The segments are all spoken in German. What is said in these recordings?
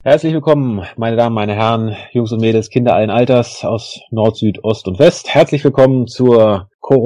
Herzlich willkommen, meine Damen, meine Herren, Jungs und Mädels, Kinder allen Alters aus Nord, Süd, Ost und West. Herzlich willkommen zur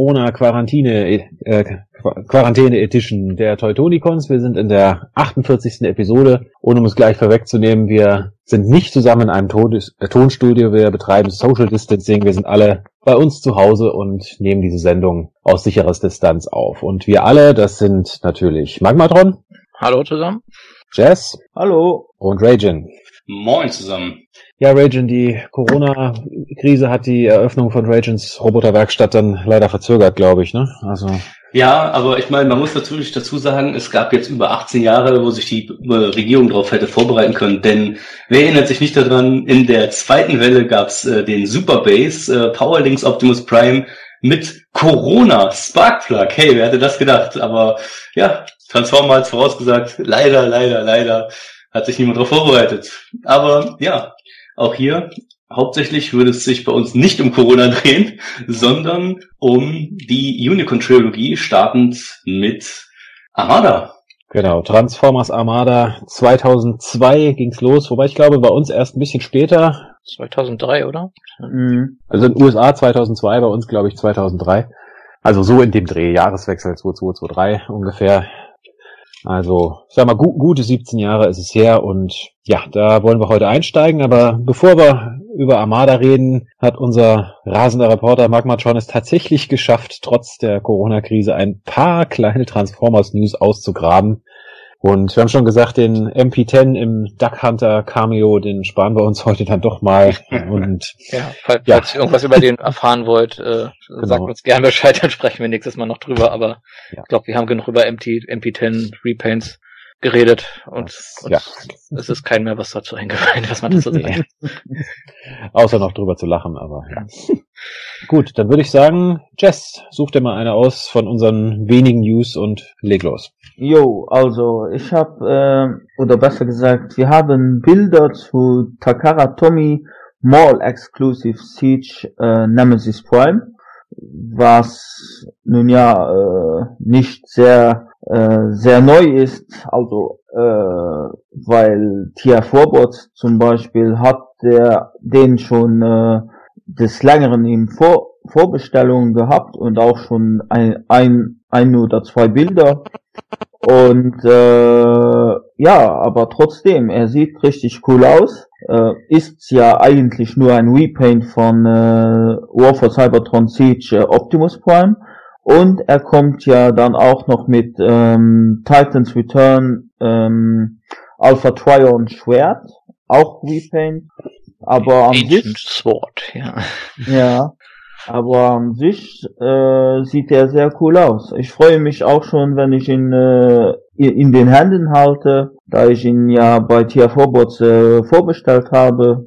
Corona-Quarantäne-Edition der Teutonicons. Wir sind in der 48. Episode. Und um es gleich vorwegzunehmen, wir sind nicht zusammen in einem Tonstudio. Wir betreiben Social Distancing. Wir sind alle bei uns zu Hause und nehmen diese Sendung aus sicherer Distanz auf. Und wir alle, das sind natürlich Magmatron. Hallo zusammen. Jess. Hallo. Und Ragin. Moin zusammen. Ja, Ragin, die Corona-Krise hat die Eröffnung von Ragins Roboterwerkstatt dann leider verzögert, glaube ich, ne? Also. Ja, aber ich meine, man muss natürlich dazu sagen, es gab jetzt über 18 Jahre, wo sich die Regierung darauf hätte vorbereiten können, denn wer erinnert sich nicht daran, in der zweiten Welle gab's den Superbase, Powerlinks Optimus Prime mit Corona, Sparkplug. Hey, wer hätte das gedacht? Aber ja, Transformer hat's vorausgesagt, leider hat sich niemand darauf vorbereitet. Aber ja, auch hier, hauptsächlich würde es sich bei uns nicht um Corona drehen, sondern um die Unicorn-Trilogie, startend mit Armada. Genau, Transformers Armada 2002 ging's los, wobei ich glaube, bei uns erst ein bisschen später. 2003, oder? Also in den USA 2002, bei uns glaube ich 2003. Also so in dem Dreh, Jahreswechsel 2223 ungefähr. Also, ich sag mal, gute 17 Jahre ist es her und ja, da wollen wir heute einsteigen, aber bevor wir über Armada reden, hat unser rasender Reporter Magmatron es tatsächlich geschafft, trotz der Corona-Krise ein paar kleine Transformers-News auszugraben. Und wir haben schon gesagt, den MP10 im Duck Hunter Cameo, den sparen wir uns heute dann doch mal. Und ja, falls ihr irgendwas über den erfahren wollt, sagt uns gerne Bescheid, dann sprechen wir nächstes Mal noch drüber. Aber ich glaube, wir haben genug über MP10 Repaints geredet und es ist keinem mehr was dazu eingefallen, was man dazu sagen. Außer noch drüber zu lachen, aber ja. Gut, dann würde ich sagen, Jess, such dir mal eine aus von unseren wenigen News und leg los. Jo, also ich habe, oder besser gesagt, wir haben Bilder zu Takara Tomy Mall Exclusive Siege Nemesis Prime, was nun ja nicht sehr neu ist, also weil TF Robots zum Beispiel hat den schon des Längeren in Vorbestellungen gehabt und auch schon ein oder zwei Bilder und aber trotzdem, er sieht richtig cool aus, ist ja eigentlich nur ein Repaint von War for Cybertron Siege Optimus Prime. Und er kommt ja dann auch noch mit Titans Return Alpha Trion Schwert, auch Repaint, aber an sich Sword, ja. Ja, aber an sich sieht er sehr cool aus. Ich freue mich auch schon, wenn ich ihn in den Händen halte, da ich ihn ja bei TF Robots vorbestellt habe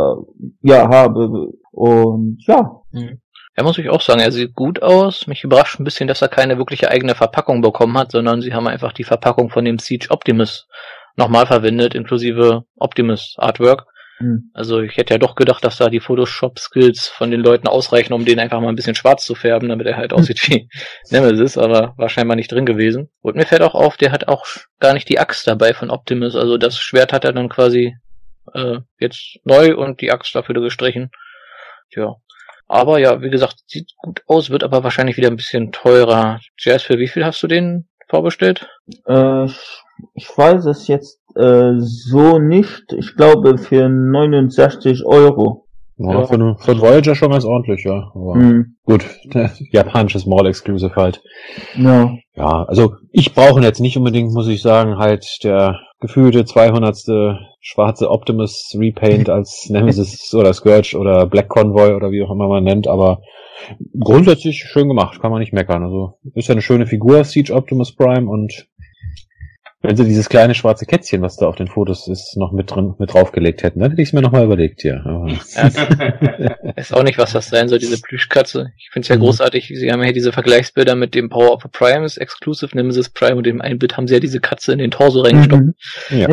und ja. Ja, muss ich auch sagen, er sieht gut aus. Mich überrascht ein bisschen, dass er keine wirkliche eigene Verpackung bekommen hat, sondern sie haben einfach die Verpackung von dem Siege Optimus nochmal verwendet, inklusive Optimus Artwork. Also ich hätte ja doch gedacht, dass da die Photoshop-Skills von den Leuten ausreichen, um den einfach mal ein bisschen schwarz zu färben, damit er halt aussieht wie Nemesis, aber war scheinbar nicht drin gewesen. Und mir fällt auch auf, der hat auch gar nicht die Axt dabei von Optimus, also das Schwert hat er dann quasi jetzt neu und die Axt dafür gestrichen. Tja. Aber ja, wie gesagt, sieht gut aus, wird aber wahrscheinlich wieder ein bisschen teurer. Jazz, für wie viel hast du den vorbestellt? Ich weiß es jetzt so nicht. Ich glaube für 69 €. Ja, für Voyager schon ganz ordentlich, ja. Aber gut, japanisches Mall Exclusive halt. Ja. Ja, also ich brauche ihn jetzt nicht unbedingt, muss ich sagen, halt der gefühlte 200. schwarze Optimus Repaint als Nemesis oder Scourge oder Black Convoy oder wie auch immer man nennt, aber grundsätzlich schön gemacht, kann man nicht meckern. Also ist ja eine schöne Figur, Siege Optimus Prime, und wenn sie dieses kleine schwarze Kätzchen, was da auf den Fotos ist, noch mit draufgelegt hätten, dann hätte ich es mir nochmal überlegt hier. Aber weiß auch nicht, was das sein soll, diese Plüschkatze. Ich finde es ja großartig, sie haben ja hier diese Vergleichsbilder mit dem Power of the Primes, Exclusive Nemesis Prime, und im einen Bild haben sie ja diese Katze in den Torso reingestopft. Ja.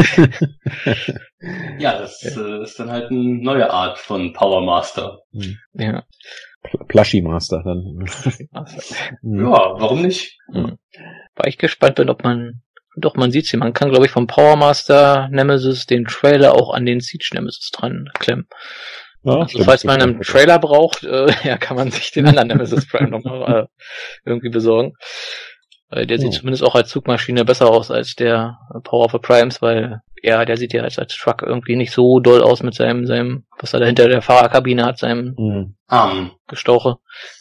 Ja, das ist dann halt eine neue Art von Power Master. Ja. Plushie Master dann. Ja, warum nicht? War ich gespannt bin, ob man doch, man sieht's hier. Man kann, glaube ich, vom Power Master Nemesis den Trailer auch an den Siege Nemesis dran klemmen. Ja, also stimmt, falls man einen Trailer braucht, kann man sich den anderen Nemesis Prime nochmal irgendwie besorgen. Der sieht zumindest auch als Zugmaschine besser aus als der Power of the Primes, weil der sieht ja als Truck irgendwie nicht so doll aus mit seinem, was er da hinter der Fahrerkabine hat, seinem Gestauche.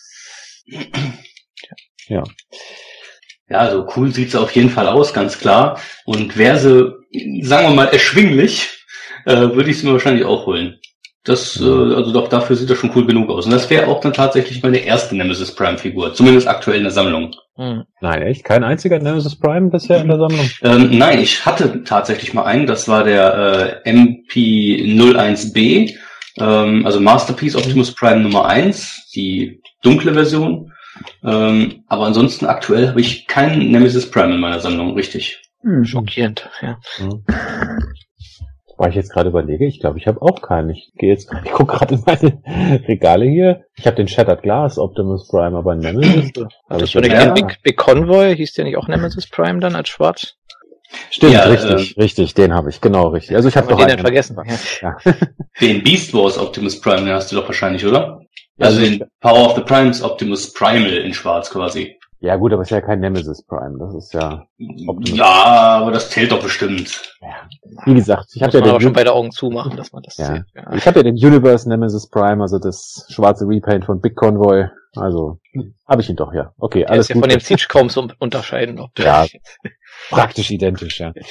Ja. Ja, also cool sieht's auf jeden Fall aus, ganz klar. Und wäre sie, sagen wir mal, erschwinglich, würde ich es mir wahrscheinlich auch holen. Also doch, dafür sieht das schon cool genug aus. Und das wäre auch dann tatsächlich meine erste Nemesis Prime-Figur, zumindest aktuell in der Sammlung. Nein, echt? Kein einziger Nemesis Prime bisher in der Sammlung? Nein, ich hatte tatsächlich mal einen, das war der MP01B, also Masterpiece Optimus Prime Nummer 1, die dunkle Version. Aber ansonsten aktuell habe ich keinen Nemesis Prime in meiner Sammlung, richtig. Schockierend, ja. Weil ich jetzt gerade überlege, ich glaube, ich habe auch keinen. Ich gucke gerade in meine Regale hier. Ich habe den Shattered Glass Optimus Prime, aber Nemesis. Das war nicht Big Convoy, hieß der nicht auch Nemesis Prime dann als schwarz? Stimmt, ja, richtig, den habe ich, genau, richtig. Also ich habe doch den vergessen. Ja. Den Beast Wars Optimus Prime, den hast du doch wahrscheinlich, oder? Also den Power of the Primes Optimus Primal in schwarz quasi. Ja gut, aber ist ja kein Nemesis Prime, das ist ja Optimus. Ja, aber das zählt doch bestimmt. Ja. Wie gesagt, ich habe ja aber schon beide Augen zumachen, dass man das sieht. Ja. Ich habe ja den Universe Nemesis Prime, also das schwarze Repaint von Big Convoy. Also habe ich ihn doch, ja. Okay, alles gut. Ist ja von dem Siege kaum zu unterscheiden. Ja, praktisch identisch, ja.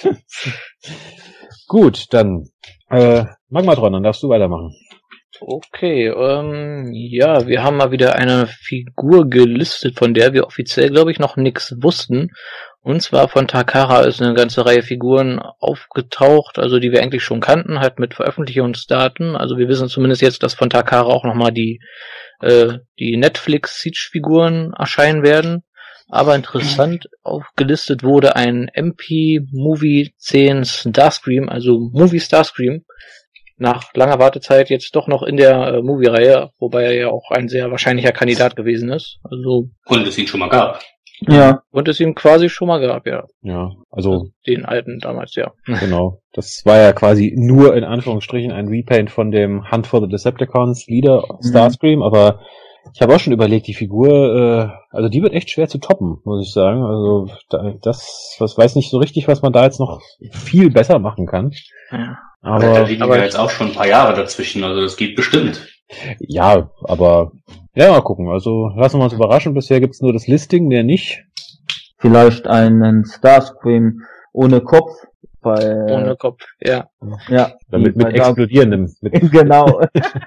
Gut, dann Magmatron, dann darfst du weitermachen. Okay, wir haben mal wieder eine Figur gelistet, von der wir offiziell, glaube ich, noch nichts wussten. Und zwar von Takara ist eine ganze Reihe Figuren aufgetaucht, also die wir eigentlich schon kannten, halt mit Veröffentlichungsdaten. Also wir wissen zumindest jetzt, dass von Takara auch nochmal die Netflix-Siege-Figuren erscheinen werden. Aber interessant aufgelistet wurde ein MP Movie 10 Starscream, also Movie Starscream, nach langer Wartezeit jetzt doch noch in der Movie-Reihe, wobei er ja auch ein sehr wahrscheinlicher Kandidat gewesen ist. Also und es ihn schon mal gab. Ja. Und es ihn quasi schon mal gab, ja. Ja, also den alten damals, ja. Genau. Das war ja quasi nur in Anführungsstrichen ein Repaint von dem Hunt for the Decepticons Leader Starscream, aber ich habe auch schon überlegt, die Figur, also die wird echt schwer zu toppen, muss ich sagen. Also weiß nicht so richtig, was man da jetzt noch viel besser machen kann. Ja. Aber da liegen ja jetzt auch schon ein paar Jahre dazwischen, also das geht bestimmt. Ja, aber ja, mal gucken. Also lassen wir uns überraschen. Bisher gibt's nur das Listing, mehr nicht. Vielleicht einen Starscream ohne Kopf. Ohne Kopf, ja. Ja. Mit explodierendem. Genau.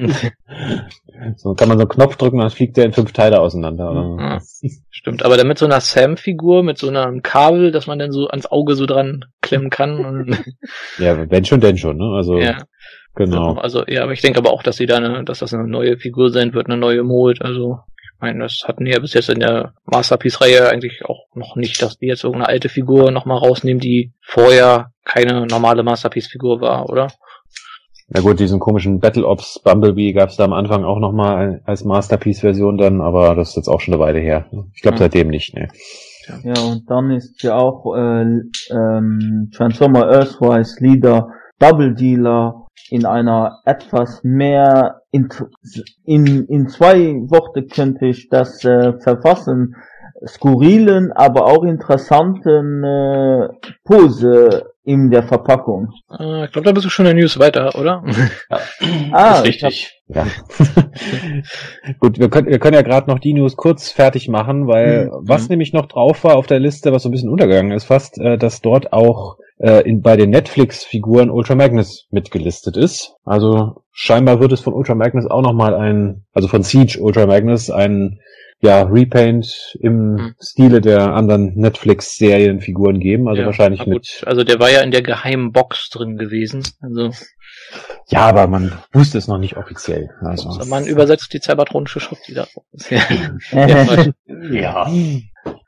So kann man so einen Knopf drücken, dann fliegt der in 5 Teile auseinander. Ja, stimmt, aber dann mit so einer Sam-Figur, mit so einem Kabel, dass man dann so ans Auge so dran klemmen kann. Ja, wenn schon, denn schon, ne? Also, ja. Genau. Also, ja, aber ich denke aber auch, dass dass das eine neue Figur sein wird, eine neue Mold, also. Ich meine, das hatten die ja bis jetzt in der Masterpiece-Reihe eigentlich auch noch nicht, dass die jetzt irgendeine alte Figur nochmal rausnehmen, die vorher keine normale Masterpiece-Figur war, oder? Ja gut, diesen komischen Battle Ops Bumblebee gab's da am Anfang auch nochmal als Masterpiece-Version dann, aber das ist jetzt auch schon eine Weile her. Ich glaube seitdem nicht, ne. Ja, und dann ist ja auch Transformer Earthrise Leader Double Dealer in einer etwas mehr in 2 Worte könnte ich das verfassen, skurrilen, aber auch interessanten Pose in der Verpackung. Ich glaube, da bist du schon in der News weiter, oder? Ja, ist richtig. Ja. Gut, wir können ja gerade noch die News kurz fertig machen, weil was nämlich noch drauf war auf der Liste, was so ein bisschen untergegangen ist fast, dass dort auch bei den Netflix-Figuren Ultra Magnus mitgelistet ist. Also scheinbar wird es von Ultra Magnus auch nochmal also von Siege Ultra Magnus ein Repaint im Stile der anderen Netflix-Serienfiguren geben, also wahrscheinlich mit. Also der war ja in der geheimen Box drin gewesen, also. Ja, aber man wusste es noch nicht offiziell. Also man übersetzt die cybertronische Schrift wieder. Ja.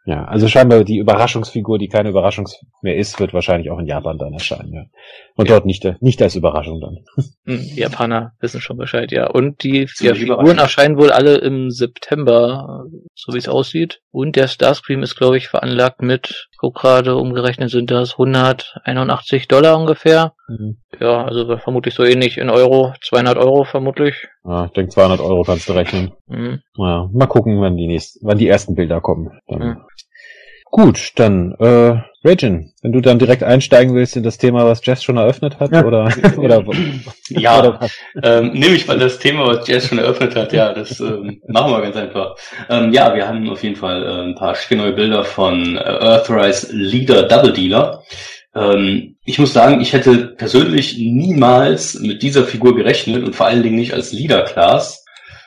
Ja, also scheinbar die Überraschungsfigur, die keine Überraschung mehr ist, wird wahrscheinlich auch in Japan dann erscheinen, ja. Und dort nicht als Überraschung dann. Die Japaner wissen schon Bescheid, ja. Und die Ziemlich Figuren überraschend. erscheinen wohl alle im September, so wie es aussieht. Und der Starscream ist, glaube ich, veranlagt mit, guck gerade, umgerechnet sind das $181 ungefähr. Mhm. Ja, also vermutlich so ähnlich in Euro, 200 Euro vermutlich. Ja, ich denke 200 Euro kannst du rechnen. Mhm. Ja, mal gucken, wann die ersten Bilder kommen. Dann. Mhm. Gut, dann, Regin, wenn du dann direkt einsteigen willst in das Thema, was Jess schon eröffnet hat, oder Ja, oder was? nehme ich mal das Thema, was Jess schon eröffnet hat. Ja, das machen wir ganz einfach. Ja, wir haben auf jeden Fall ein paar schicke neue Bilder von Earthrise Leader Double Dealer. Ich muss sagen, ich hätte persönlich niemals mit dieser Figur gerechnet und vor allen Dingen nicht als Leader-Class.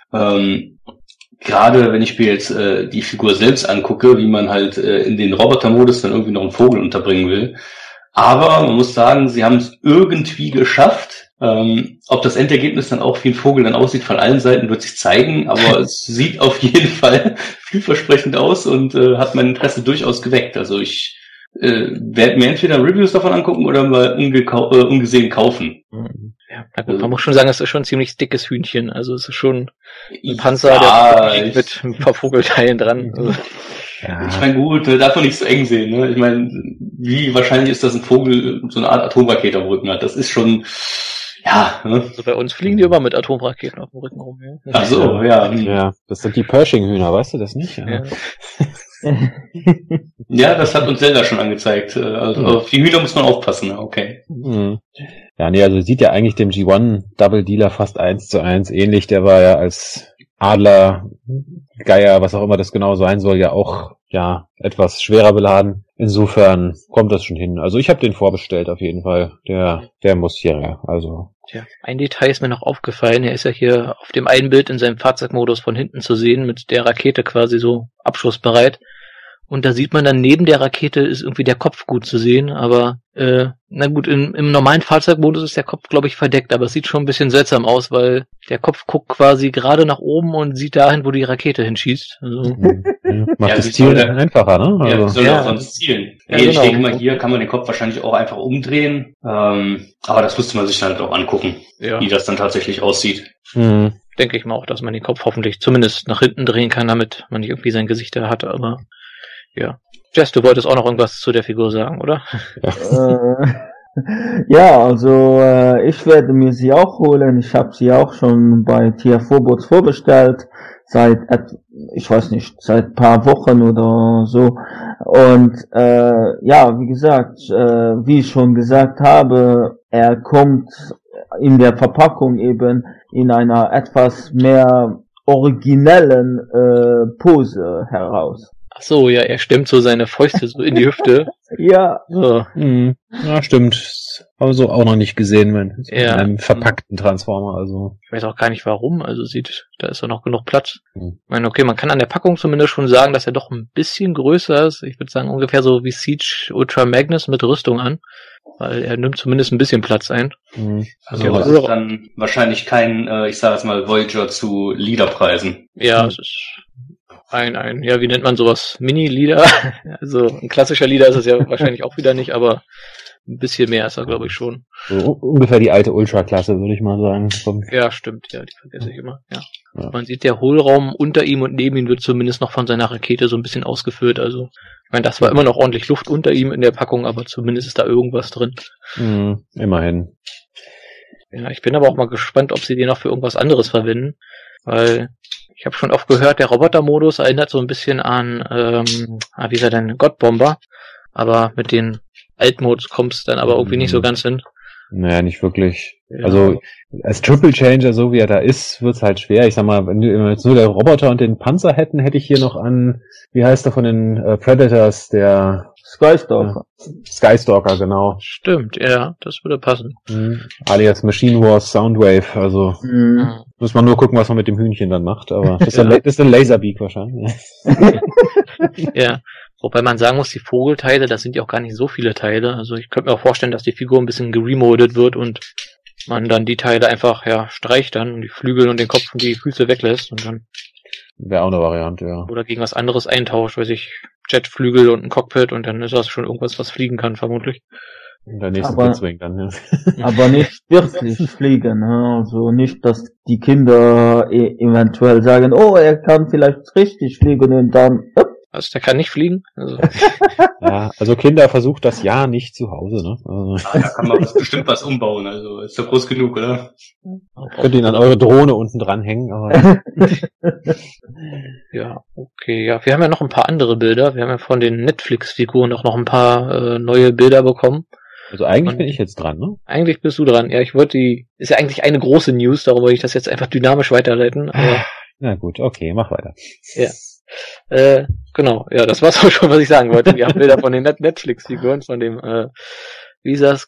Gerade wenn ich mir jetzt die Figur selbst angucke, wie man halt in den Roboter-Modus dann irgendwie noch einen Vogel unterbringen will. Aber man muss sagen, sie haben es irgendwie geschafft. Ob das Endergebnis dann auch wie ein Vogel dann aussieht, von allen Seiten wird sich zeigen, aber es sieht auf jeden Fall vielversprechend aus und hat mein Interesse durchaus geweckt. Also ich werde mir entweder Reviews davon angucken oder mal ungesehen kaufen. Ja, na gut, man muss schon sagen, es ist schon ein ziemlich dickes Hühnchen. Also es ist schon ein Panzer, Ja, der mit ein paar Vogelteilen dran. Also, Ja, Ich meine, gut, darf man nicht so eng sehen. Ne? Ich meine, wie wahrscheinlich ist, dass ein Vogel so eine Art Atomrakete am Rücken hat? Das ist schon, ja. Ne? also bei uns fliegen die immer mit Atomraketen auf dem Rücken rum. Ja. Ach so, ja. ja, das sind die Pershing-Hühner, weißt du das nicht? Ja. Ja, das hat uns Zelda schon angezeigt. Also auf die Hühner muss man aufpassen. Ne? Okay. Mhm. Ja, nee, also sieht ja eigentlich dem G1 Double Dealer fast 1:1 ähnlich. Der war ja als Adler, Geier, was auch immer das genau sein soll, ja auch ja etwas schwerer beladen. Insofern kommt das schon hin. Also ich habe den vorbestellt auf jeden Fall. Der muss hierher. Also Tja, ein Detail ist mir noch aufgefallen. Er ist ja hier auf dem einen Bild in seinem Fahrzeugmodus von hinten zu sehen, mit der Rakete quasi so abschussbereit. Und da sieht man dann, neben der Rakete ist irgendwie der Kopf gut zu sehen, aber na gut, im normalen Fahrzeugmodus ist der Kopf, glaube ich, verdeckt, aber es sieht schon ein bisschen seltsam aus, weil der Kopf guckt quasi gerade nach oben und sieht dahin, wo die Rakete hinschießt. Also, macht Ja, das wie Ziel soll der- einfacher, ne? Ja, Also, soll ja. auch sonst zielen. Ja, Ich genau. denke mal, hier kann man den Kopf wahrscheinlich auch einfach umdrehen. Aber das müsste man sich dann halt auch angucken, ja, wie das dann tatsächlich aussieht. denke ich mal auch, dass man den Kopf hoffentlich zumindest nach hinten drehen kann, damit man nicht irgendwie sein Gesicht da hat, aber ja. Jess, du wolltest auch noch irgendwas zu der Figur sagen, oder? Ja, also ich werde mir sie auch holen. Ich habe sie auch schon bei TF-Robots vorbestellt, ich weiß nicht, seit paar Wochen oder so. Und ja, wie gesagt, wie ich schon gesagt habe, er kommt in der Verpackung eben in einer etwas mehr originellen Pose heraus. Ach so, ja, er stemmt so seine Fäuste so in die Hüfte. Ja, So. Ja, stimmt. Aber so auch noch nicht gesehen, man. Ja. In einem verpackten Transformer, also. Ich weiß auch gar nicht warum, also da ist doch noch genug Platz. Mhm. Ich meine, okay, man kann an der Packung zumindest schon sagen, dass er doch ein bisschen größer ist. Ich würde sagen, ungefähr so wie Siege Ultra Magnus mit Rüstung an. Weil er nimmt zumindest ein bisschen Platz ein. Also Ja, das ist dann wahrscheinlich kein, ich sage jetzt mal, Voyager zu Leaderpreisen. Ja, es ist ja, wie nennt man sowas? Mini-Leader? Also ein klassischer Leader ist es ja wahrscheinlich auch wieder nicht, aber ein bisschen mehr ist er, glaube ich, schon. So ungefähr die alte Ultra-Klasse, würde ich mal sagen. Ja, stimmt, ja, die vergesse ich immer, ja. Ja. Man sieht, der Hohlraum unter ihm und neben ihm wird zumindest noch von seiner Rakete so ein bisschen ausgeführt, also, ich meine, das war immer noch ordentlich Luft unter ihm in der Packung, aber zumindest ist da irgendwas drin. Immerhin. Ja, ich bin aber auch mal gespannt, ob sie den noch für irgendwas anderes verwenden, weil ich habe schon oft gehört, der Roboter-Modus erinnert so ein bisschen an, wie ist er denn, Godbomber, aber mit den Altmodes kommst dann aber irgendwie nicht so ganz hin. Naja, nicht wirklich. Ja. Also als Triple Changer, so wie er da ist, wird's halt schwer. Ich sag mal, wenn wir jetzt nur der Roboter und den Panzer hätten, hätte ich hier noch an, wie heißt er von den Predators, der Skystalker. Skystalker, genau. Stimmt, ja, das würde passen. Alias Machine Wars Soundwave, also Mhm. muss man nur gucken, was man mit dem Hühnchen dann macht, aber das ist, das ist ein Laserbeak wahrscheinlich. Ja, wobei man sagen muss, die Vogelteile, das sind ja auch gar nicht so viele Teile. Also ich könnte mir auch vorstellen, dass die Figur ein bisschen geremodeled wird und man dann die Teile einfach, ja, streicht dann und die Flügel und den Kopf und die Füße weglässt und dann Wäre auch eine Variante, ja. Oder gegen was anderes eintauscht, weiß ich, Jetflügel und ein Cockpit und dann ist das schon irgendwas, was fliegen kann, vermutlich. In der nächsten Blitzwing dann, ja. Aber nicht wirklich fliegen, ne? Also nicht, dass die Kinder eventuell sagen, oh, er kann vielleicht richtig fliegen und dann, Also der kann nicht fliegen. Also. Ja, also Kinder versucht das ja nicht zu Hause, ne? Also, Da kann man bestimmt was umbauen, also ist doch groß genug, oder? könnt ihr ihn an eure Drohne unten dranhängen, aber Ja, okay, ja. Wir haben ja noch ein paar andere Bilder. Wir haben ja von den Netflix-Figuren auch noch ein paar neue Bilder bekommen. also eigentlich bin ich jetzt dran, ne? Eigentlich bist du dran. Ja, ist ja eigentlich eine große News, darum wollte ich das jetzt einfach dynamisch weiterleiten. Aber, Na gut, okay, mach weiter. ja. Genau, ja, das war's auch schon, was ich sagen wollte. Wir haben Bilder von den Netflix-Figuren, von dem Visa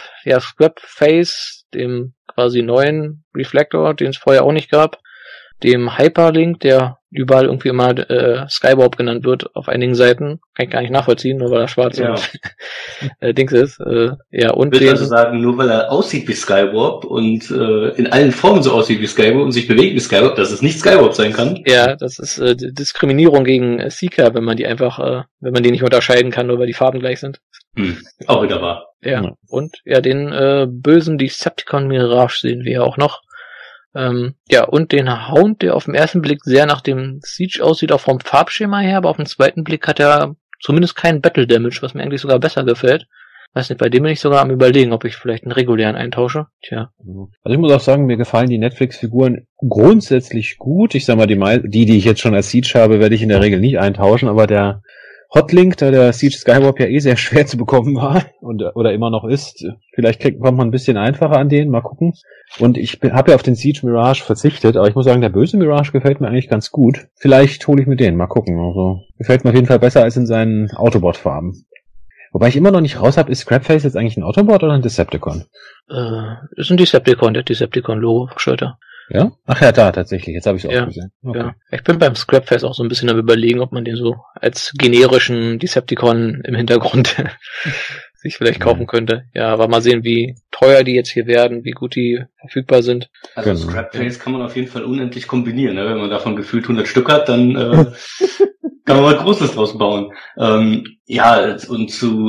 Scrap-Face, dem quasi neuen Reflector, den es vorher auch nicht gab, dem Hyperlink, der überall irgendwie immer Skywarp genannt wird auf einigen Seiten. Kann ich gar nicht nachvollziehen, nur weil er schwarz und Dings ist. Ja, und Ich will also sagen, nur weil er aussieht wie Skywarp und in allen Formen so aussieht wie Skywarp und sich bewegt wie Skywarp, dass es nicht Skywarp sein kann. Ja, das ist Diskriminierung gegen Seeker, wenn man die nicht unterscheiden kann, nur weil die Farben gleich sind. Auch wieder wahr. Ja, und ja, den bösen Decepticon Mirage sehen wir ja auch noch. Ja, und den Hound, der auf den ersten Blick sehr nach dem Siege aussieht, auch vom Farbschema her, aber auf den zweiten Blick hat er zumindest keinen Battle Damage, was mir eigentlich sogar besser gefällt. Weiß nicht, bei dem bin ich sogar am Überlegen, ob ich vielleicht einen regulären eintausche. Tja. Also ich muss auch sagen, mir gefallen die Netflix-Figuren grundsätzlich gut. Ich sag mal, die ich jetzt schon als Siege habe, werde ich in der Regel nicht eintauschen, aber der Hotlink, da der Siege Skywarp ja sehr schwer zu bekommen war oder immer noch ist, vielleicht kommt man ein bisschen einfacher an den, mal gucken. Und ich habe ja auf den Siege Mirage verzichtet, aber ich muss sagen, der böse Mirage gefällt mir eigentlich ganz gut. Vielleicht hole ich mir den, mal gucken. Also gefällt mir auf jeden Fall besser als in seinen Autobot-Farben. Wobei ich immer noch nicht raus habe, ist Scrapface jetzt eigentlich ein Autobot oder ein Decepticon? Ist ein Decepticon, der Decepticon-Logo auf Schulter. Ja? Ach ja, da tatsächlich. Jetzt habe ich es auch gesehen. Okay. Ja. Ich bin beim Scrapface auch so ein bisschen am Überlegen, ob man den so als generischen Decepticon im Hintergrund sich vielleicht kaufen könnte. Ja, aber mal sehen, wie teuer die jetzt hier werden, wie gut die verfügbar sind. Also Genau. Scrapface kann man auf jeden Fall unendlich kombinieren. Ne? Wenn man davon gefühlt 100 Stück hat, dann kann man was Großes draus bauen. Ja, und zu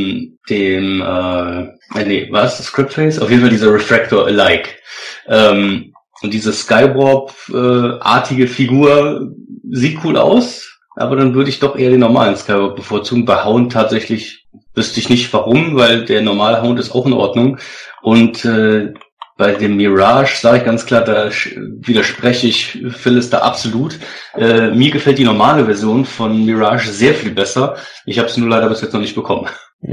was? Scrapface? Auf jeden Fall dieser Refractor Alike. Und diese Skywarp-artige Figur sieht cool aus, aber dann würde ich doch eher den normalen Skywarp bevorzugen. Bei Hound tatsächlich wüsste ich nicht warum, weil der normale Hound ist auch in Ordnung. Und bei dem Mirage sage ich ganz klar, da widerspreche ich Phyllis da absolut. Mir gefällt die normale Version von Mirage sehr viel besser. Ich habe es nur leider bis jetzt noch nicht bekommen.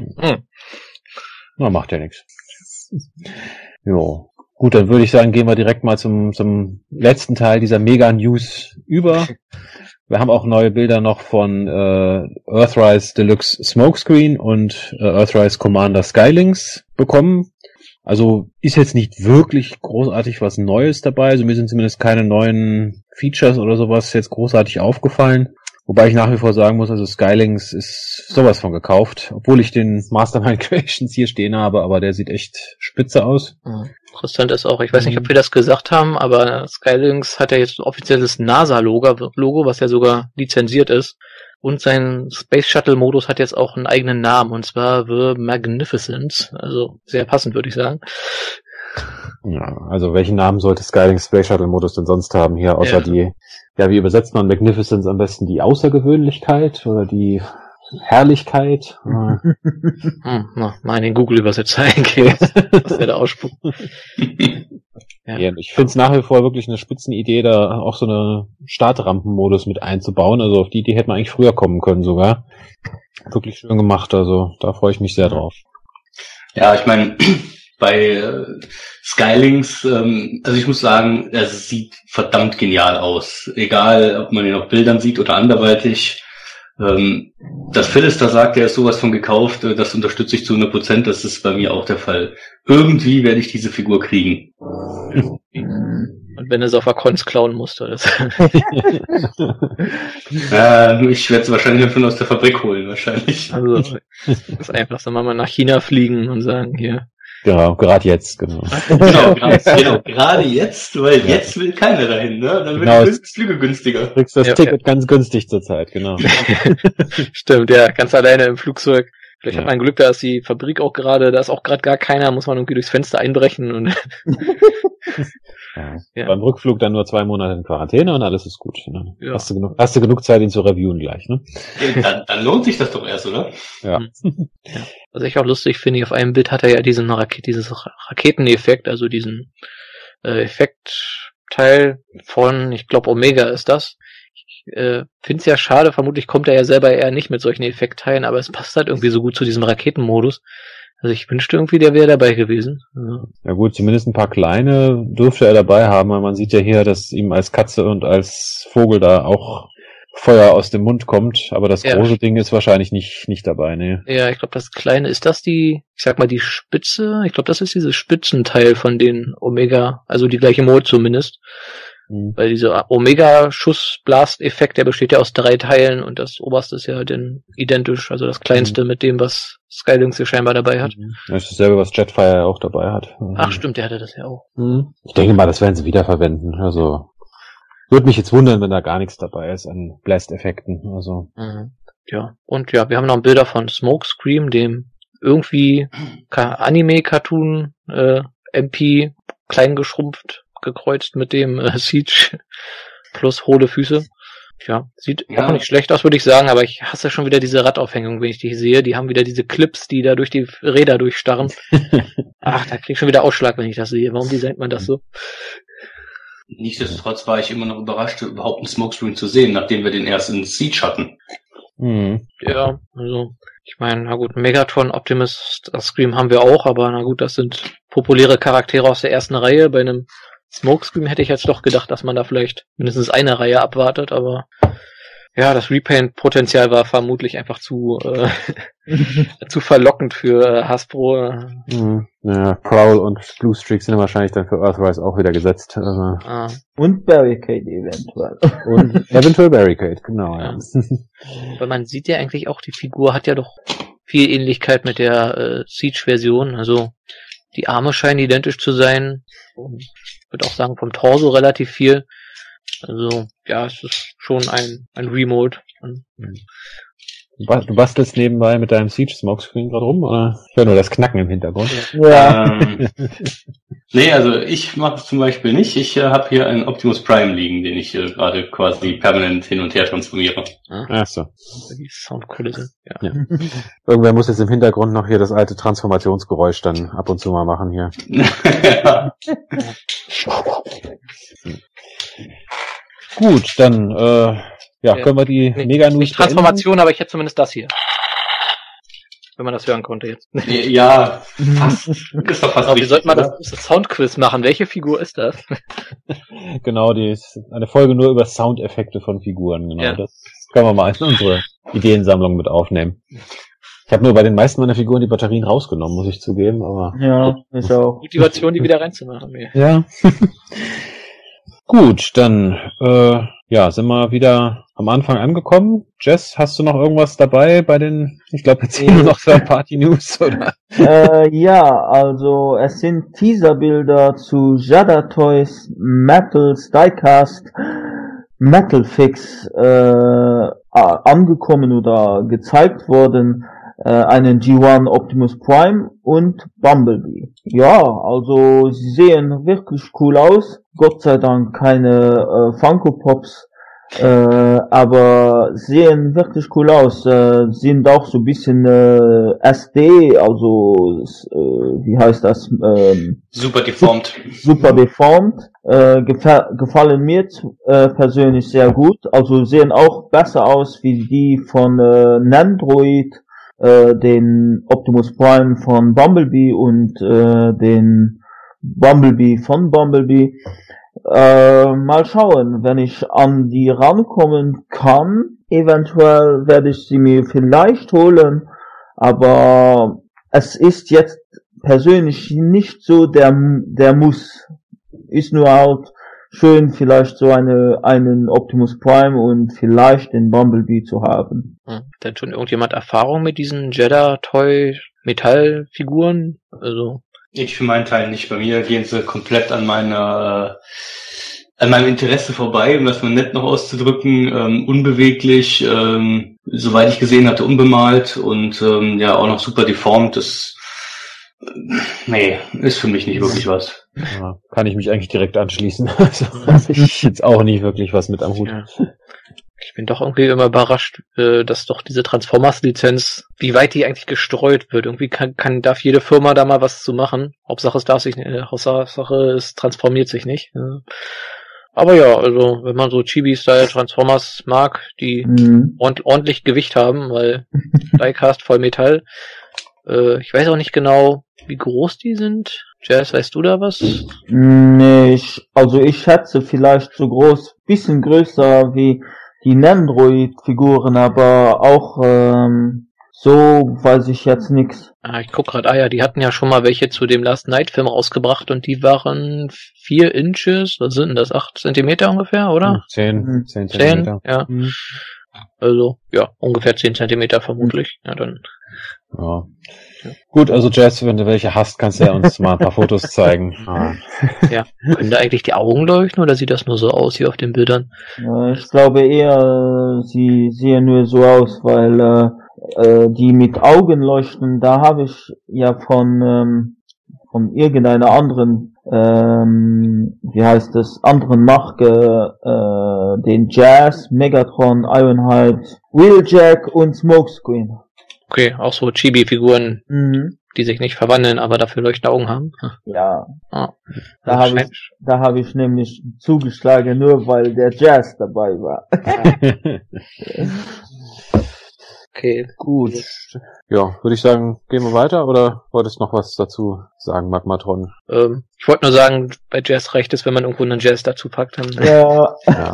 Na, macht ja nichts. Jo. Gut, dann würde ich sagen, gehen wir direkt mal zum letzten Teil dieser Mega-News über. Wir haben auch neue Bilder noch von Earthrise Deluxe Smokescreen und Earthrise Commander Skylinks bekommen. Also ist jetzt nicht wirklich großartig was Neues dabei. Also mir sind zumindest keine neuen Features oder sowas jetzt großartig aufgefallen. Wobei ich nach wie vor sagen muss, also Skylinks ist sowas von gekauft. Obwohl ich den Mastermind Creations hier stehen habe, aber der sieht echt spitze aus. Interessant ist auch, ich weiß nicht, ob wir das gesagt haben, aber Skylinks hat ja jetzt ein offizielles NASA-Logo, was ja sogar lizenziert ist. Und sein Space Shuttle Modus hat jetzt auch einen eigenen Namen, und zwar The Magnificent. Also sehr passend, würde ich sagen. Ja, also welchen Namen sollte Skylinks Space Shuttle Modus denn sonst haben hier, außer wie übersetzt man Magnificence am besten? Die Außergewöhnlichkeit oder die Herrlichkeit? Mal in den Google-Übersetzer eingehen, was der da ausspuckt. Ja. Ich finde es nach wie vor wirklich eine Spitzenidee, da auch so eine Startrampenmodus mit einzubauen. Also auf die Idee hätte man eigentlich früher kommen können sogar. Wirklich schön gemacht, also da freue ich mich sehr drauf. Ja, ich meine, bei Skylinks, also ich muss sagen, es sieht verdammt genial aus. Egal, ob man ihn auf Bildern sieht oder anderweitig. Dass Phyllis da sagt, er ist sowas von gekauft, das unterstütze ich zu 100%, das ist bei mir auch der Fall. Irgendwie werde ich diese Figur kriegen. Und wenn es auf Akons klauen musste. Ich werde es wahrscheinlich schon aus der Fabrik holen, wahrscheinlich. Also das Einfachste, mal nach China fliegen und sagen, hier, Genau, gerade jetzt, genau. Genau, gerade jetzt, weil jetzt will keiner dahin, ne? Dann wird die Flüge günstiger. Du kriegst das Ticket ganz günstig zurzeit, genau. Stimmt, ja, ganz alleine im Flugzeug. Vielleicht hat man Glück, da ist die Fabrik auch gerade, da ist auch gerade gar keiner, muss man irgendwie durchs Fenster einbrechen und Beim Rückflug dann nur 2 Monate in Quarantäne und alles ist gut. Ne? Ja. Hast du genug Zeit, ihn zu reviewen gleich, ne? Dann lohnt sich das doch erst, oder? Ja. Ja. Was ich auch lustig finde, auf einem Bild hat er ja dieses Raketeneffekt, also diesen Effektteil von, ich glaube Omega ist das. Ich finde es ja schade, vermutlich kommt er ja selber eher nicht mit solchen Effektteilen, aber es passt halt irgendwie so gut zu diesem Raketenmodus. Also ich wünschte irgendwie, der wäre dabei gewesen. Ja gut, zumindest ein paar kleine dürfte er dabei haben, weil man sieht ja hier, dass ihm als Katze und als Vogel da auch Feuer aus dem Mund kommt, aber das große Ding ist wahrscheinlich nicht dabei, ne? Ja, ich glaube, das kleine, ist das die, ich sag mal, die Spitze? Ich glaube, das ist dieses Spitzenteil von den Omega, also die gleiche Mode zumindest. Weil dieser Omega-Schuss-Blast-Effekt, der besteht ja aus 3 Teilen und das oberste ist ja dann identisch, also das kleinste mit dem, was Skylynx hier scheinbar dabei hat. Das ist dasselbe, was Jetfire auch dabei hat. Ach stimmt, der hatte das ja auch. Ich denke mal, das werden sie wiederverwenden. Also würde mich jetzt wundern, wenn da gar nichts dabei ist an Blast-Effekten. Also. Ja, und ja, wir haben noch Bilder von Smokescream, dem irgendwie Anime-Cartoon MP klein geschrumpft, gekreuzt mit dem Siege plus hohle Füße. Tja, sieht auch nicht schlecht aus, würde ich sagen, aber ich hasse schon wieder diese Radaufhängung, wenn ich die sehe. Die haben wieder diese Clips, die da durch die Räder durchstarren. Ach, da krieg ich schon wieder Ausschlag, wenn ich das sehe. Warum designt man das so? Nichtsdestotrotz war ich immer noch überrascht, überhaupt einen Smokescreen zu sehen, nachdem wir den erst in Siege hatten. Ja, also ich meine, na gut, Megatron, Optimus, Scream haben wir auch, aber na gut, das sind populäre Charaktere aus der ersten Reihe. Bei einem Smokescreen hätte ich jetzt doch gedacht, dass man da vielleicht mindestens eine Reihe abwartet, aber ja, das Repaint-Potenzial war vermutlich einfach zu verlockend für Hasbro. Ja, Prowl und Blue Streak sind wahrscheinlich dann für Earthrise auch wieder gesetzt. Also. Und Barricade eventuell. Und eventuell Barricade, genau. Ja. Weil man sieht ja eigentlich auch, die Figur hat ja doch viel Ähnlichkeit mit der Siege-Version. Also die Arme scheinen identisch zu sein. Und ich würde auch sagen, vom Torso relativ viel. Also, ja, es ist schon ein Remold. Du bastelst nebenbei mit deinem Siege Smokescreen gerade rum, oder? Ich höre nur das Knacken im Hintergrund. Ja. Nee, also ich mache es zum Beispiel nicht. Ich habe hier einen Optimus Prime liegen, den ich gerade quasi permanent hin und her transformiere. Ach so. Die Soundkulisse, ja. Irgendwer muss jetzt im Hintergrund noch hier das alte Transformationsgeräusch dann ab und zu mal machen hier. Ja. Gut, dann können wir die Mega-News nicht Transformation, aber ich hätte zumindest das hier. Wenn man das hören konnte jetzt. Ja, fast. Ist doch fast wie sollte man das Soundquiz machen? Welche Figur ist das? Genau, die ist eine Folge nur über Soundeffekte von Figuren. Genau, das können wir mal in unsere Ideensammlung mit aufnehmen. Ich habe nur bei den meisten meiner Figuren die Batterien rausgenommen, muss ich zugeben, aber... Ja, ist auch. Motivation, die wieder reinzumachen. Ja. Gut, dann sind wir wieder am Anfang angekommen. Jess, hast du noch irgendwas dabei bei den, ich glaube, jetzt hier noch Third-Party-News, oder? Ja, also es sind Teaserbilder zu Jada Toys Metals Diecast Metal Fix angekommen oder gezeigt worden. Einen G1 Optimus Prime und Bumblebee. Ja, also sie sehen wirklich cool aus. Gott sei Dank keine Funko Pops, aber sehen wirklich cool aus. Sind auch so ein bisschen SD, also wie heißt das? Super deformed. Super deformed. Gefallen mir persönlich sehr gut. Also sehen auch besser aus wie die von Nandroid, den Optimus Prime von Bumblebee und den Bumblebee von Bumblebee. Mal schauen, wenn ich an die rankommen kann. Eventuell werde ich sie mir vielleicht holen, aber es ist jetzt persönlich nicht so der Muss. Ist nur halt schön, vielleicht so einen Optimus Prime und vielleicht den Bumblebee zu haben. Denn schon irgendjemand Erfahrung mit diesen Jedi Toy Metallfiguren? Also Ich für meinen Teil nicht. Bei mir gehen sie komplett an meinem Interesse vorbei, um das mal nett noch auszudrücken, unbeweglich, soweit ich gesehen hatte, unbemalt und ja auch noch super deformt. Das nee, ist für mich nicht wirklich was. Ja, kann ich mich eigentlich direkt anschließen. Also habe ich jetzt auch nicht wirklich was mit am Hut. Ja. Ich bin doch irgendwie immer überrascht, dass doch diese Transformers-Lizenz, wie weit die eigentlich gestreut wird. Irgendwie darf jede Firma da mal was zu machen. Hauptsache es transformiert sich nicht. Aber ja, also wenn man so Chibi-Style Transformers mag, die ordentlich Gewicht haben, weil Diecast voll Metall. Ich weiß auch nicht genau, wie groß die sind. Jazz, weißt du da was? Nee, ich schätze vielleicht so groß, bisschen größer wie die Nendroid-Figuren, aber auch so weiß ich jetzt nix. Ich guck gerade, die hatten ja schon mal welche zu dem Last Night-Film rausgebracht und die waren 4 Inches, was sind denn das, 8 Zentimeter ungefähr, oder? 10 Zentimeter. Ja. Also, ja, ungefähr 10 Zentimeter vermutlich. Ja, dann. Ja. Gut, also Jazz, wenn du welche hast, kannst du ja uns mal ein paar Fotos zeigen. Ja, können da eigentlich die Augen leuchten oder sieht das nur so aus hier auf den Bildern? Ich glaube eher, sie sehen nur so aus, weil die mit Augen leuchten, da habe ich ja von irgendeiner anderen, anderen Marke, den Jazz, Megatron, Ironhide, Wheeljack und Smokescreen. Okay, auch so Chibi-Figuren, die sich nicht verwandeln, aber dafür leuchtende Augen haben. Ja. Da habe ich nämlich zugeschlagen, nur weil der Jazz dabei war. Okay, gut. Ja, würde ich sagen, gehen wir weiter oder wolltest du noch was dazu sagen, Magmatron? Ich wollte nur sagen, bei Jazz reicht es, wenn man irgendwo einen Jazz dazu packt. Dann ja.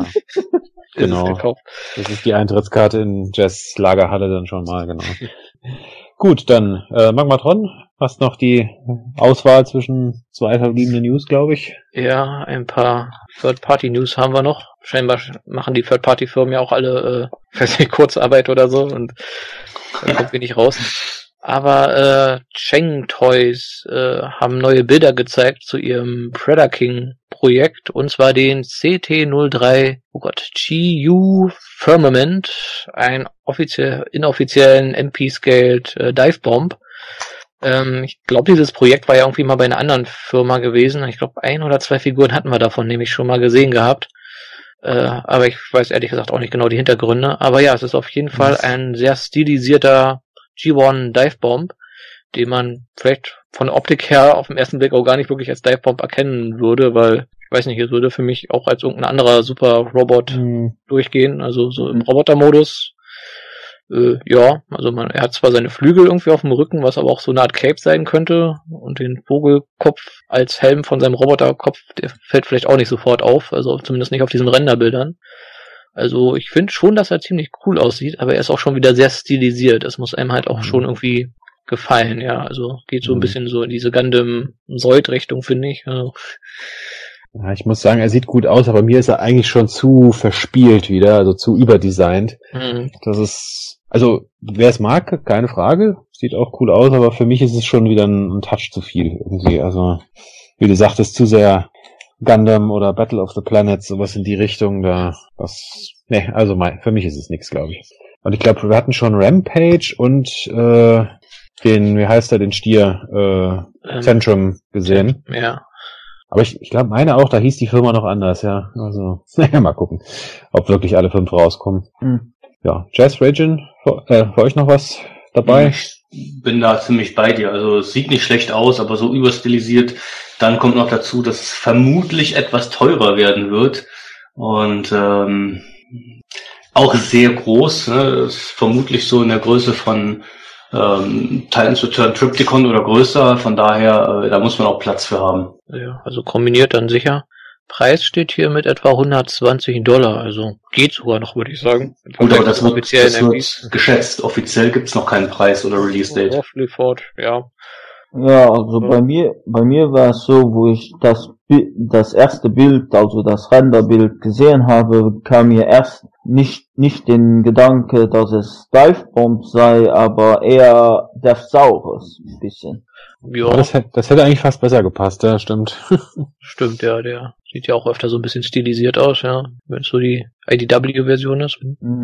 Genau. Das ist die Eintrittskarte in Jazz Lagerhalle dann schon mal, genau. Gut, dann Magmatron, hast noch die Auswahl zwischen 2 verbliebene News, glaube ich. Ja, ein paar Third-Party-News haben wir noch. Scheinbar machen die Third-Party-Firmen ja auch alle Kurzarbeit oder so und dann kommt wenig raus. Aber Cheng Toys haben neue Bilder gezeigt zu ihrem Predator King Projekt, und zwar den CT03 GU Firmament, ein inoffiziellen MP-Scaled Dive Bomb. Ich glaube, dieses Projekt war ja irgendwie mal bei einer anderen Firma gewesen. Ich glaube, 1 oder 2 Figuren hatten wir davon nämlich schon mal gesehen gehabt. Aber ich weiß ehrlich gesagt auch nicht genau die Hintergründe. Aber ja, es ist auf jeden Fall ein sehr stilisierter G1 Dive Bomb, den man vielleicht von der Optik her auf den ersten Blick auch gar nicht wirklich als Dive Bomb erkennen würde, weil, ich weiß nicht, es würde für mich auch als irgendein anderer Super Robot durchgehen, also so im Robotermodus. Ja, also er hat zwar seine Flügel irgendwie auf dem Rücken, was aber auch so eine Art Cape sein könnte, und den Vogelkopf als Helm von seinem Roboterkopf, der fällt vielleicht auch nicht sofort auf, also zumindest nicht auf diesen Renderbildern. Also ich finde schon, dass er ziemlich cool aussieht, aber er ist auch schon wieder sehr stilisiert. Es muss einem halt auch schon irgendwie gefallen, ja. Also geht so ein bisschen so in diese Gundam-Zoid-Richtung, finde ich. Also. Ja, ich muss sagen, er sieht gut aus, aber mir ist er eigentlich schon zu verspielt wieder, also zu überdesignt. Das ist, also wer es mag, keine Frage, sieht auch cool aus, aber für mich ist es schon wieder ein Touch zu viel irgendwie. Also wie du sagtest, zu sehr Gundam oder Battle of the Planets, sowas in die Richtung, für mich ist es nichts, glaube ich. Und ich glaube, wir hatten schon Rampage und den Stier, Centrum gesehen. Ja. Aber ich glaube, meine auch, da hieß die Firma noch anders, ja. Also, mal gucken, ob wirklich alle 5 rauskommen. Ja, Jazz Ragin, für euch noch was dabei? Ich bin da ziemlich bei dir. Also es sieht nicht schlecht aus, aber so überstilisiert. Dann kommt noch dazu, dass es vermutlich etwas teurer werden wird. Und auch sehr groß. Ne? Ist vermutlich so in der Größe von Titans Return Triptychon oder größer. Von daher, da muss man auch Platz für haben. Ja, also kombiniert dann sicher. Preis steht hier mit etwa $120, also geht sogar noch, würde ich sagen. Gut, aber das wird geschätzt. Offiziell gibt's noch keinen Preis oder Release Date. Ja. Ja, also bei mir war es so, wo ich das erste Bild, also das Renderbild gesehen habe, kam mir erst nicht den Gedanke, dass es Divebomb sei, aber eher Deathsaurus, ein bisschen. Ja, Das hätte eigentlich fast besser gepasst, ja, stimmt. stimmt, ja, der sieht ja auch öfter so ein bisschen stilisiert aus, ja, wenn es so die IDW-Version ist.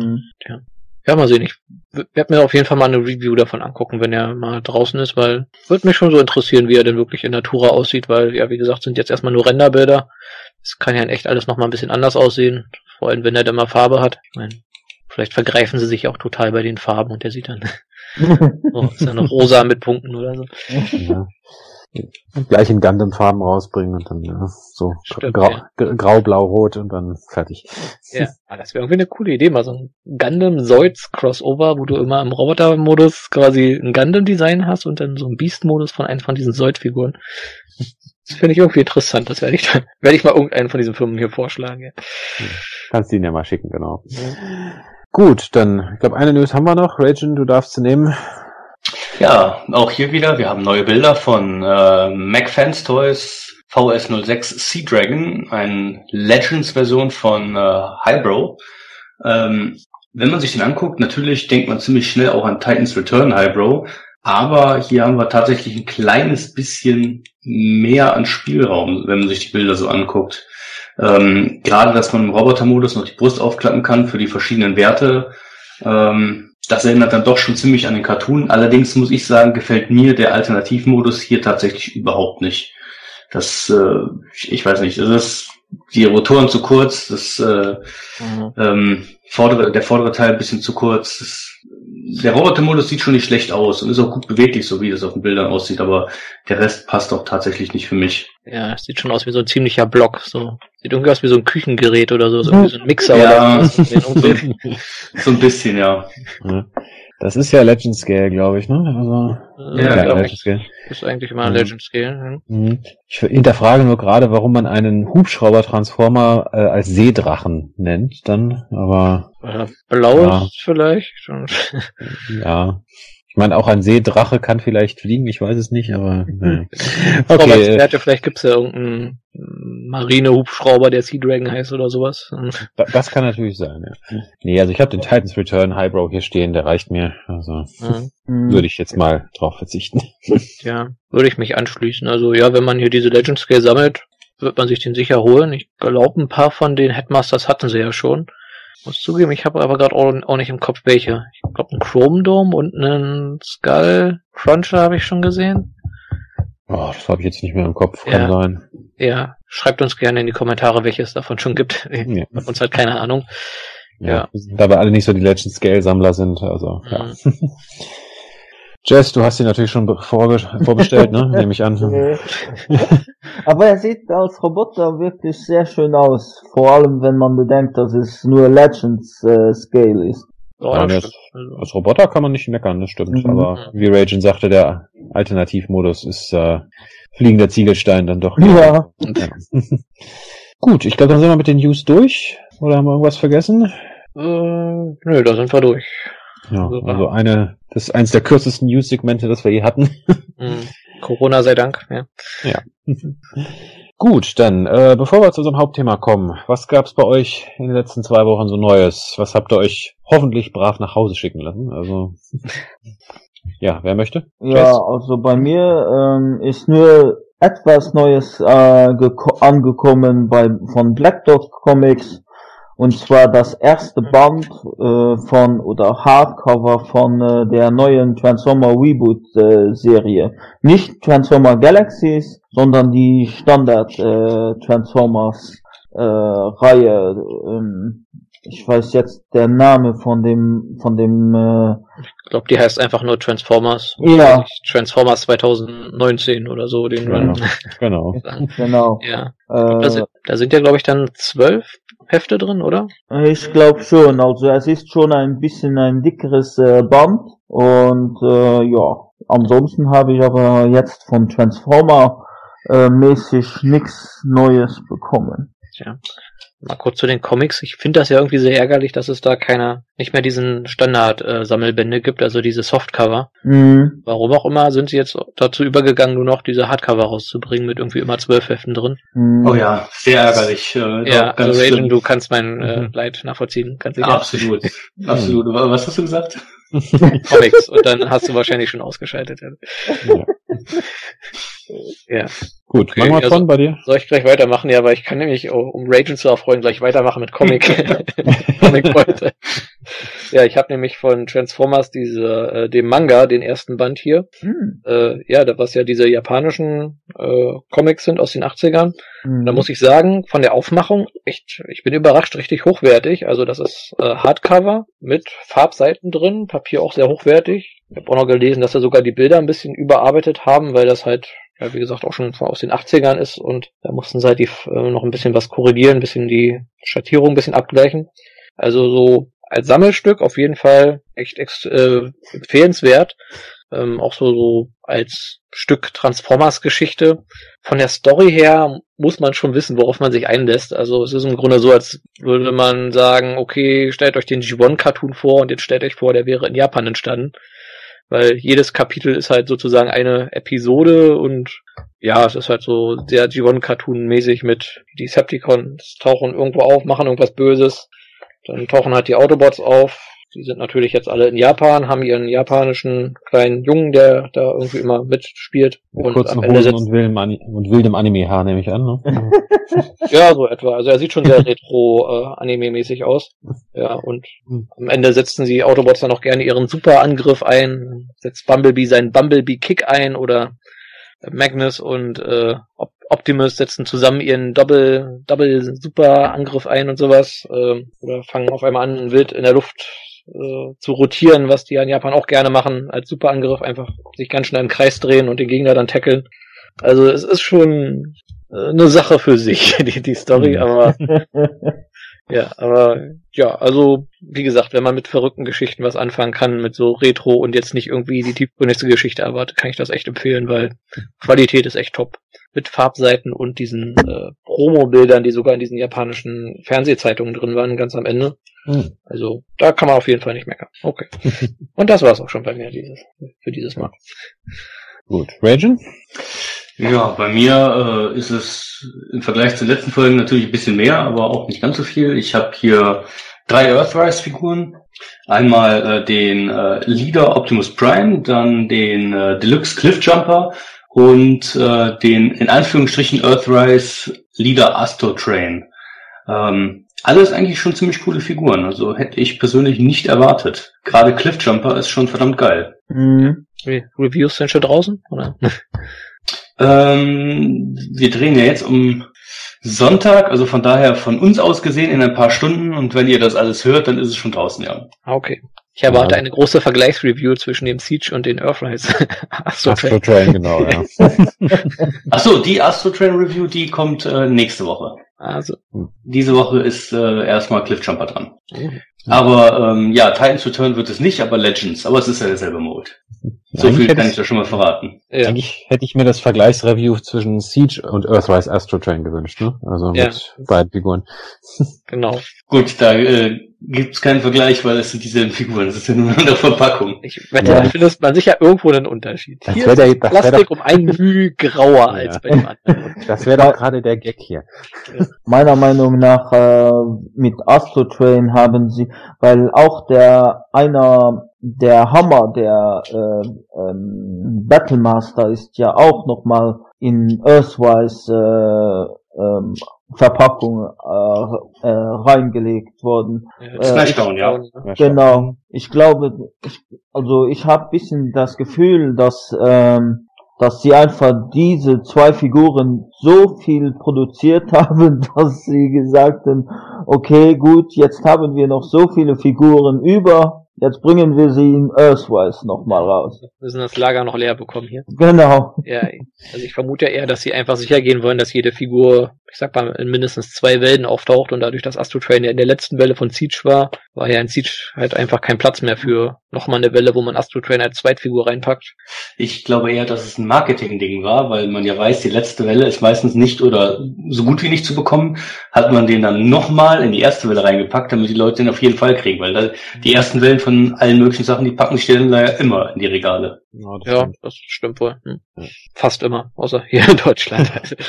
Ja, mal sehen, ich werde mir auf jeden Fall mal eine Review davon angucken, wenn er mal draußen ist, weil würde mich schon so interessieren, wie er denn wirklich in Natura aussieht, weil, ja, wie gesagt, sind jetzt erstmal nur Renderbilder. Das kann ja in echt alles nochmal ein bisschen anders aussehen, vor allem wenn er dann mal Farbe hat. Ich meine, vielleicht vergreifen sie sich auch total bei den Farben und der sieht dann ist dann rosa mit Punkten oder so. Ja. Gleich in Gundam-Farben rausbringen und dann so Stimmt, grau, blau, rot und dann fertig. Ja, das wäre irgendwie eine coole Idee, mal so ein Gundam-Zoids-Crossover, wo du immer im Roboter-Modus quasi ein Gundam-Design hast und dann so ein Beast-Modus von einem von diesen Zoid-Figuren. Das finde ich irgendwie interessant, das werde ich mal irgendeinen von diesen Firmen hier vorschlagen. Ja. Kannst du ihn ja mal schicken, genau. Ja. Gut, dann, ich glaube, eine News haben wir noch. Ragin, du darfst sie nehmen. Ja, auch hier wieder. Wir haben neue Bilder von MacFans Toys VS06 Sea Dragon, eine Legends-Version von Hybro. Wenn man sich den anguckt, natürlich denkt man ziemlich schnell auch an Titans Return Hybro, aber hier haben wir tatsächlich ein kleines bisschen mehr an Spielraum, wenn man sich die Bilder so anguckt. Gerade, dass man im Robotermodus noch die Brust aufklappen kann für die verschiedenen Werte. Das erinnert dann doch schon ziemlich an den Cartoon. Allerdings muss ich sagen, gefällt mir der Alternativmodus hier tatsächlich überhaupt nicht. Das, ich weiß nicht, die Rotoren zu kurz, der vordere Teil ein bisschen zu kurz. Der Robotermodus sieht schon nicht schlecht aus und ist auch gut beweglich, so wie das auf den Bildern aussieht, aber der Rest passt auch tatsächlich nicht für mich. Ja, es sieht schon aus wie so ein ziemlicher Block, so. Sieht irgendwie aus wie so ein Küchengerät oder so, irgendwie so ein Mixer ja, oder was. So ein bisschen, ja. Das ist ja Legend Scale, glaube ich, ne? Also, ja, Legend Scale. Ist eigentlich immer Legend Scale. Ich hinterfrage nur gerade, warum man einen Hubschrauber-Transformer als Seedrachen nennt, dann, aber... Blau ist vielleicht. Ja. Ich meine, auch ein Seedrache kann vielleicht fliegen, ich weiß es nicht, aber... Naja. Okay. Vielleicht gibt's ja irgendeinen Marine-Hubschrauber, der Sea Dragon heißt oder sowas. Das kann natürlich sein, ja. Nee, also ich habe den Titans Return Hybro hier stehen, der reicht mir. Also würde ich jetzt mal drauf verzichten. Ja, würde ich mich anschließen. Also ja, wenn man hier diese Legend Scale sammelt, wird man sich den sicher holen. Ich glaube, ein paar von den Headmasters hatten sie ja schon. Muss zugeben, ich habe aber gerade auch nicht im Kopf welche. Ich glaube, einen Chrome Dome und einen Skull Cruncher habe ich schon gesehen. Oh, das habe ich jetzt nicht mehr im Kopf, kann sein. Ja, schreibt uns gerne in die Kommentare, welche es davon schon gibt. Ja. Uns hat keine Ahnung. Ja. Da wir alle nicht so die Legend Scale Sammler sind, also ja. Jess, du hast ihn natürlich schon vorbestellt, ne? Nehme ich an. Nee. Aber er sieht als Roboter wirklich sehr schön aus. Vor allem, wenn man bedenkt, dass es nur Legends Scale ist. Ja, als Roboter kann man nicht meckern, das stimmt. Aber wie Ragin sagte, der Alternativmodus ist fliegender Ziegelstein dann doch. Ja. Gut, ich glaube, dann sind wir mit den News durch. Oder haben wir irgendwas vergessen? Nö, da sind wir durch. Ja, also das ist eins der kürzesten News-Segmente, das wir je hatten. Corona sei Dank, ja. Ja. Gut, dann, bevor wir zu unserem Hauptthema kommen, was gab's bei euch in den letzten 2 Wochen so Neues? Was habt ihr euch hoffentlich brav nach Hause schicken lassen? Also, ja, wer möchte? Ja, also bei mir ist nur etwas Neues angekommen von Black Dog Comics. Und zwar das erste Band oder Hardcover von der neuen Transformer Reboot Serie. Nicht Transformer Galaxies, sondern die Standard Transformers Reihe. Ich weiß jetzt der Name von dem ich glaube, die heißt einfach nur Transformers. Ja. Transformers 2019 oder so, den Run. Genau. Genau. Ja. Da sind ja, glaube ich, dann 12 Hefte drin, oder? Ich glaube schon. Also es ist schon ein bisschen ein dickeres Band. Und ja, ansonsten habe ich aber jetzt von Transformer mäßig nichts Neues bekommen. Tja. Mal kurz zu den Comics. Ich finde das ja irgendwie sehr ärgerlich, dass es da nicht mehr diesen Standard-Sammelbände gibt, also diese Softcover. Mhm. Warum auch immer sind sie jetzt dazu übergegangen, nur noch diese Hardcover rauszubringen mit irgendwie immer 12 Heften drin. Mhm. Oh ja, sehr ärgerlich. Ja, also Raven, du kannst mein Leid nachvollziehen. Ganz sicher. Absolut. Absolut. Was hast du gesagt? Comics. Und dann hast du wahrscheinlich schon ausgeschaltet. Ja. Ja. Gut, Okay, Mangmatron also- bei dir? Soll ich gleich weitermachen? Ja, aber ich kann nämlich, um Ragen zu erfreuen, gleich weitermachen mit Comic. Comic-Leute. Ja, ich habe nämlich von Transformers dem Manga, den ersten Band hier. Mhm. Was ja diese japanischen Comics sind aus den 80ern. Mhm. Da muss ich sagen, von der Aufmachung echt, ich bin überrascht, richtig hochwertig. Also das ist Hardcover mit Farbseiten drin, Papier auch sehr hochwertig. Ich habe auch noch gelesen, dass da sogar die Bilder ein bisschen überarbeitet haben, weil das halt, ja, wie gesagt, auch schon aus den 80ern ist und da mussten sie halt noch ein bisschen was korrigieren, ein bisschen die Schattierung ein bisschen abgleichen. Also so als Sammelstück auf jeden Fall echt empfehlenswert. Auch so als Stück Transformers-Geschichte. Von der Story her muss man schon wissen, worauf man sich einlässt. Also es ist im Grunde so, als würde man sagen, okay, stellt euch den G1-Cartoon vor und jetzt stellt euch vor, der wäre in Japan entstanden. Weil jedes Kapitel ist halt sozusagen eine Episode und ja, es ist halt so sehr G1-Cartoon-mäßig mit die Decepticons tauchen irgendwo auf, machen irgendwas Böses. Dann tauchen halt die Autobots auf. Die sind natürlich jetzt alle in Japan, haben ihren japanischen kleinen Jungen, der da irgendwie immer mitspielt. Mit Und kurzen am Ende Hosen und wildem Anime-Haar, nehme ich an, ne? ja, so etwa. Also er sieht schon sehr retro-anime-mäßig aus. Ja, und am Ende setzen die Autobots dann auch gerne ihren Superangriff ein, setzt Bumblebee seinen Bumblebee-Kick ein oder Magnus und Optimus setzen zusammen ihren Double-Super-Angriff ein und sowas. Oder fangen auf einmal an, wild in der Luft zu rotieren, was die in Japan auch gerne machen, als Superangriff, einfach sich ganz schnell im Kreis drehen und den Gegner dann tackeln. Also es ist schon eine Sache für sich, die Story, aber also wie gesagt, wenn man mit verrückten Geschichten was anfangen kann, mit so Retro und jetzt nicht irgendwie die tiefgründigste Geschichte erwartet, kann ich das echt empfehlen, weil Qualität ist echt top. Mit Farbseiten und diesen Promo-Bildern, die sogar in diesen japanischen Fernsehzeitungen drin waren, ganz am Ende. Also da kann man auf jeden Fall nicht meckern. Okay. Und das war's auch schon bei mir für dieses Mal. Gut. Ragen? Ja, bei mir ist es im Vergleich zu den letzten Folgen natürlich ein bisschen mehr, aber auch nicht ganz so viel. Ich habe hier 3 Earthrise-Figuren. Einmal den Leader Optimus Prime, dann den Deluxe Cliffjumper und den in Anführungsstrichen Earthrise Leader Astro Train. Alles eigentlich schon ziemlich coole Figuren, also hätte ich persönlich nicht erwartet. Gerade Cliffjumper ist schon verdammt geil. Mhm. Die Reviews sind schon draußen, oder? Wir drehen ja jetzt um Sonntag, also von daher von uns aus gesehen in ein paar Stunden und wenn ihr das alles hört, dann ist es schon draußen, ja. Okay. Ich erwarte eine große Vergleichsreview zwischen dem Siege und den Earthrise. Astro Train, genau, ja. Achso, die Astro Train Review, die kommt nächste Woche. Also. Diese Woche ist erstmal Cliffjumper dran. Mhm. Aber Titans Return wird es nicht, aber Legends. Aber es ist ja derselbe Mode. So Eigentlich viel kann ich da schon mal verraten. Ja. Eigentlich hätte ich mir das Vergleichsreview zwischen Siege und Earthrise Astro Train gewünscht, ne? Also mit beiden Figuren. Genau. Gut, da gibt's keinen Vergleich, weil es sind dieselben Figuren. Das ist ja nur eine andere Verpackung. Ich wette, da findest man sicher irgendwo einen Unterschied. Das Hier wär ist das Plastik um ein Mühe grauer als bei dem anderen. Das wäre doch gerade der Gag hier. Meiner Meinung nach mit Astro Train haben sie, weil auch der Hammer, der Battlemaster ist ja auch nochmal in Earthrise Verpackung reingelegt worden. Splashdown, ja. Genau. Ich glaube, ich habe bisschen das Gefühl, dass sie einfach diese 2 Figuren so viel produziert haben, dass sie gesagt haben, okay, gut, jetzt haben wir noch so viele Figuren über, jetzt bringen wir sie in Earthrise nochmal raus. Wir müssen das Lager noch leer bekommen hier. Genau. Ja, also ich vermute ja eher, dass sie einfach sicher gehen wollen, dass jede Figur ich sag mal, in mindestens 2 Wellen auftaucht und dadurch, dass Astro Train ja in der letzten Welle von Siege war ja in Siege halt einfach kein Platz mehr für nochmal eine Welle, wo man Astro Train als Zweitfigur reinpackt. Ich glaube eher, dass es ein Marketing-Ding war, weil man ja weiß, die letzte Welle ist meistens nicht oder so gut wie nicht zu bekommen, hat man den dann nochmal in die erste Welle reingepackt, damit die Leute den auf jeden Fall kriegen, weil die ersten Wellen von allen möglichen Sachen, die packen sich dann leider immer in die Regale. Ja, das stimmt wohl. Ja. Fast immer, außer hier in Deutschland.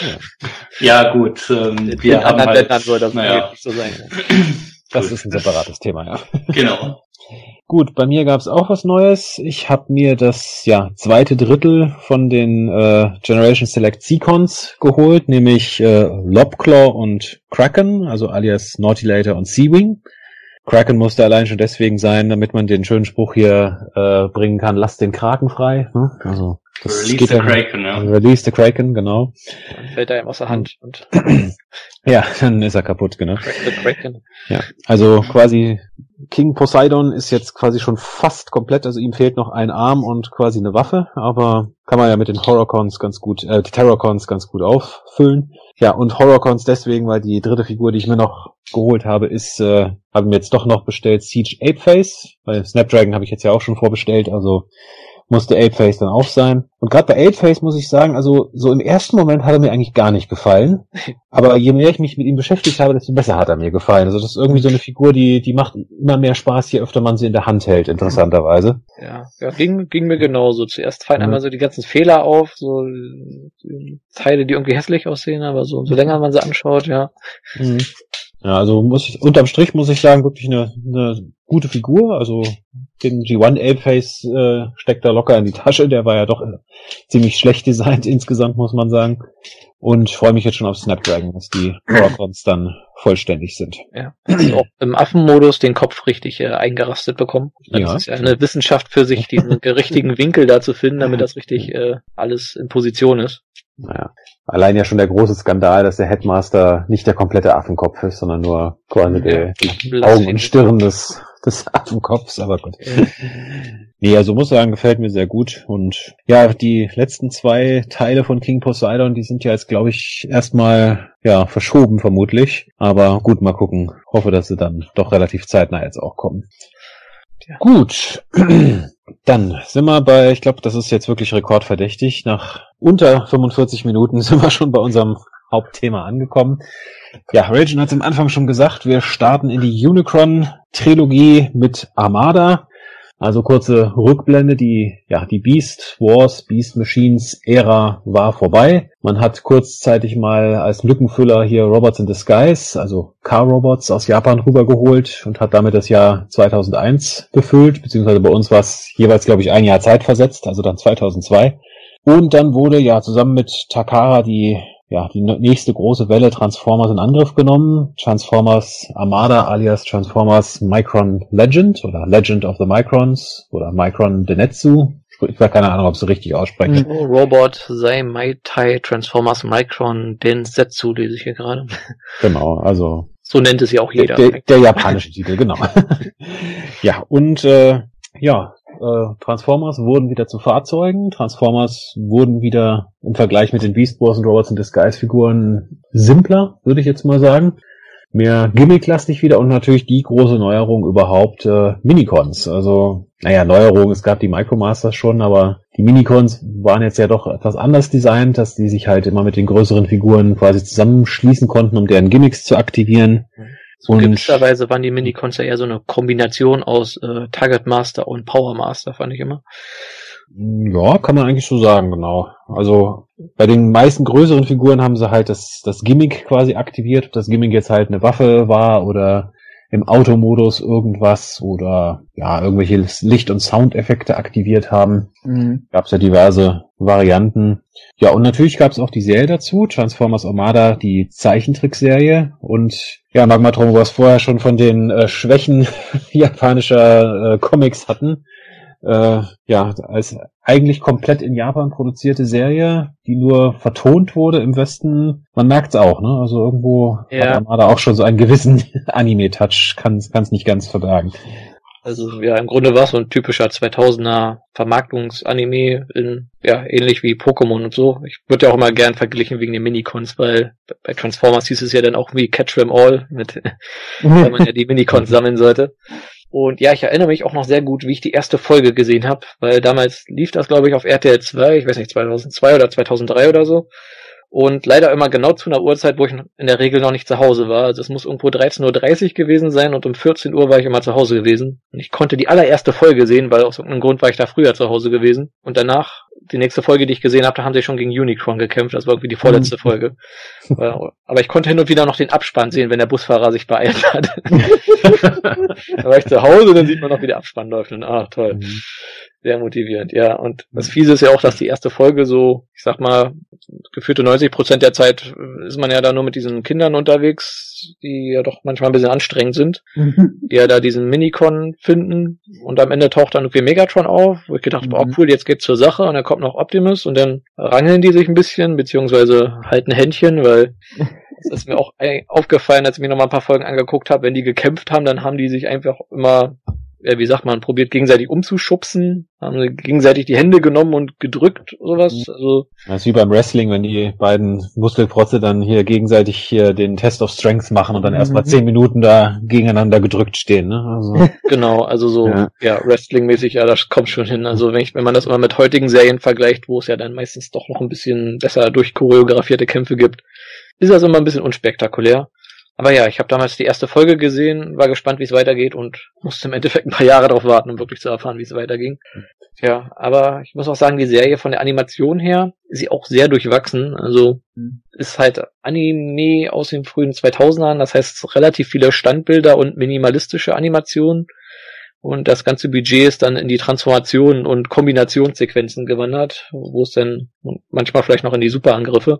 Ja, gut. Wir in anderen Ländern soll das nicht so sein. Das ist ein separates Thema, ja. Genau. Gut, bei mir gab's auch was Neues. Ich habe mir das zweite Drittel von den Generation Select Seacons geholt, nämlich Lobclaw und Kraken, also alias Nautilator und Seawing. Kraken musste allein schon deswegen sein, damit man den schönen Spruch hier bringen kann, lasst den Kraken frei. Also das Release the Kraken, ja. Release the Kraken, genau. Dann fällt er ihm aus der Hand und ja, dann ist er kaputt, genau. Crack the Kraken. Ja, also quasi King Poseidon ist jetzt quasi schon fast komplett, also ihm fehlt noch ein Arm und quasi eine Waffe, aber kann man ja mit den Horrorcons ganz gut, die Terrorcons ganz gut auffüllen. Ja, und Horrorcons deswegen, weil die dritte Figur, die ich mir noch geholt habe, ist, habe mir jetzt doch noch bestellt, Siege Apeface, weil Snapdragon habe ich jetzt ja auch schon vorbestellt, also musste Apeface dann auch sein. Und gerade bei Apeface muss ich sagen, also so im ersten Moment hat er mir eigentlich gar nicht gefallen. Aber je mehr ich mich mit ihm beschäftigt habe, desto besser hat er mir gefallen. Also das ist irgendwie so eine Figur, die macht immer mehr Spaß, je öfter man sie in der Hand hält, interessanterweise. Ja, ging mir genauso. Zuerst fallen einmal so die ganzen Fehler auf, so Teile, die irgendwie hässlich aussehen, aber so länger man sie anschaut, ja. Mhm. Ja, also unterm Strich muss ich sagen, wirklich eine gute Figur. Also den G1 Apeface steckt da locker in die Tasche. Der war ja doch ziemlich schlecht designt insgesamt, muss man sagen. Und freue mich jetzt schon auf Snapdragon, dass die Horrorcons dann vollständig sind. Ja, also auch im Affenmodus den Kopf richtig eingerastet bekommen. Das ist ja eine Wissenschaft für sich, diesen richtigen Winkel da zu finden, damit das richtig alles in Position ist. Naja, allein ja schon der große Skandal, dass der Headmaster nicht der komplette Affenkopf ist, sondern nur quasi die Augen und Stirn des Affenkopfs, aber gut. Nee, also muss sagen, gefällt mir sehr gut. Und ja, die letzten 2 Teile von King Poseidon, die sind ja jetzt, glaube ich, erstmal verschoben vermutlich. Aber gut, mal gucken. Hoffe, dass sie dann doch relativ zeitnah jetzt auch kommen. Ja. Gut, dann sind wir bei, ich glaube, das ist jetzt wirklich rekordverdächtig. Nach unter 45 Minuten sind wir schon bei unserem Hauptthema angekommen. Ja, Ragen hat es am Anfang schon gesagt, wir starten in die Unicron-Trilogie mit Armada. Also kurze Rückblende, die Beast Wars, Beast Machines Ära war vorbei. Man hat kurzzeitig mal als Lückenfüller hier Robots in Disguise, also Car-Robots aus Japan rübergeholt und hat damit das Jahr 2001 befüllt, beziehungsweise bei uns war es jeweils, glaube ich, ein Jahr Zeit versetzt, also dann 2002. Und dann wurde zusammen mit Takara die nächste große Welle Transformers in Angriff genommen. Transformers Armada alias Transformers Micron Legend oder Legend of the Microns oder Micron Denetsu. Ich habe keine Ahnung, ob ich so richtig ausspreche. Robot Maitai Transformers Micron Densetsu lese ich hier gerade. Genau, also so nennt es ja auch jeder. Der japanische Titel, genau. Ja, und Transformers wurden wieder zu Fahrzeugen. Transformers wurden wieder im Vergleich mit den Beast Wars und Robots in Disguise Figuren simpler, würde ich jetzt mal sagen. Mehr gimmicklastig wieder und natürlich die große Neuerung überhaupt, Minicons. Also, Neuerung, es gab die Micromasters schon, aber die Minicons waren jetzt ja doch etwas anders designt, dass die sich halt immer mit den größeren Figuren quasi zusammenschließen konnten, um deren Gimmicks zu aktivieren. So in gewisser Weise waren die Minicons ja eher so eine Kombination aus Target Master und Power Master, fand ich immer. Ja, kann man eigentlich so sagen, genau. Also bei den meisten größeren Figuren haben sie halt das Gimmick quasi aktiviert, ob das Gimmick jetzt halt eine Waffe war oder im Automodus irgendwas oder irgendwelche Licht- und Soundeffekte aktiviert haben. Gab es ja diverse Varianten. Ja, und natürlich gab es auch die Serie dazu, Transformers Armada, die Zeichentrickserie. Und Magmatron, du hast vorher schon von den Schwächen japanischer Comics hatten. Als eigentlich komplett in Japan produzierte Serie, die nur vertont wurde im Westen, man merkt's auch, ne? Also irgendwo hat Armada auch schon so einen gewissen Anime-Touch, kann's nicht ganz verbergen. Also ja, im Grunde war es so ein typischer 2000er Vermarktungsanime, ähnlich wie Pokémon und so. Ich würde ja auch immer gern verglichen wegen den Minicons, weil bei Transformers hieß es ja dann auch wie Catch Them All, weil man ja die Minicons sammeln sollte. Und ja, ich erinnere mich auch noch sehr gut, wie ich die erste Folge gesehen habe, weil damals lief das, glaube ich, auf RTL 2, ich weiß nicht, 2002 oder 2003 oder so. Und leider immer genau zu einer Uhrzeit, wo ich in der Regel noch nicht zu Hause war. Also es muss irgendwo 13:30 Uhr gewesen sein und um 14 Uhr war ich immer zu Hause gewesen. Und ich konnte die allererste Folge sehen, weil aus irgendeinem Grund war ich da früher zu Hause gewesen. Und danach, die nächste Folge, die ich gesehen habe, da haben sie schon gegen Unicron gekämpft. Das war irgendwie die vorletzte Folge. Aber ich konnte hin und wieder noch den Abspann sehen, wenn der Busfahrer sich beeilt hat. Da war ich zu Hause, dann sieht man noch, wie der Abspann läuft. Und toll. Sehr motivierend, ja. Und das Fiese ist ja auch, dass die erste Folge so, ich sag mal, gefühlte 90% der Zeit ist man ja da nur mit diesen Kindern unterwegs, die ja doch manchmal ein bisschen anstrengend sind, die ja da diesen Minicon finden und am Ende taucht dann irgendwie Megatron auf, wo ich gedacht habe, cool, jetzt geht's zur Sache und dann kommt noch Optimus und dann rangeln die sich ein bisschen, beziehungsweise halten Händchen, weil das ist mir auch aufgefallen, als ich mir noch mal ein paar Folgen angeguckt habe, wenn die gekämpft haben, dann haben die sich einfach immer, wie sagt man, probiert gegenseitig umzuschubsen, haben sie gegenseitig die Hände genommen und gedrückt, sowas. Also das ist wie beim Wrestling, wenn die beiden Muskelprotze dann hier gegenseitig hier den Test of Strength machen und dann erstmal 10 Minuten da gegeneinander gedrückt stehen, ne? Also. Genau, also so, Wrestling-mäßig, ja, das kommt schon hin. Also wenn man das immer mit heutigen Serien vergleicht, wo es ja dann meistens doch noch ein bisschen besser durchchoreografierte Kämpfe gibt, ist das immer ein bisschen unspektakulär. Aber ja, ich habe damals die erste Folge gesehen, war gespannt, wie es weitergeht und musste im Endeffekt ein paar Jahre darauf warten, um wirklich zu erfahren, wie es weiterging. Ja, aber ich muss auch sagen, die Serie von der Animation her ist sie auch sehr durchwachsen. Also ist halt Anime aus den frühen 2000ern, das heißt relativ viele Standbilder und minimalistische Animationen. Und das ganze Budget ist dann in die Transformationen und Kombinationssequenzen gewandert, wo es dann manchmal vielleicht noch in die Superangriffe.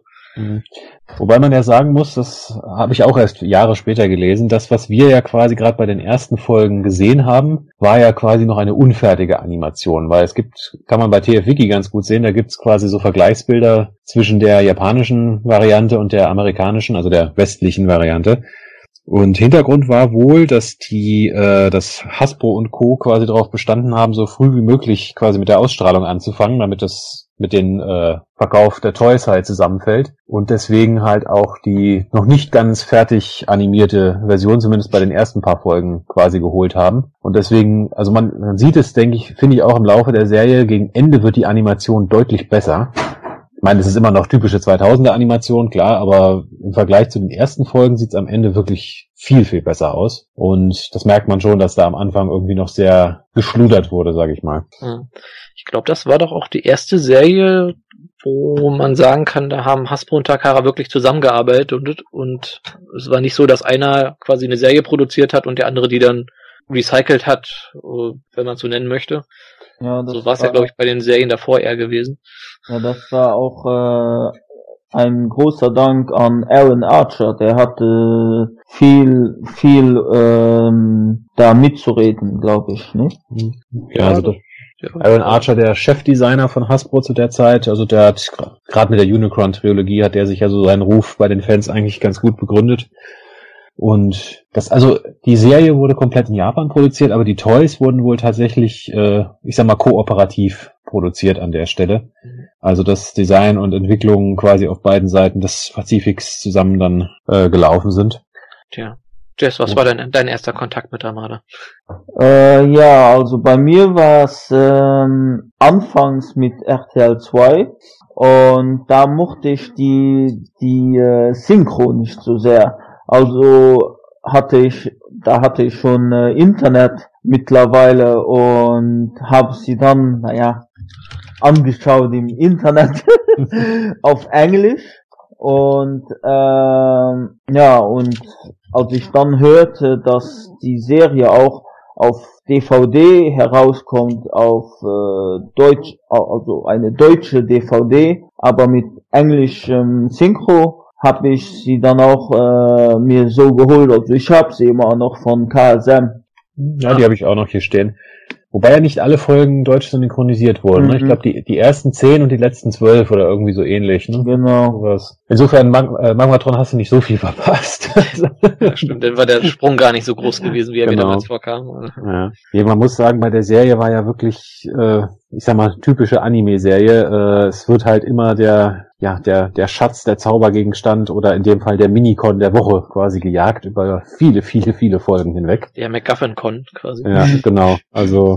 Wobei man ja sagen muss, das habe ich auch erst Jahre später gelesen, das, was wir ja quasi gerade bei den ersten Folgen gesehen haben, war ja quasi noch eine unfertige Animation, weil es gibt, kann man bei TF-Wiki ganz gut sehen, da gibt's quasi so Vergleichsbilder zwischen der japanischen Variante und der amerikanischen, also der westlichen Variante. Und Hintergrund war wohl, dass dass Hasbro und Co. quasi darauf bestanden haben, so früh wie möglich quasi mit der Ausstrahlung anzufangen, damit das mit den Verkauf der Toys halt zusammenfällt und deswegen halt auch die noch nicht ganz fertig animierte Version, zumindest bei den ersten paar Folgen quasi geholt haben. Und deswegen, also man sieht es, finde ich auch im Laufe der Serie, gegen Ende wird die Animation deutlich besser. Ich meine, es ist immer noch typische 2000er Animation, klar, aber im Vergleich zu den ersten Folgen sieht es am Ende wirklich viel, viel besser aus. Und das merkt man schon, dass da am Anfang irgendwie noch sehr geschludert wurde, sage ich mal. Ich glaube, das war doch auch die erste Serie, wo man sagen kann, da haben Hasbro und Takara wirklich zusammengearbeitet und es war nicht so, dass einer quasi eine Serie produziert hat und der andere die dann recycelt hat, wenn man es so nennen möchte. Ja, so war es ja, glaube ich, bei den Serien davor eher gewesen. Ja, das war auch ein großer Dank an Aaron Archer, der hatte viel da mitzureden, glaube ich, ne? Ja, also Aaron Archer, der Chefdesigner von Hasbro zu der Zeit, also der hat gerade mit der Unicron-Trilogie hat der sich ja so seinen Ruf bei den Fans eigentlich ganz gut begründet. Und die Serie wurde komplett in Japan produziert, aber die Toys wurden wohl tatsächlich, ich sag mal, kooperativ produziert an der Stelle. Also das Design und Entwicklung quasi auf beiden Seiten des Pazifiks zusammen dann gelaufen sind. Tja. Jess, was war denn dein erster Kontakt mit Armada? Ja, also bei mir war es anfangs mit RTL 2 und da mochte ich die Synchro nicht so sehr. Also hatte ich schon Internet mittlerweile und habe sie dann, angeschaut im Internet auf Englisch und und als ich dann hörte, dass die Serie auch auf DVD herauskommt, auf Deutsch, also eine deutsche DVD, aber mit englischem Synchro, habe ich sie dann auch mir so geholt. Also ich habe sie immer noch von KSM. Ja, die habe ich auch noch hier stehen. Wobei ja nicht alle Folgen deutsch synchronisiert wurden. Ne? Ich glaube, die ersten 10 und die letzten 12 oder irgendwie so ähnlich. Ne? Genau. Insofern, Magmatron hast du nicht so viel verpasst. Ja, stimmt, dann war der Sprung gar nicht so groß gewesen, wie er mir damals vorkam. Ja, man muss sagen, bei der Serie war ja wirklich, ich sag mal, typische Anime-Serie. Es wird halt immer der Schatz, der Zaubergegenstand oder in dem Fall der Minicon der Woche quasi gejagt über viele, viele, viele Folgen hinweg. Der MacGuffin-Con quasi. Ja, genau. Also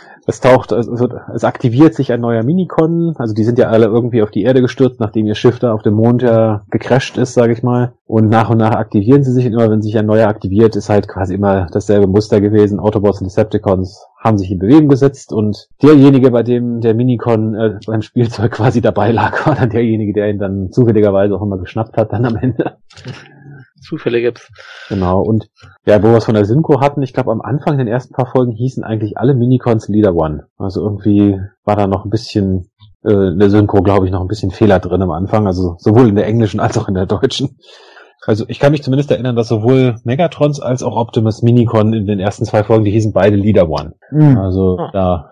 es aktiviert sich ein neuer Minicon, also die sind ja alle irgendwie auf die Erde gestürzt, nachdem ihr Schiff da auf dem Mond ja gecrasht ist, sage ich mal. Und nach aktivieren sie sich, und immer wenn sich ein neuer aktiviert, ist halt quasi immer dasselbe Muster gewesen. Autobots und Decepticons haben sich in Bewegung gesetzt, und derjenige, bei dem der Minicon beim Spielzeug quasi dabei lag, war dann derjenige, der ihn dann zufälligerweise auch immer geschnappt hat, dann am Ende. Zufälle gibt's. Genau, und ja, wo wir es von der Synchro hatten, ich glaube am Anfang, in den ersten paar Folgen, hießen eigentlich alle Minicons Leader One. Also irgendwie war da noch ein bisschen, in der Synchro, glaube ich, noch ein bisschen Fehler drin am Anfang, also sowohl in der englischen als auch in der deutschen. Also ich kann mich zumindest erinnern, dass sowohl Megatrons als auch Optimus Minicon in den ersten 2 Folgen, die hießen beide Leader One. Also da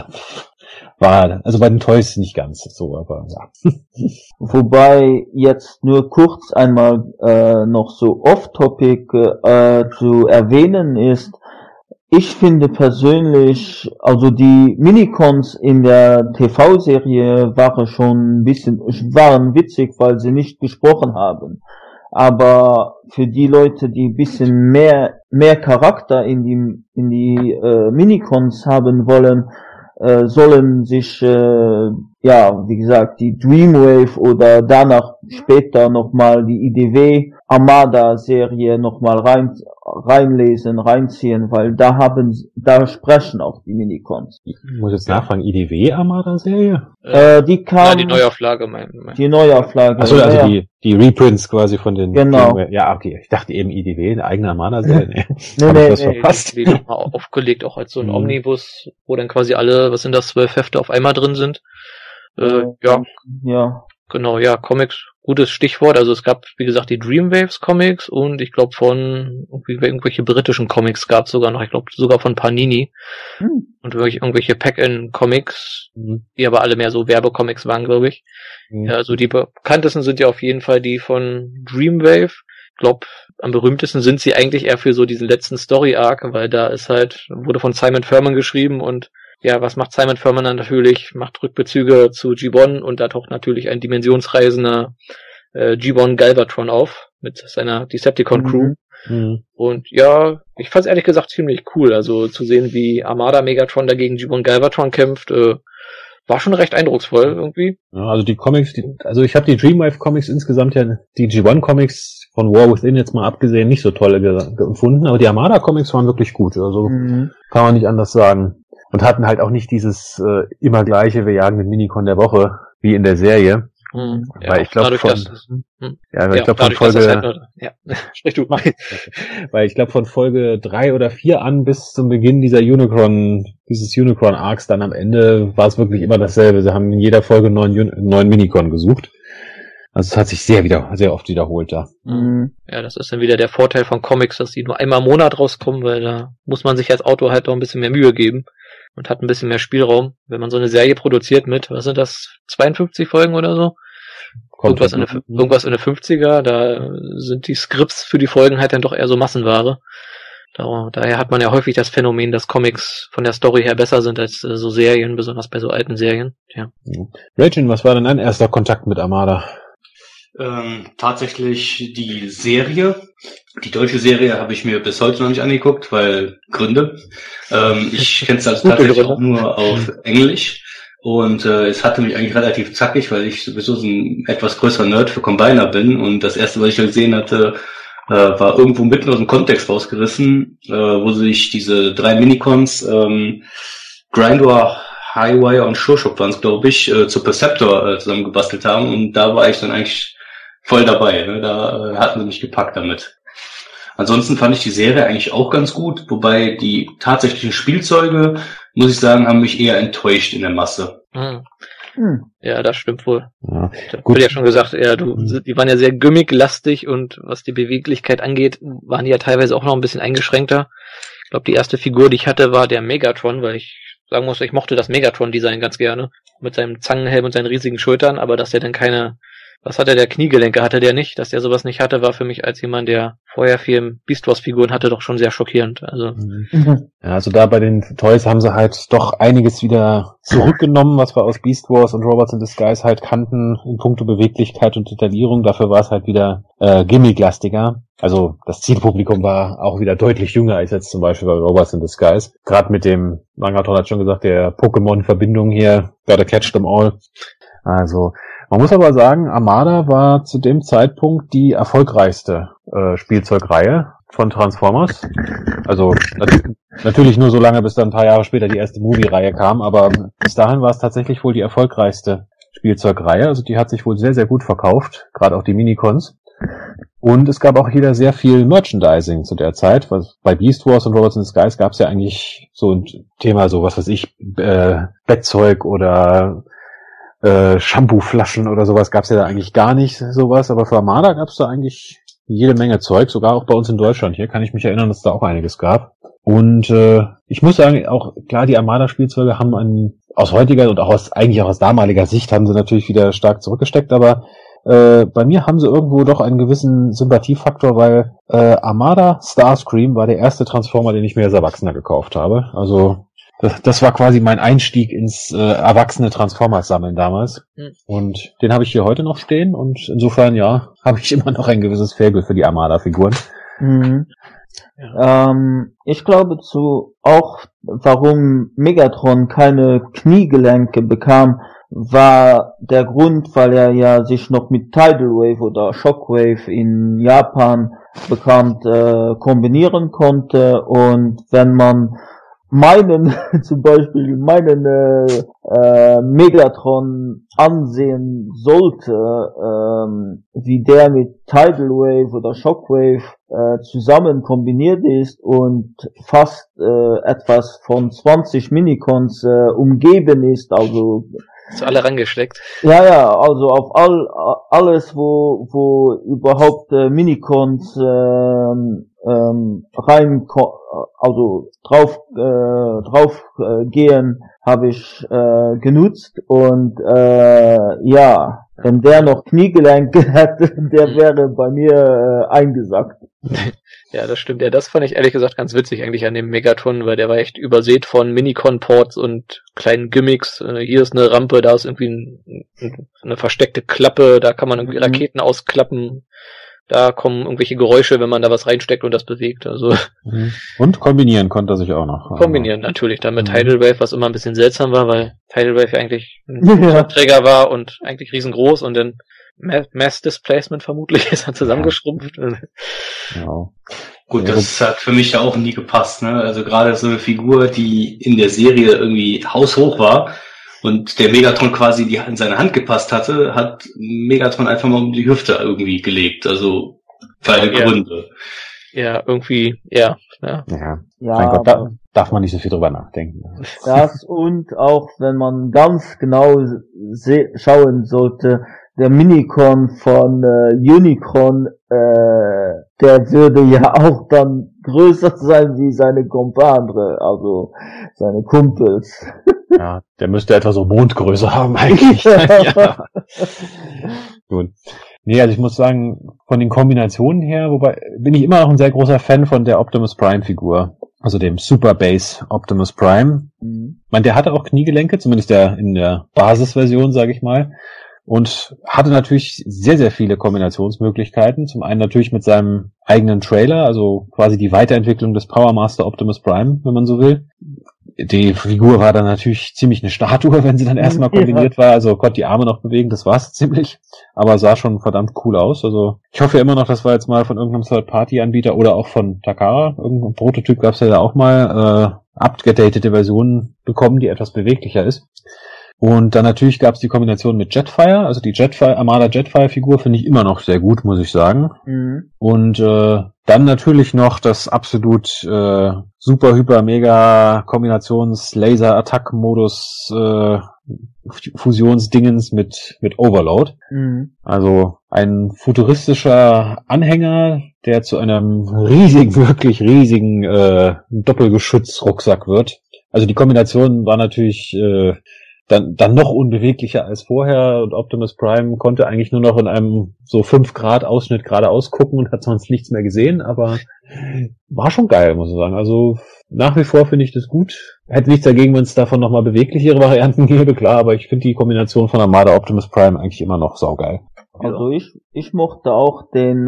war, also bei den Toys nicht ganz so, aber ja. Wobei jetzt nur kurz einmal noch so off-topic zu erwähnen ist, ich finde persönlich, also die Minicons in der TV-Serie waren witzig, weil sie nicht gesprochen haben. Aber für die Leute, die ein bisschen mehr Charakter in die Minicons haben wollen, sollen sich, wie gesagt, die Dreamwave oder danach später nochmal die IDW Armada Serie nochmal reinziehen, weil da sprechen auch die Minicons. Ich muss jetzt nachfragen, IDW Armada Serie? Die kam. Ja, die Neuauflage, Die Neuauflage. Achso, also die Reprints quasi von den. Genau. Ja, okay. Ich dachte eben IDW, eine eigene Armada Serie. Nee, verpasst. Die nochmal aufgelegt, auch als so ein Omnibus, wo dann quasi alle, 12 Hefte auf einmal drin sind. Ja. Genau, ja, Comics, gutes Stichwort. Also es gab, wie gesagt, die Dreamwaves Comics, und ich glaube von irgendwelche britischen Comics gab es sogar noch, ich glaube sogar von Panini. Und irgendwelche Pack-In Comics, die aber alle mehr so Werbecomics waren, glaube ich. Ja, also die bekanntesten sind ja auf jeden Fall die von Dreamwave. Ich glaube, am berühmtesten sind sie eigentlich eher für so diesen letzten Story-Arc, weil da wurde von Simon Furman geschrieben, und ja, was macht Simon Furman dann natürlich? Macht Rückbezüge zu Gibbon, und da taucht natürlich ein dimensionsreisender Gibbon Galvatron auf mit seiner Decepticon-Crew. Und ja, ich fand's ehrlich gesagt ziemlich cool, also zu sehen, wie Armada Megatron dagegen Gibbon Galvatron kämpft, war schon recht eindrucksvoll irgendwie. Ja, also die Comics, also ich habe die Dreamwave Comics insgesamt, ja die G1 Comics von War Within jetzt mal abgesehen nicht so toll empfunden, aber die Armada Comics waren wirklich gut, also kann man nicht anders sagen. Und hatten halt auch nicht dieses immer gleiche, wir jagen den Minicon der Woche, wie in der Serie. Weil ich glaube sprich du. Weil ich glaube von Folge 3 oder 4 an bis zum Beginn dieses Unicron Arcs, dann am Ende war es wirklich immer dasselbe. Sie haben in jeder Folge einen neuen Minicon gesucht. Also es hat sich sehr oft wiederholt da. Ja, das ist dann wieder der Vorteil von Comics, dass die nur einmal im Monat rauskommen, weil da muss man sich als Autor halt noch ein bisschen mehr Mühe geben und hat ein bisschen mehr Spielraum. Wenn man so eine Serie produziert mit, 52 Folgen oder so? Irgendwas in der 50er, da sind die Skripts für die Folgen halt dann doch eher so Massenware. Daher hat man ja häufig das Phänomen, dass Comics von der Story her besser sind als so Serien, besonders bei so alten Serien. Ja. Ragin, was war denn dein erster Kontakt mit Armada? Tatsächlich die Serie. Die deutsche Serie habe ich mir bis heute noch nicht angeguckt, weil Gründe. Ich kenne es also tatsächlich auch nur auf Englisch. Und es hatte mich eigentlich relativ zackig, weil ich sowieso so ein etwas größerer Nerd für Combiner bin. Und das erste, was ich gesehen hatte, war irgendwo mitten aus dem Kontext rausgerissen, wo sich diese 3 Minicons, Grindor, Highwire und Shoshock waren es, glaube ich, zu Perceptor zusammengebastelt haben. Und da war ich dann eigentlich voll dabei. Ne? Da hatten sie mich gepackt damit. Ansonsten fand ich die Serie eigentlich auch ganz gut, wobei die tatsächlichen Spielzeuge, muss ich sagen, haben mich eher enttäuscht in der Masse. Ja, das stimmt wohl. Ja, ich habe ja schon gesagt, die waren ja sehr gimmicklastig, und was die Beweglichkeit angeht, waren die ja teilweise auch noch ein bisschen eingeschränkter. Ich glaube, die erste Figur, die ich hatte, war der Megatron, weil ich sagen muss, ich mochte das Megatron-Design ganz gerne. Mit seinem Zangenhelm und seinen riesigen Schultern, aber dass der dann was hatte der Kniegelenke, hatte der nicht? Dass der sowas nicht hatte, war für mich als jemand, der vorher 4 Beast Wars Figuren hatte, doch schon sehr schockierend. Also Ja, also da bei den Toys haben sie halt doch einiges wieder zurückgenommen, was wir aus Beast Wars und Robots in Disguise halt kannten, in puncto Beweglichkeit und Detaillierung. Dafür war es halt wieder gimmick-lastiger. Also das Zielpublikum war auch wieder deutlich jünger als jetzt zum Beispiel bei Robots in Disguise. Gerade mit dem, Mangaton hat schon gesagt, der Pokémon-Verbindung hier, gotta catch them all. Also man muss aber sagen, Armada war zu dem Zeitpunkt die erfolgreichste Spielzeugreihe von Transformers. Also natürlich nur so lange, bis dann ein paar Jahre später die erste Movie-Reihe kam, aber bis dahin war es tatsächlich wohl die erfolgreichste Spielzeugreihe. Also die hat sich wohl sehr, sehr gut verkauft, gerade auch die Minicons. Und es gab auch wieder sehr viel Merchandising zu der Zeit. Bei Beast Wars und Robots in Disguise gab es ja eigentlich so ein Thema, so was weiß ich, Bettzeug oder Shampoo-Flaschen oder sowas gab's ja da eigentlich gar nicht, sowas, aber für Armada gab's da eigentlich jede Menge Zeug, sogar auch bei uns in Deutschland. Hier kann ich mich erinnern, dass es da auch einiges gab. Und ich muss sagen, auch klar, die Armada-Spielzeuge haben aus heutiger und auch eigentlich auch aus damaliger Sicht haben sie natürlich wieder stark zurückgesteckt, aber bei mir haben sie irgendwo doch einen gewissen Sympathiefaktor, weil Armada Starscream war der erste Transformer, den ich mir als Erwachsener gekauft habe. Also das war quasi mein Einstieg ins erwachsene Transformers-Sammeln damals. Und den habe ich hier heute noch stehen und insofern, ja, habe ich immer noch ein gewisses Faible für die Armada-Figuren. Mhm. Ich glaube auch, warum Megatron keine Kniegelenke bekam, war der Grund, weil er ja sich noch mit Tidal Wave oder Shockwave in Japan bekannt kombinieren konnte, und wenn man zum Beispiel meinen Megatron ansehen sollte, wie der mit Tidal Wave oder Shockwave zusammen kombiniert ist und fast etwas von 20 Minicons umgeben ist, also zu alle rangesteckt. Ja, also auf alles, wo überhaupt Minicons also drauf gehen, habe ich genutzt, und ja, wenn der noch Kniegelenke hätte, der wäre bei mir eingesackt. Ja, das stimmt. Ja, das fand ich ehrlich gesagt ganz witzig eigentlich an dem Megatron, weil der war echt übersät von Minicon-Ports und kleinen Gimmicks. Hier ist eine Rampe, da ist irgendwie eine versteckte Klappe, da kann man irgendwie Raketen ausklappen. Da kommen irgendwelche Geräusche, wenn man da was reinsteckt und das bewegt. Also und kombinieren konnte er sich auch noch. Kombinieren natürlich, dann mit Tidal Wave, was immer ein bisschen seltsam war, weil Tidal Wave eigentlich ein Träger war und eigentlich riesengroß, und dann Mass Displacement vermutlich ist dann zusammengeschrumpft. Ja. Gut, das hat für mich ja auch nie gepasst, ne? Also gerade so eine Figur, die in der Serie irgendwie haushoch war und der Megatron quasi in seine Hand gepasst hatte, hat Megatron einfach mal um die Hüfte irgendwie gelegt. Also für eine Gründe. Ja, irgendwie, ja. Mein Gott, da darf man nicht so viel drüber nachdenken. Das, und auch wenn man ganz genau schauen sollte, der Minicon von Unicron, der würde ja auch dann größer sein wie seine Kumpane, also seine Kumpels. Ja, der müsste etwa so Mondgröße haben eigentlich. Ja. Gut. Nee, also ich muss sagen, von den Kombinationen her, wobei bin ich immer noch ein sehr großer Fan von der Optimus Prime Figur. Also dem Super Base Optimus Prime. Ich meine, der hatte auch Kniegelenke, zumindest in der Basisversion, sage ich mal. Und hatte natürlich sehr, sehr viele Kombinationsmöglichkeiten. Zum einen natürlich mit seinem eigenen Trailer, also quasi die Weiterentwicklung des Power Master Optimus Prime, wenn man so will. Die Figur war dann natürlich ziemlich eine Statue, wenn sie dann erstmal kombiniert war. Also konnte die Arme noch bewegen, das war's ziemlich. Aber sah schon verdammt cool aus. Also ich hoffe immer noch, dass wir jetzt mal von irgendeinem Third-Party-Anbieter oder auch von Takara, irgendein Prototyp gab's ja da auch mal, abgedatete Versionen bekommen, die etwas beweglicher ist. Und dann natürlich gab es die Kombination mit Jetfire, also die Armada Jetfire Figur finde ich immer noch sehr gut, muss ich sagen. Und Dann natürlich noch das absolut super, hyper, mega Kombinations-Laser-Attack-Modus Fusionsdingens mit Overload. Mhm. Also ein futuristischer Anhänger, der zu einem riesigen, wirklich riesigen Doppelgeschütz-Rucksack wird. Also die Kombination war natürlich dann noch unbeweglicher als vorher und Optimus Prime konnte eigentlich nur noch in einem so 5 Grad Ausschnitt geradeaus gucken und hat sonst nichts mehr gesehen, aber war schon geil, muss ich sagen. Also nach wie vor finde ich das gut. Hätte nichts dagegen, wenn es davon nochmal beweglichere Varianten gäbe, klar, aber ich finde die Kombination von Armada Optimus Prime eigentlich immer noch saugeil. Also ich mochte auch den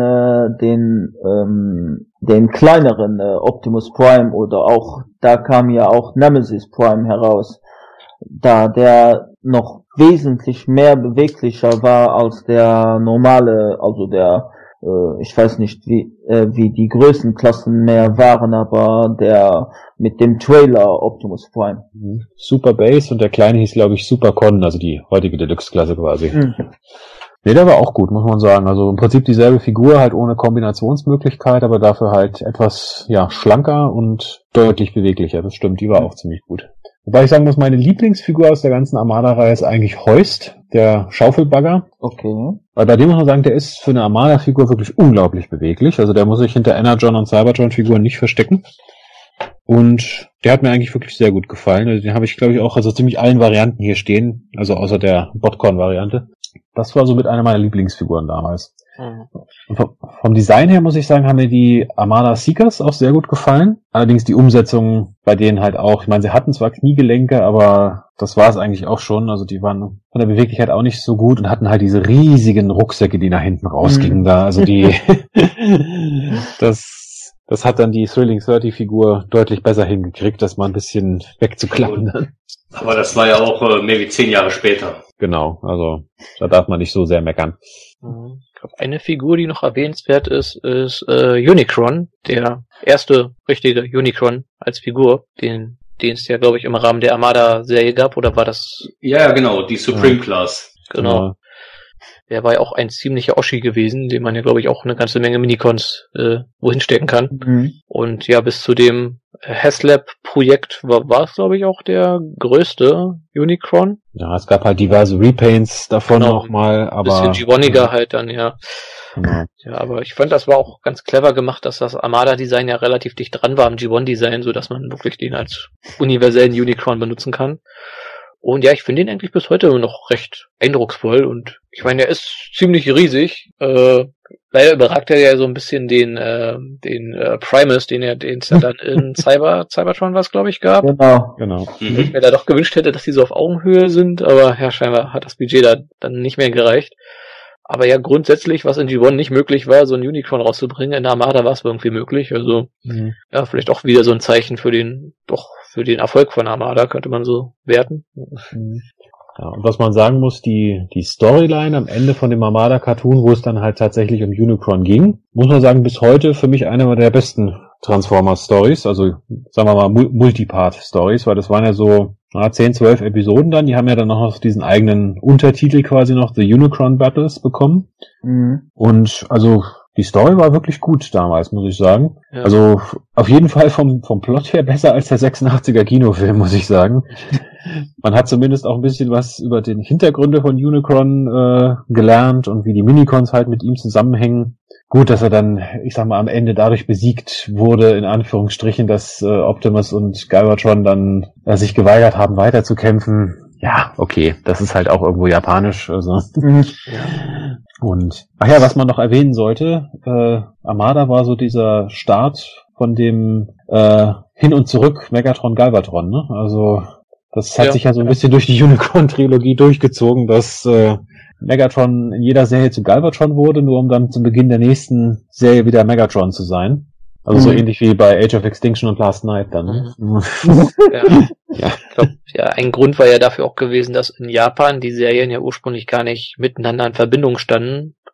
kleineren Optimus Prime oder auch, da kam ja auch Nemesis Prime heraus, da der noch wesentlich mehr beweglicher war als der normale, also der, ich weiß nicht wie die Größenklassen mehr waren, aber der mit dem Trailer Optimus Prime. Super Base und der kleine hieß, glaube ich, Super Con, also die heutige Deluxe-Klasse quasi. Mhm. Nee, der war auch gut, muss man sagen. Also im Prinzip dieselbe Figur, halt ohne Kombinationsmöglichkeit, aber dafür halt etwas, ja, schlanker und deutlich beweglicher. Das stimmt, die war auch ziemlich gut. Wobei ich sagen muss, meine Lieblingsfigur aus der ganzen Armada-Reihe ist eigentlich Heust, der Schaufelbagger. Okay. Weil bei dem muss man sagen, der ist für eine Armada-Figur wirklich unglaublich beweglich. Also der muss sich hinter Energon und Cybertron-Figuren nicht verstecken. Und der hat mir eigentlich wirklich sehr gut gefallen. Also den habe ich, glaube ich, auch also ziemlich allen Varianten hier stehen. Also außer der Botcon-Variante. Das war so mit einer meiner Lieblingsfiguren damals. Mhm. Und vom Design her muss ich sagen, haben mir die Armada Seekers auch sehr gut gefallen. Allerdings die Umsetzung bei denen halt auch. Ich meine, sie hatten zwar Kniegelenke, aber das war es eigentlich auch schon. Also die waren von der Beweglichkeit auch nicht so gut und hatten halt diese riesigen Rucksäcke, die nach hinten rausgingen da. Also die das hat dann die Thrilling 30 Figur deutlich besser hingekriegt, das mal ein bisschen wegzuklappen. Aber das war ja auch mehr wie 10 Jahre später. Genau, also da darf man nicht so sehr meckern. Ich glaube, eine Figur, die noch erwähnenswert ist Unicron, der erste richtige Unicron als Figur, den es ja, glaube ich, im Rahmen der Armada-Serie gab, oder war das? Ja, genau, die Supreme Class. Genau. Der war ja auch ein ziemlicher Oschi gewesen, den man ja, glaube ich, auch eine ganze Menge Minicons wohin stecken kann. Mhm. Und ja, bis zu dem Haslab-Projekt war es, glaube ich, auch der größte Unicron. Ja, es gab halt diverse Repaints davon Genau. nochmal, aber... Bisschen G1iger halt dann, ja. Genau. Ja, aber ich fand, das war auch ganz clever gemacht, dass das Armada-Design ja relativ dicht dran war am G1-Design, so dass man wirklich den als universellen Unicron benutzen kann. Und ja, ich finde ihn eigentlich bis heute noch recht eindrucksvoll und ich meine, er ist ziemlich riesig. Leider überragt er ja so ein bisschen den Primus, den es ja dann in Cybertron was, glaube ich, gab. Genau. Ich mir da doch gewünscht hätte, dass die so auf Augenhöhe sind, aber ja, scheinbar hat das Budget da dann nicht mehr gereicht. Aber ja, grundsätzlich, was in G1 nicht möglich war, so ein Unicron rauszubringen, in der Armada war es irgendwie möglich. Also, ja, vielleicht auch wieder so ein Zeichen für den Erfolg von Armada, könnte man so werten. Ja, und was man sagen muss, die Storyline am Ende von dem Armada-Cartoon, wo es dann halt tatsächlich um Unicron ging, muss man sagen, bis heute für mich eine der besten Transformers-Stories, also sagen wir mal Multipart-Stories, weil das waren ja so 10, 12 Episoden dann, die haben ja dann noch diesen eigenen Untertitel quasi noch, The Unicron Battles, bekommen. Und also die Story war wirklich gut damals, muss ich sagen. Ja. Also auf jeden Fall vom Plot her besser als der 86er Kinofilm, muss ich sagen. Man hat zumindest auch ein bisschen was über den Hintergründe von Unicron gelernt und wie die Minicons halt mit ihm zusammenhängen. Gut, dass er dann, ich sag mal, am Ende dadurch besiegt wurde, in Anführungsstrichen, dass Optimus und Galvatron dann sich geweigert haben, weiterzukämpfen. Ja, okay, das ist halt auch irgendwo japanisch. Also. Und, ach ja, was man noch erwähnen sollte, Armada war so dieser Start von dem Hin und Zurück Megatron Galvatron, ne? Also das hat sich ja so ein bisschen durch die Unicron-Trilogie durchgezogen, dass Megatron in jeder Serie zu Galvatron wurde, nur um dann zu Beginn der nächsten Serie wieder Megatron zu sein. Also so ähnlich wie bei Age of Extinction und Last Night dann. Ne? Ich glaube, ein Grund war ja dafür auch gewesen, dass in Japan die Serien ja ursprünglich gar nicht miteinander in Verbindung standen.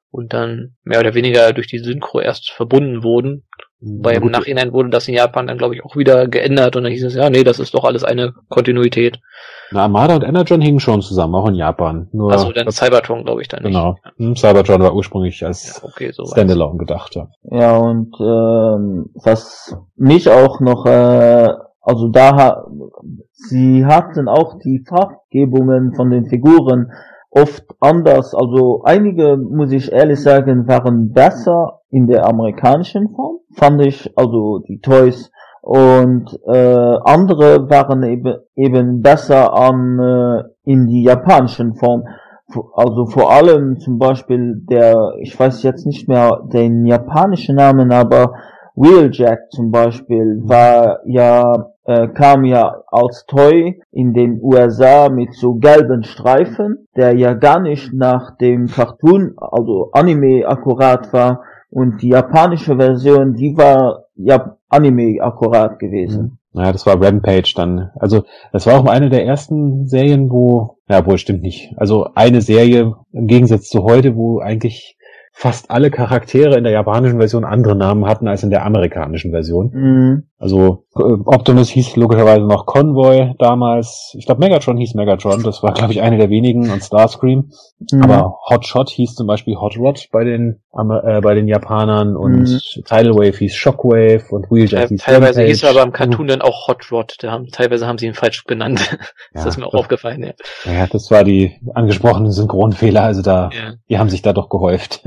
und dann mehr oder weniger durch die Synchro erst verbunden wurden. Weil im Nachhinein wurde das in Japan dann, glaube ich, auch wieder geändert und dann hieß es, ja, nee, das ist doch alles eine Kontinuität. Na, Armada und Energon hingen schon zusammen, auch in Japan. Nur also dann Cybertron, glaube ich, dann nicht. Genau. Cybertron war ursprünglich als Standalone gedacht, ja. Ja, und was mich auch noch, also sie hatten auch die Farbgebungen von den Figuren oft anders, also einige, muss ich ehrlich sagen, waren besser in der amerikanischen Form, fand ich, also die Toys, und andere waren eben besser in die japanischen Form, also vor allem zum Beispiel ich weiß jetzt nicht mehr den japanischen Namen, aber Wheeljack zum Beispiel kam ja als Toy in den USA mit so gelben Streifen, der ja gar nicht nach dem Cartoon, also Anime akkurat war, und die japanische Version, die war ja Anime akkurat gewesen. Naja, das war Rampage dann. Also das war auch eine der ersten Serien, stimmt nicht. Also eine Serie im Gegensatz zu heute, wo eigentlich fast alle Charaktere in der japanischen Version andere Namen hatten als in der amerikanischen Version. Mhm. Also Optimus hieß logischerweise noch Convoy damals. Ich glaube Megatron hieß Megatron, das war glaube ich eine der wenigen, und Starscream. Mhm. Aber Hot Shot hieß zum Beispiel Hot Rod bei den Japanern und Tidal Wave hieß Shockwave und Wheeljack hieß teilweise hieß er aber im Cartoon dann auch Hot Rod. Teilweise haben sie ihn falsch benannt. Das ist mir auch aufgefallen, ja. Ja, das war die angesprochenen Synchronfehler, also die haben sich da doch gehäuft.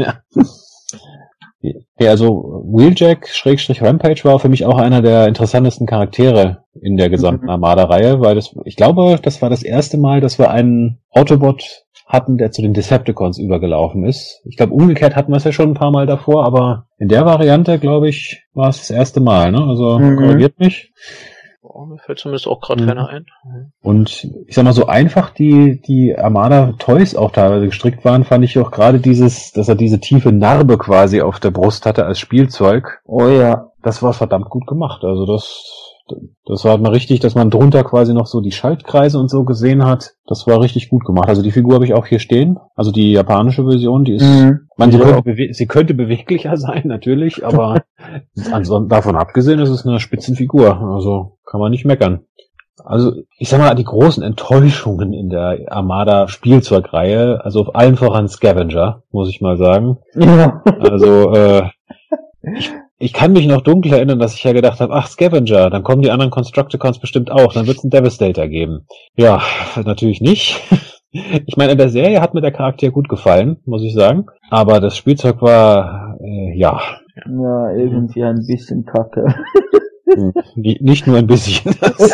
Ja, also Wheeljack/Rampage war für mich auch einer der interessantesten Charaktere in der gesamten Armada-Reihe, weil ich glaube, das war das erste Mal, dass wir einen Autobot hatten, der zu den Decepticons übergelaufen ist. Ich glaube, umgekehrt hatten wir es ja schon ein paar Mal davor, aber in der Variante, glaube ich, war es das erste Mal, ne? Also korrigiert mich. Mir fällt zumindest auch gerade keiner ein. Und ich sag mal, so einfach die Armada Toys auch teilweise gestrickt waren, fand ich auch gerade dass er diese tiefe Narbe quasi auf der Brust hatte als Spielzeug. Oh ja. Das war verdammt gut gemacht. Also das war mal richtig, dass man drunter quasi noch so die Schaltkreise und so gesehen hat. Das war richtig gut gemacht. Also die Figur habe ich auch hier stehen. Also die japanische Version, die ist, sie könnte beweglicher sein, natürlich, aber davon abgesehen ist es eine Spitzenfigur. Also kann man nicht meckern. Also ich sag mal, die großen Enttäuschungen in der Armada Spielzeugreihe, also auf allen voran Scavenger, muss ich mal sagen. Ja. Also ich kann mich noch dunkel erinnern, dass ich ja gedacht habe, ach, Scavenger, dann kommen die anderen Constructicons bestimmt auch, dann wird es einen Devastator geben. Ja, natürlich nicht. Ich meine, in der Serie hat mir der Charakter gut gefallen, muss ich sagen. Aber das Spielzeug war, Ja, irgendwie ein bisschen kacke. Nicht nur ein bisschen.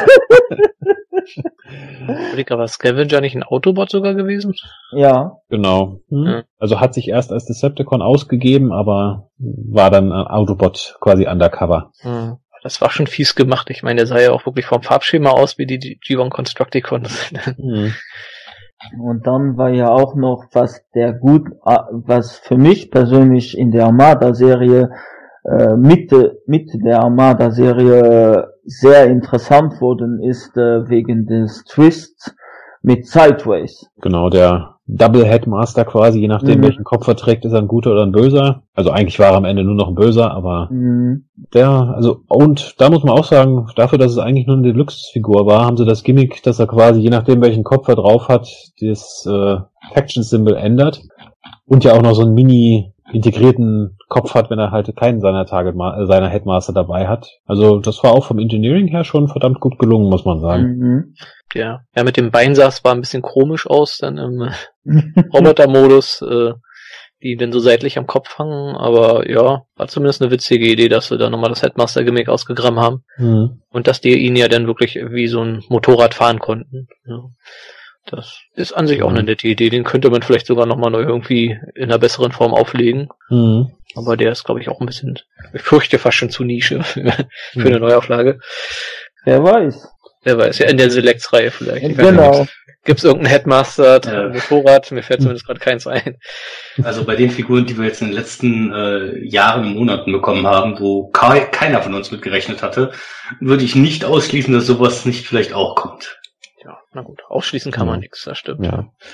War Scavenger nicht ein Autobot sogar gewesen? Ja. Genau. Also hat sich erst als Decepticon ausgegeben, aber war dann ein Autobot quasi undercover. Das war schon fies gemacht. Ich meine, der sah ja auch wirklich vom Farbschema aus wie die G1 Constructicons. Und dann war ja auch noch, was für mich persönlich in der Armada-Serie Mitte der Armada-Serie sehr interessant worden ist, wegen des Twists mit Sideways. Genau, der Double Headmaster quasi, je nachdem welchen Kopf er trägt, ist er ein guter oder ein böser. Also eigentlich war er am Ende nur noch ein böser, aber und da muss man auch sagen, dafür, dass es eigentlich nur eine Deluxe-Figur war, haben sie das Gimmick, dass er quasi, je nachdem welchen Kopf er drauf hat, das Faction-Symbol ändert und ja auch noch so ein integrierten Kopf hat, wenn er halt keinen seiner Headmaster dabei hat. Also das war auch vom Engineering her schon verdammt gut gelungen, muss man sagen. Ja, mit dem Bein sah es zwar ein bisschen komisch aus, dann im Roboter-Modus, die dann so seitlich am Kopf hangen, aber ja, war zumindest eine witzige Idee, dass sie da nochmal das Headmaster-Gimmick ausgegraben haben. Und dass die ihn ja dann wirklich wie so ein Motorrad fahren konnten. Ja. Das ist an sich auch eine nette Idee, den könnte man vielleicht sogar nochmal neu irgendwie in einer besseren Form auflegen. Aber der ist, glaube ich, auch ein bisschen, ich fürchte fast schon zu Nische für eine Neuauflage. Wer weiß. Ja, in der Selects-Reihe vielleicht. Genau. Gibt's irgendeinen Headmaster, Motorrad? Mir fällt zumindest gerade keins ein. Also bei den Figuren, die wir jetzt in den letzten Jahren und Monaten bekommen haben, wo keiner von uns mitgerechnet hatte, würde ich nicht ausschließen, dass sowas nicht vielleicht auch kommt. Ja, na gut, ausschließen kann man nichts, das stimmt. Ja.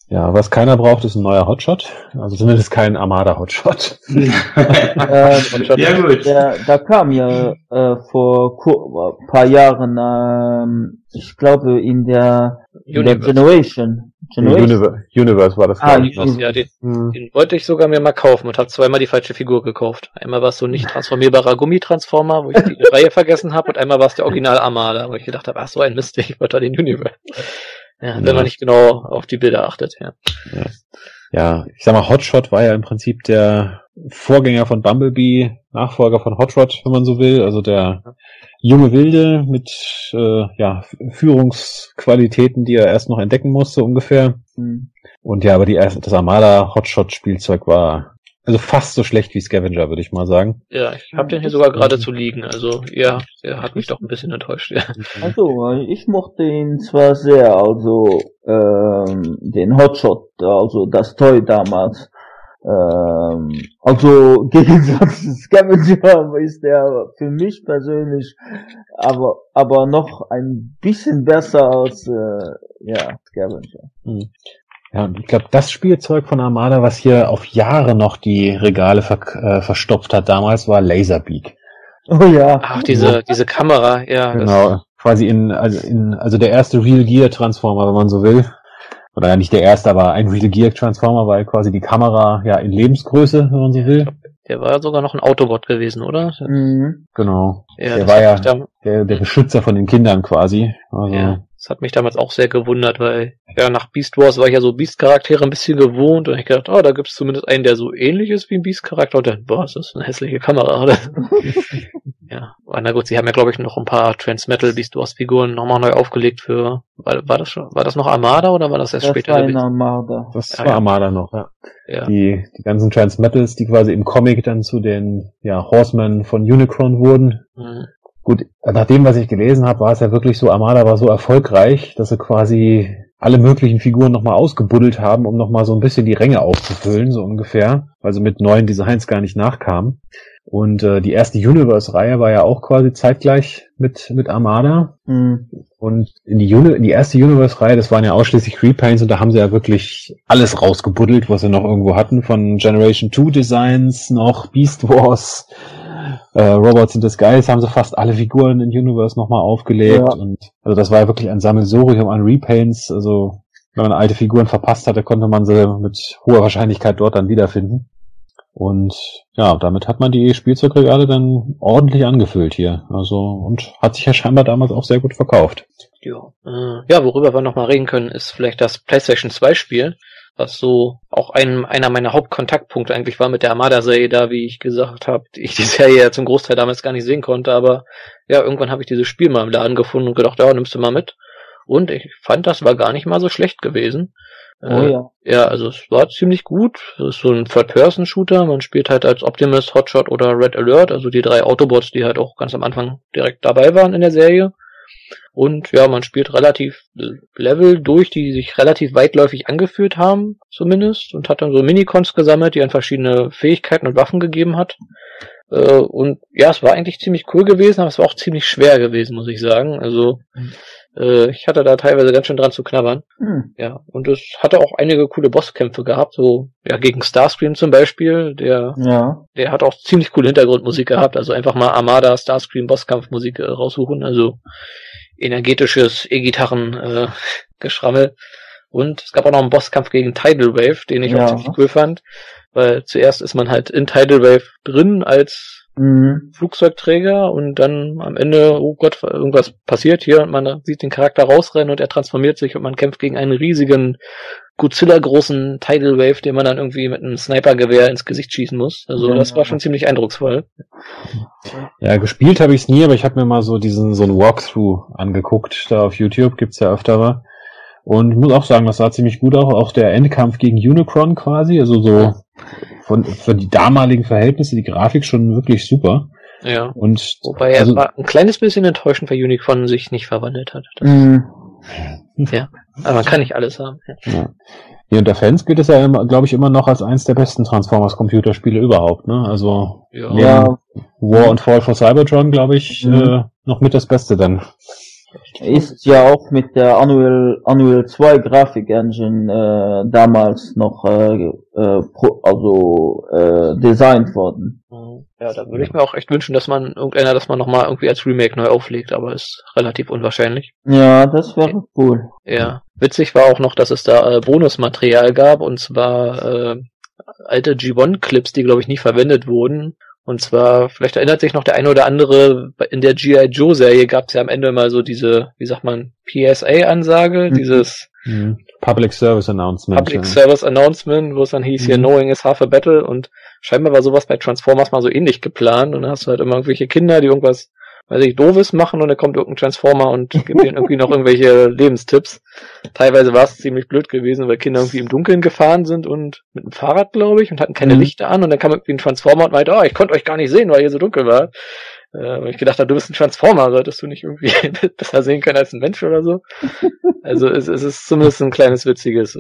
Ja, was keiner braucht, ist ein neuer Hotshot. Also zumindest kein Armada-Hotshot. Ja, gut. Da kam ja vor ein paar Jahren, ich glaube in der Generation. Universe war das, glaube ich, noch. Ja, den wollte ich sogar mir mal kaufen und habe zweimal die falsche Figur gekauft. Einmal war es so ein nicht transformierbarer Gummitransformer, wo ich die Reihe vergessen habe, und einmal war es der Original Armada, wo ich gedacht habe, ach so ein Mist, ich wollte da den Universe. Ja, wenn man nicht genau auf die Bilder achtet, ja. Ja, ich sag mal, Hotshot war ja im Prinzip der Vorgänger von Bumblebee, Nachfolger von Hot Rod, wenn man so will, also der junge Wilde mit Führungsqualitäten, die er erst noch entdecken musste ungefähr. Und ja, aber das Armada Hotshot Spielzeug war also fast so schlecht wie Scavenger, würde ich mal sagen. Ja, ich habe den hier sogar gerade zu liegen, also ja, der hat mich doch ein bisschen enttäuscht, ja. Also, ich mochte ihn zwar sehr, also den Hotshot, also das Toy damals. Also im Gegensatz zu Scavenger ist der für mich persönlich aber noch ein bisschen besser als Scavenger. Ja, und ich glaube, das Spielzeug von Armada, was hier auf Jahre noch die Regale verstopft hat damals, war Laserbeak. Oh ja. Ach, diese Kamera, ja. Genau, quasi also der erste Real Gear Transformer, wenn man so will. Oder ja, nicht der erste, aber ein Real Gear Transformer, weil quasi die Kamera ja in Lebensgröße, wenn man so will. Der war sogar noch ein Autobot gewesen, oder? Mhm. Genau. Ja, der war ja der Beschützer von den Kindern quasi. Also, ja, das hat mich damals auch sehr gewundert, weil ja nach Beast Wars war ich ja so Beast-Charaktere ein bisschen gewohnt und ich gedacht, da gibt's zumindest einen, der so ähnlich ist wie ein Beast-Charakter, und dann, ist das eine hässliche Kamera, oder? Ja, aber na gut, sie haben ja, glaube ich, noch ein paar Transmetal Beast Wars Figuren nochmal neu aufgelegt für, war das noch Armada oder war das erst später? Das war Armada. Das war Armada noch, ja. Ja. Die ganzen Transmetals, die quasi im Comic dann zu den Horsemen von Unicron wurden. Mhm. Gut, nach dem, was ich gelesen habe, war es ja wirklich so, Armada war so erfolgreich, dass sie quasi alle möglichen Figuren nochmal ausgebuddelt haben, um nochmal so ein bisschen die Ränge aufzufüllen, so ungefähr, weil sie mit neuen Designs gar nicht nachkamen. Und die erste Universe-Reihe war ja auch quasi zeitgleich mit Armada. Mhm. Und in die erste Universe-Reihe, das waren ja ausschließlich Repaints, und da haben sie ja wirklich alles rausgebuddelt, was sie noch irgendwo hatten, von Generation 2 Designs noch, Beast Wars, Robots in Disguise, haben sie fast alle Figuren in Universe nochmal aufgelegt. Ja. Und also das war ja wirklich ein Sammelsurium an Repaints. Also wenn man alte Figuren verpasst hatte, konnte man sie mit hoher Wahrscheinlichkeit dort dann wiederfinden. Und ja, damit hat man die Spielzeugregale dann ordentlich angefüllt hier. Also, und hat sich ja scheinbar damals auch sehr gut verkauft. Ja, worüber wir nochmal reden können, ist vielleicht das PlayStation 2 Spiel, was so auch einer meiner Hauptkontaktpunkte eigentlich war mit der Armada-Serie da, wie ich gesagt habe, ich die Serie ja zum Großteil damals gar nicht sehen konnte, aber ja, irgendwann habe ich dieses Spiel mal im Laden gefunden und gedacht, ja, nimmst du mal mit. Und ich fand, das war gar nicht mal so schlecht gewesen. Oh ja. Ja, also es war ziemlich gut. Es ist so ein Third-Person-Shooter. Man spielt halt als Optimus, Hotshot oder Red Alert, also die 3 Autobots, die halt auch ganz am Anfang direkt dabei waren in der Serie. Und ja, man spielt relativ Level durch, die sich relativ weitläufig angeführt haben, zumindest, und hat dann so Minicons gesammelt, die dann verschiedene Fähigkeiten und Waffen gegeben hat. Und ja, es war eigentlich ziemlich cool gewesen, aber es war auch ziemlich schwer gewesen, muss ich sagen. Also ich hatte da teilweise ganz schön dran zu knabbern. Ja, und es hatte auch einige coole Bosskämpfe gehabt, so ja gegen Starscream zum Beispiel, der hat auch ziemlich coole Hintergrundmusik gehabt, also einfach mal Armada Starscream Bosskampfmusik raussuchen, also energetisches E-Gitarren Geschrammel. Und es gab auch noch einen Bosskampf gegen Tidal Wave, den ich auch ziemlich cool fand, weil zuerst ist man halt in Tidal Wave drin als Flugzeugträger und dann am Ende, oh Gott, irgendwas passiert hier und man sieht den Charakter rausrennen und er transformiert sich und man kämpft gegen einen riesigen Godzilla-großen Tidal Wave, den man dann irgendwie mit einem Snipergewehr ins Gesicht schießen muss. Also das war schon ziemlich eindrucksvoll. Ja, gespielt habe ich es nie, aber ich habe mir mal so ein Walkthrough angeguckt, da auf YouTube, gibt's ja öfter. Und ich muss auch sagen, das sah ziemlich gut aus, auch der Endkampf gegen Unicron quasi, also so für die damaligen Verhältnisse, die Grafik schon wirklich super. Ja. Und wobei er war ein kleines bisschen enttäuschend, weil Unicron sich nicht verwandelt hat. Ja, aber man kann nicht alles haben. Ja. Hier unter Fans gilt es ja, glaube ich, immer noch als eins der besten Transformers-Computerspiele überhaupt, ne? Also War und Fall for Cybertron, glaube ich, noch mit das Beste dann. Ist ja auch mit der Unreal 2 Grafik Engine damals noch designt worden. Ja, da würde ich mir auch echt wünschen, dass man nochmal irgendwie als Remake neu auflegt, aber ist relativ unwahrscheinlich. Ja, das wäre cool. Ja, witzig war auch noch, dass es da Bonusmaterial gab, und zwar alte G1-Clips, die glaube ich nie verwendet wurden. Und zwar, vielleicht erinnert sich noch der eine oder andere, in der G.I. Joe-Serie gab es ja am Ende mal so diese, wie sagt man, PSA-Ansage, dieses Public Service Announcement. Service Announcement, wo es dann hieß hier, Knowing is half a battle, und scheinbar war sowas bei Transformers mal so ähnlich geplant, und dann hast du halt immer irgendwelche Kinder, die irgendwas, weiß ich, Doofes machen, und dann kommt irgendein Transformer und gibt denen irgendwie noch irgendwelche Lebenstipps. Teilweise war es ziemlich blöd gewesen, weil Kinder irgendwie im Dunkeln gefahren sind und mit dem Fahrrad, glaube ich, und hatten keine Lichter an, und dann kam irgendwie ein Transformer und meinte, ich konnte euch gar nicht sehen, weil hier so dunkel war. Weil ich gedacht habe, du bist ein Transformer, solltest du nicht irgendwie besser sehen können als ein Mensch oder so. Also es ist zumindest ein kleines witziges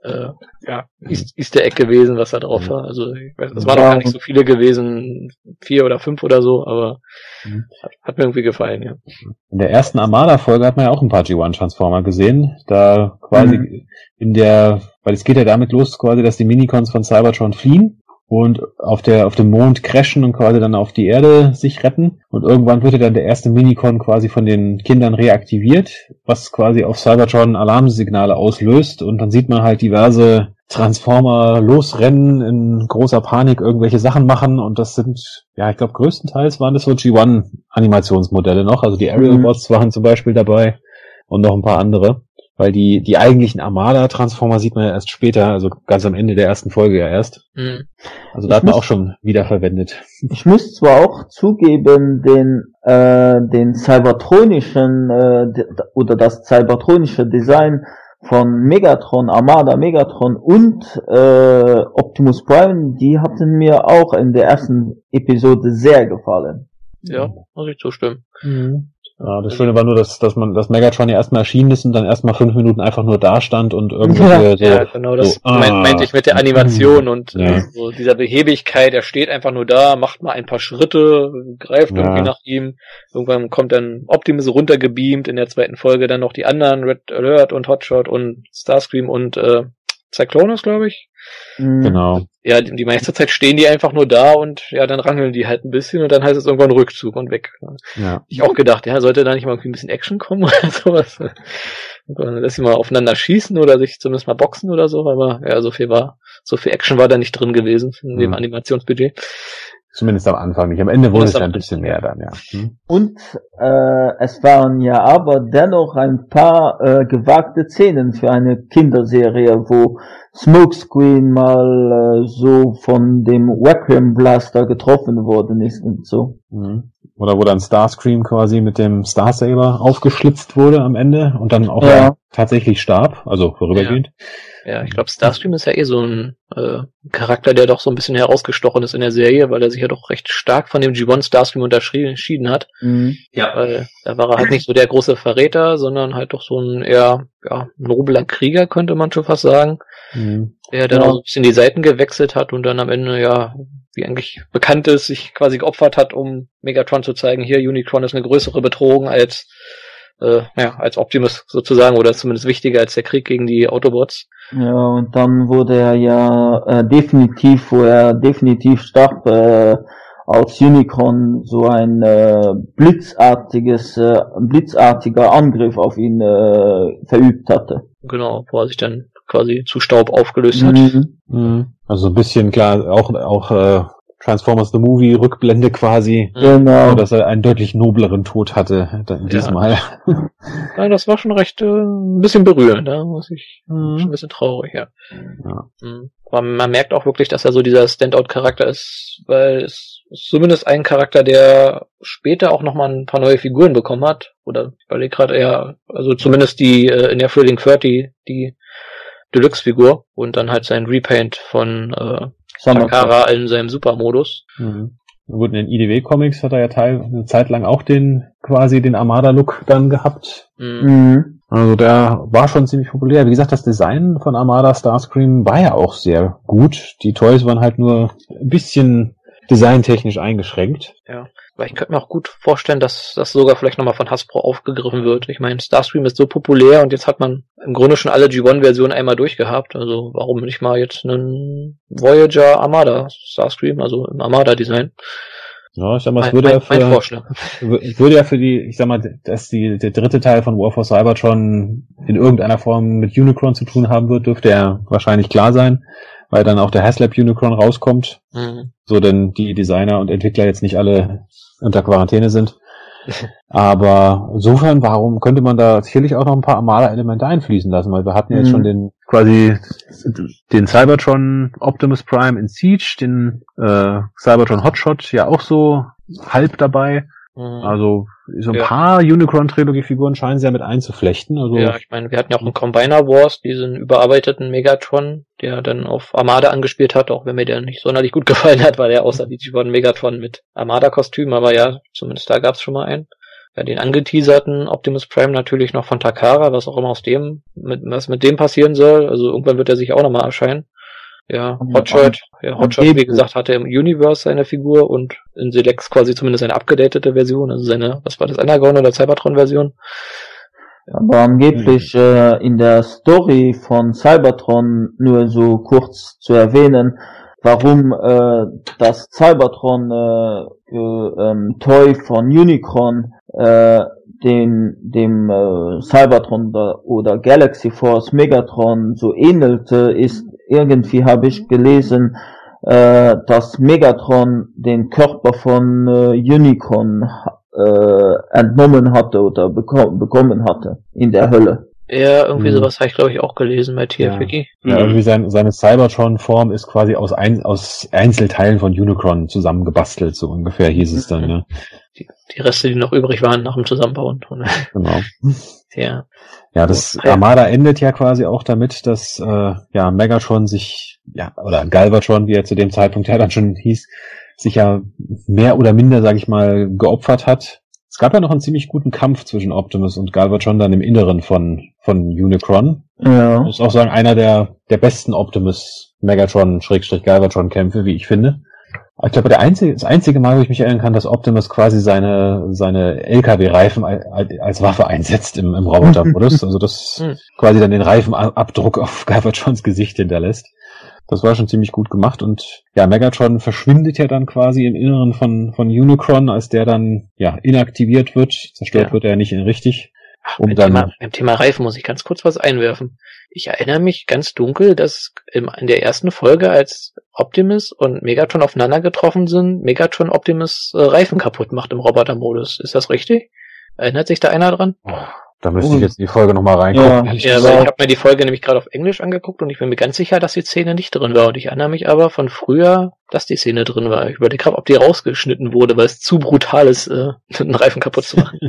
Easter Egg gewesen, was da drauf war. Also ich weiß, es waren noch gar nicht so viele gewesen, 4 oder 5 oder so, aber hat mir irgendwie gefallen, ja. In der ersten Armada-Folge hat man ja auch ein paar G1-Transformer gesehen, da quasi weil es geht ja damit los quasi, dass die Minicons von Cybertron fliehen und auf dem Mond crashen und quasi dann auf die Erde sich retten. Und irgendwann wird ja dann der erste Minicon quasi von den Kindern reaktiviert, was quasi auf Cybertron Alarmsignale auslöst. Und dann sieht man halt diverse Transformer losrennen, in großer Panik irgendwelche Sachen machen. Und das sind, ich glaube größtenteils waren das so G1-Animationsmodelle noch. Also die Aerial-Bots waren zum Beispiel dabei und noch ein paar andere. Weil die eigentlichen Armada-Transformer sieht man ja erst später, also ganz am Ende der ersten Folge ja erst. Also da hat man auch schon wiederverwendet. Ich muss zwar auch zugeben, den cybertronischen oder das cybertronische Design von Megatron, Armada Megatron und Optimus Prime, die hatten mir auch in der ersten Episode sehr gefallen. Ja, muss ich zustimmen. Ja, das Schöne war nur, dass Megatron ja erstmal erschienen ist und dann erstmal 5 Minuten einfach nur da stand und irgendwie Ja, genau, das meinte ich mit der Animation und so dieser Behebigkeit, er steht einfach nur da, macht mal ein paar Schritte, greift irgendwie nach ihm, irgendwann kommt dann Optimus runtergebeamt, in der zweiten Folge dann noch die anderen, Red Alert und Hotshot und Starscream und Cyclonus, glaube ich. Genau. Ja, die meiste Zeit stehen die einfach nur da und dann rangeln die halt ein bisschen und dann heißt es irgendwann Rückzug und weg. Ja. Ich auch gedacht, sollte da nicht mal irgendwie ein bisschen Action kommen oder sowas? Dass sie mal aufeinander schießen oder sich zumindest mal boxen oder so, aber so viel Action war da nicht drin gewesen in dem Animationsbudget. Zumindest am Anfang nicht. Am Ende wurde es ja ein bisschen mehr dann, Und es waren ja aber dennoch ein paar gewagte Szenen für eine Kinderserie, wo Smokescreen mal so von dem Vacuum Blaster getroffen worden ist und so. Oder wo dann Starscream quasi mit dem Starsaber aufgeschlitzt wurde am Ende und dann auch tatsächlich starb, also vorübergehend. Ja, ich glaube, Starscream ist ja so ein Charakter, der doch so ein bisschen herausgestochen ist in der Serie, weil er sich ja doch recht stark von dem G1 Starscream unterschieden hat. Ja. Weil da war er halt nicht so der große Verräter, sondern halt doch so ein eher nobler Krieger, könnte man schon fast sagen. Der dann auch so ein bisschen die Seiten gewechselt hat und dann am Ende wie eigentlich bekannt ist, sich quasi geopfert hat, um Megatron zu zeigen, hier, Unicron ist eine größere Bedrohung als Optimus sozusagen, oder zumindest wichtiger als der Krieg gegen die Autobots. Ja, und dann wurde er definitiv starb, als Unicron so ein blitzartiger Angriff auf ihn verübt hatte. Genau, wo er sich dann quasi zu Staub aufgelöst hat. Also ein bisschen klar, auch Transformers the Movie Rückblende quasi, genau, dass er einen deutlich nobleren Tod hatte diesmal. Ja, das war schon recht ein bisschen berührend, da muss ich schon ein bisschen traurig, Aber man merkt auch wirklich, dass er so dieser Standout-Charakter ist, weil es ist zumindest ein Charakter, der später auch nochmal ein paar neue Figuren bekommen hat, oder ich überlege gerade also zumindest die in der Thrilling 30, die Deluxe-Figur und dann halt sein Repaint von Takara in seinem Supermodus. Gut, in den IDW-Comics hat er ja eine Zeit lang auch den Armada-Look dann gehabt. Also der war schon ziemlich populär. Wie gesagt, das Design von Armada Starscream war ja auch sehr gut. Die Toys waren halt nur ein bisschen designtechnisch eingeschränkt. Ja. Aber ich könnte mir auch gut vorstellen, dass das sogar vielleicht nochmal von Hasbro aufgegriffen wird. Ich meine, Starscream ist so populär und jetzt hat man im Grunde schon alle G1-Versionen einmal durchgehabt. Also warum nicht mal jetzt einen Voyager Armada Starscream, also im Armada-Design. Ja, ich sag mal, es würde ja für die, ich sag mal, dass der dritte Teil von War for Cybertron in irgendeiner Form mit Unicron zu tun haben wird, dürfte ja wahrscheinlich klar sein, weil dann auch der HasLab Unicron rauskommt. Mhm. So, denn die Designer und Entwickler jetzt nicht alle unter Quarantäne sind. Aber insofern, warum könnte man da sicherlich auch noch ein paar Armada-Elemente einfließen lassen? Weil wir hatten jetzt schon den Cybertron Optimus Prime in Siege, den Cybertron Hotshot ja auch so halb dabei. Also so ein paar Unicron-Trilogie-Figuren scheinen sie ja mit einzuflechten. Also ja, ich meine, wir hatten ja auch einen Combiner Wars, diesen überarbeiteten Megatron, der dann auf Armada angespielt hat, auch wenn mir der nicht sonderlich gut gefallen hat, weil der aussah wie ein Megatron mit Armada-Kostüm, aber ja, zumindest da gab's schon mal einen. Ja, den angeteaserten Optimus Prime natürlich noch von Takara, was auch immer was mit dem passieren soll. Also irgendwann wird er sich auch nochmal erscheinen. Ja, Hotshot, wie gesagt, hatte im Universe seine Figur und in Selex quasi zumindest eine abgedatete Version, also seine, was war das, Energon oder Cybertron-Version? Aber angeblich in der Story von Cybertron nur so kurz zu erwähnen, warum das Cybertron Toy von Unicron dem Cybertron oder Galaxy Force Megatron so ähnelte, ist irgendwie habe ich gelesen, dass Megatron den Körper von Unicron entnommen hatte oder bekommen hatte in der Hölle. Ja, irgendwie sowas habe ich, glaube ich, auch gelesen bei TFWiki. Ja, irgendwie seine Cybertron-Form ist quasi aus Einzelteilen von Unicron zusammengebastelt, so ungefähr hieß es dann, ja. Die Reste, die noch übrig waren nach dem Zusammenbauen. Genau. Ja. Ja, das Armada endet ja quasi auch damit, dass Megatron oder Galvatron, wie er zu dem Zeitpunkt ja dann schon hieß, sich ja mehr oder minder, sag ich mal, geopfert hat. Es gab ja noch einen ziemlich guten Kampf zwischen Optimus und Galvatron dann im Inneren von Unicron. Ja. Ich muss auch sagen, einer der besten Optimus-Megatron-Galvatron-Kämpfe, wie ich finde. Ich glaube, das einzige Mal, wo ich mich erinnern kann, dass Optimus quasi seine LKW-Reifen als Waffe einsetzt im Roboter-Modus. Also das quasi dann den Reifenabdruck auf Galvatrons Gesicht hinterlässt. Das war schon ziemlich gut gemacht und ja, Megatron verschwindet ja dann quasi im Inneren von Unicron, als der dann inaktiviert wird. Zerstört wird er ja nicht richtig. Beim Thema Reifen muss ich ganz kurz was einwerfen. Ich erinnere mich ganz dunkel, dass in der ersten Folge, als Optimus und Megatron aufeinander getroffen sind, Megatron Optimus Reifen kaputt macht im Robotermodus. Ist das richtig? Erinnert sich da einer dran? Da müsste ich jetzt in die Folge nochmal reingucken. Ja, ich habe mir die Folge nämlich gerade auf Englisch angeguckt und ich bin mir ganz sicher, dass die Szene nicht drin war. Und ich erinnere mich aber von früher, dass die Szene drin war. Ich überlege gerade, ob die rausgeschnitten wurde, weil es zu brutal ist, einen Reifen kaputt zu machen.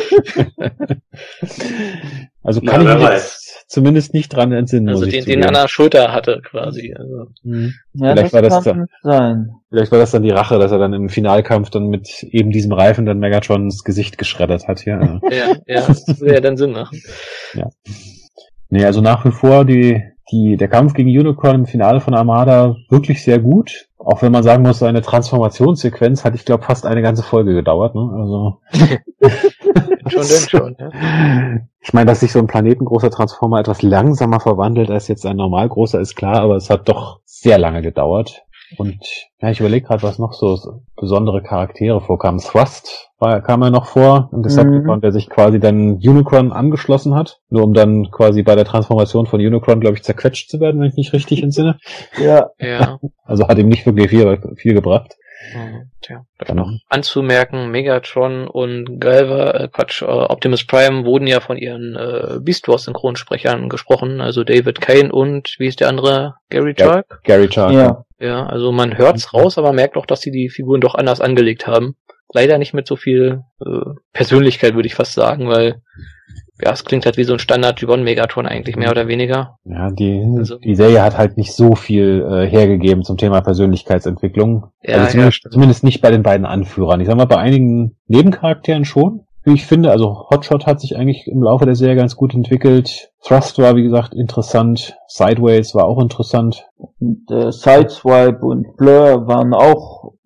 Also kann ich mich jetzt zumindest nicht dran entsinnen. Also den an der Schulter hatte quasi. Also. Ja, vielleicht war das kann sein. Vielleicht war das dann die Rache, dass er dann im Finalkampf dann mit eben diesem Reifen dann Megatrons Gesicht geschreddert hat. Ja, das würde ja dann Sinn machen. Ja. Nee, also nach wie vor der Kampf gegen Unicron im Finale von Armada wirklich sehr gut. Auch wenn man sagen muss, seine Transformationssequenz hat, ich glaube, fast eine ganze Folge gedauert. Ne? Also schon, ja. Ich meine, dass sich so ein planetengroßer Transformer etwas langsamer verwandelt als jetzt ein normal großer, ist klar, aber es hat doch sehr lange gedauert. Und ja, ich überlege gerade, was noch so besondere Charaktere vorkamen. Thrust kam ja noch vor, und Decepticon, der sich quasi dann Unicron angeschlossen hat, nur um dann quasi bei der Transformation von Unicron, glaube ich, zerquetscht zu werden, wenn ich mich richtig entsinne. Ja. Also hat ihm nicht wirklich viel gebracht. Noch anzumerken, Megatron und Optimus Prime wurden ja von ihren Beast Wars Synchronsprechern gesprochen, also David Kane und, wie ist der andere, Gary Chark? Gary Chark, ja, also man hört's raus, aber merkt auch, dass sie die Figuren doch anders angelegt haben. Leider nicht mit so viel Persönlichkeit, würde ich fast sagen, weil es klingt halt wie so ein Standard G1 Megatron eigentlich, mehr oder weniger. Ja, die Serie hat halt nicht so viel hergegeben zum Thema Persönlichkeitsentwicklung. Ja, also zumindest nicht bei den beiden Anführern. Ich sag mal, bei einigen Nebencharakteren schon, wie ich finde. Also Hotshot hat sich eigentlich im Laufe der Serie ganz gut entwickelt. Thrust war, wie gesagt, interessant. Sideways war auch interessant. Und Sideswipe und Blur waren auch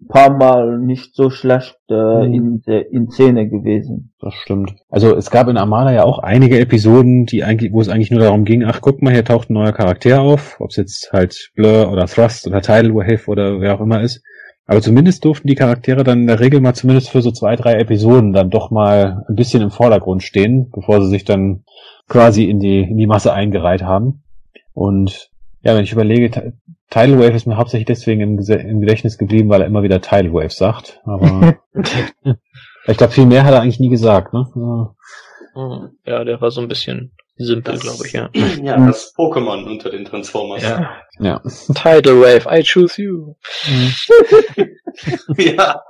paar Mal nicht so schlecht in Szene gewesen. Das stimmt. Also es gab in Armada ja auch einige Episoden, wo es eigentlich nur darum ging, ach guck mal, hier taucht ein neuer Charakter auf, ob es jetzt halt Blur oder Thrust oder Tidal Wave oder wer auch immer ist. Aber zumindest durften die Charaktere dann in der Regel mal zumindest für so 2, 3 Episoden dann doch mal ein bisschen im Vordergrund stehen, bevor sie sich dann quasi in die Masse eingereiht haben. Und ja, wenn ich überlege, Tidal Wave ist mir hauptsächlich deswegen im Gedächtnis geblieben, weil er immer wieder Tidal Wave sagt. Aber ich glaube, viel mehr hat er eigentlich nie gesagt, ne? Ja, der war so ein bisschen simpel, glaube ich, ja. Ja, das Pokémon unter den Transformers. Ja. Tidal Wave, I choose you. Ja.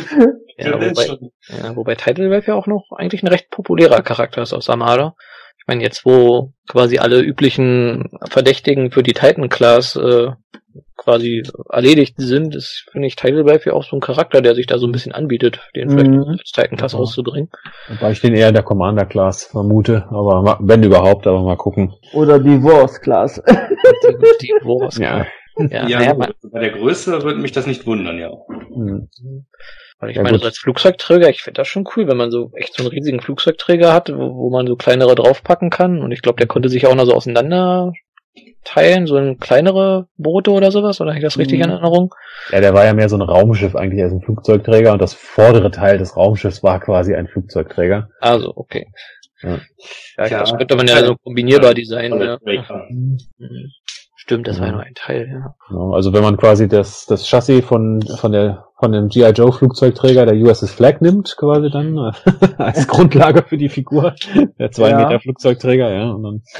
Wobei Tidal Wave ja auch noch eigentlich ein recht populärer Charakter ist aus Armada. Ich meine, jetzt wo quasi alle üblichen Verdächtigen für die Titan-Class quasi erledigt sind, ist, finde ich, Tidal Wave ja auch so ein Charakter, der sich da so ein bisschen anbietet, den vielleicht als Titan-Class auszubringen. Wobei ich den eher in der Commander-Class vermute, aber wenn überhaupt, aber mal gucken. Oder die Wars-Class. Die Wars. Ja. Bei der Größe würde mich das nicht wundern, ja. Weil ich meine, so als Flugzeugträger, ich finde das schon cool, wenn man so echt so einen riesigen Flugzeugträger hat, wo man so kleinere draufpacken kann. Und ich glaube, der konnte sich auch noch so auseinander teilen, so in kleinere Boote oder sowas, oder habe ich das richtig in Erinnerung? Ja, der war ja mehr so ein Raumschiff eigentlich als ein Flugzeugträger und das vordere Teil des Raumschiffs war quasi ein Flugzeugträger. Also, okay. Ja, das könnte man ja so kombinierbar designen. Ja. Stimmt, das war ja nur ein Teil, ja. Also wenn man quasi das Chassis von dem G.I. Joe Flugzeugträger der USS Flag nimmt, quasi dann als Grundlage für die Figur, der 2 Meter Flugzeugträger, ja, und dann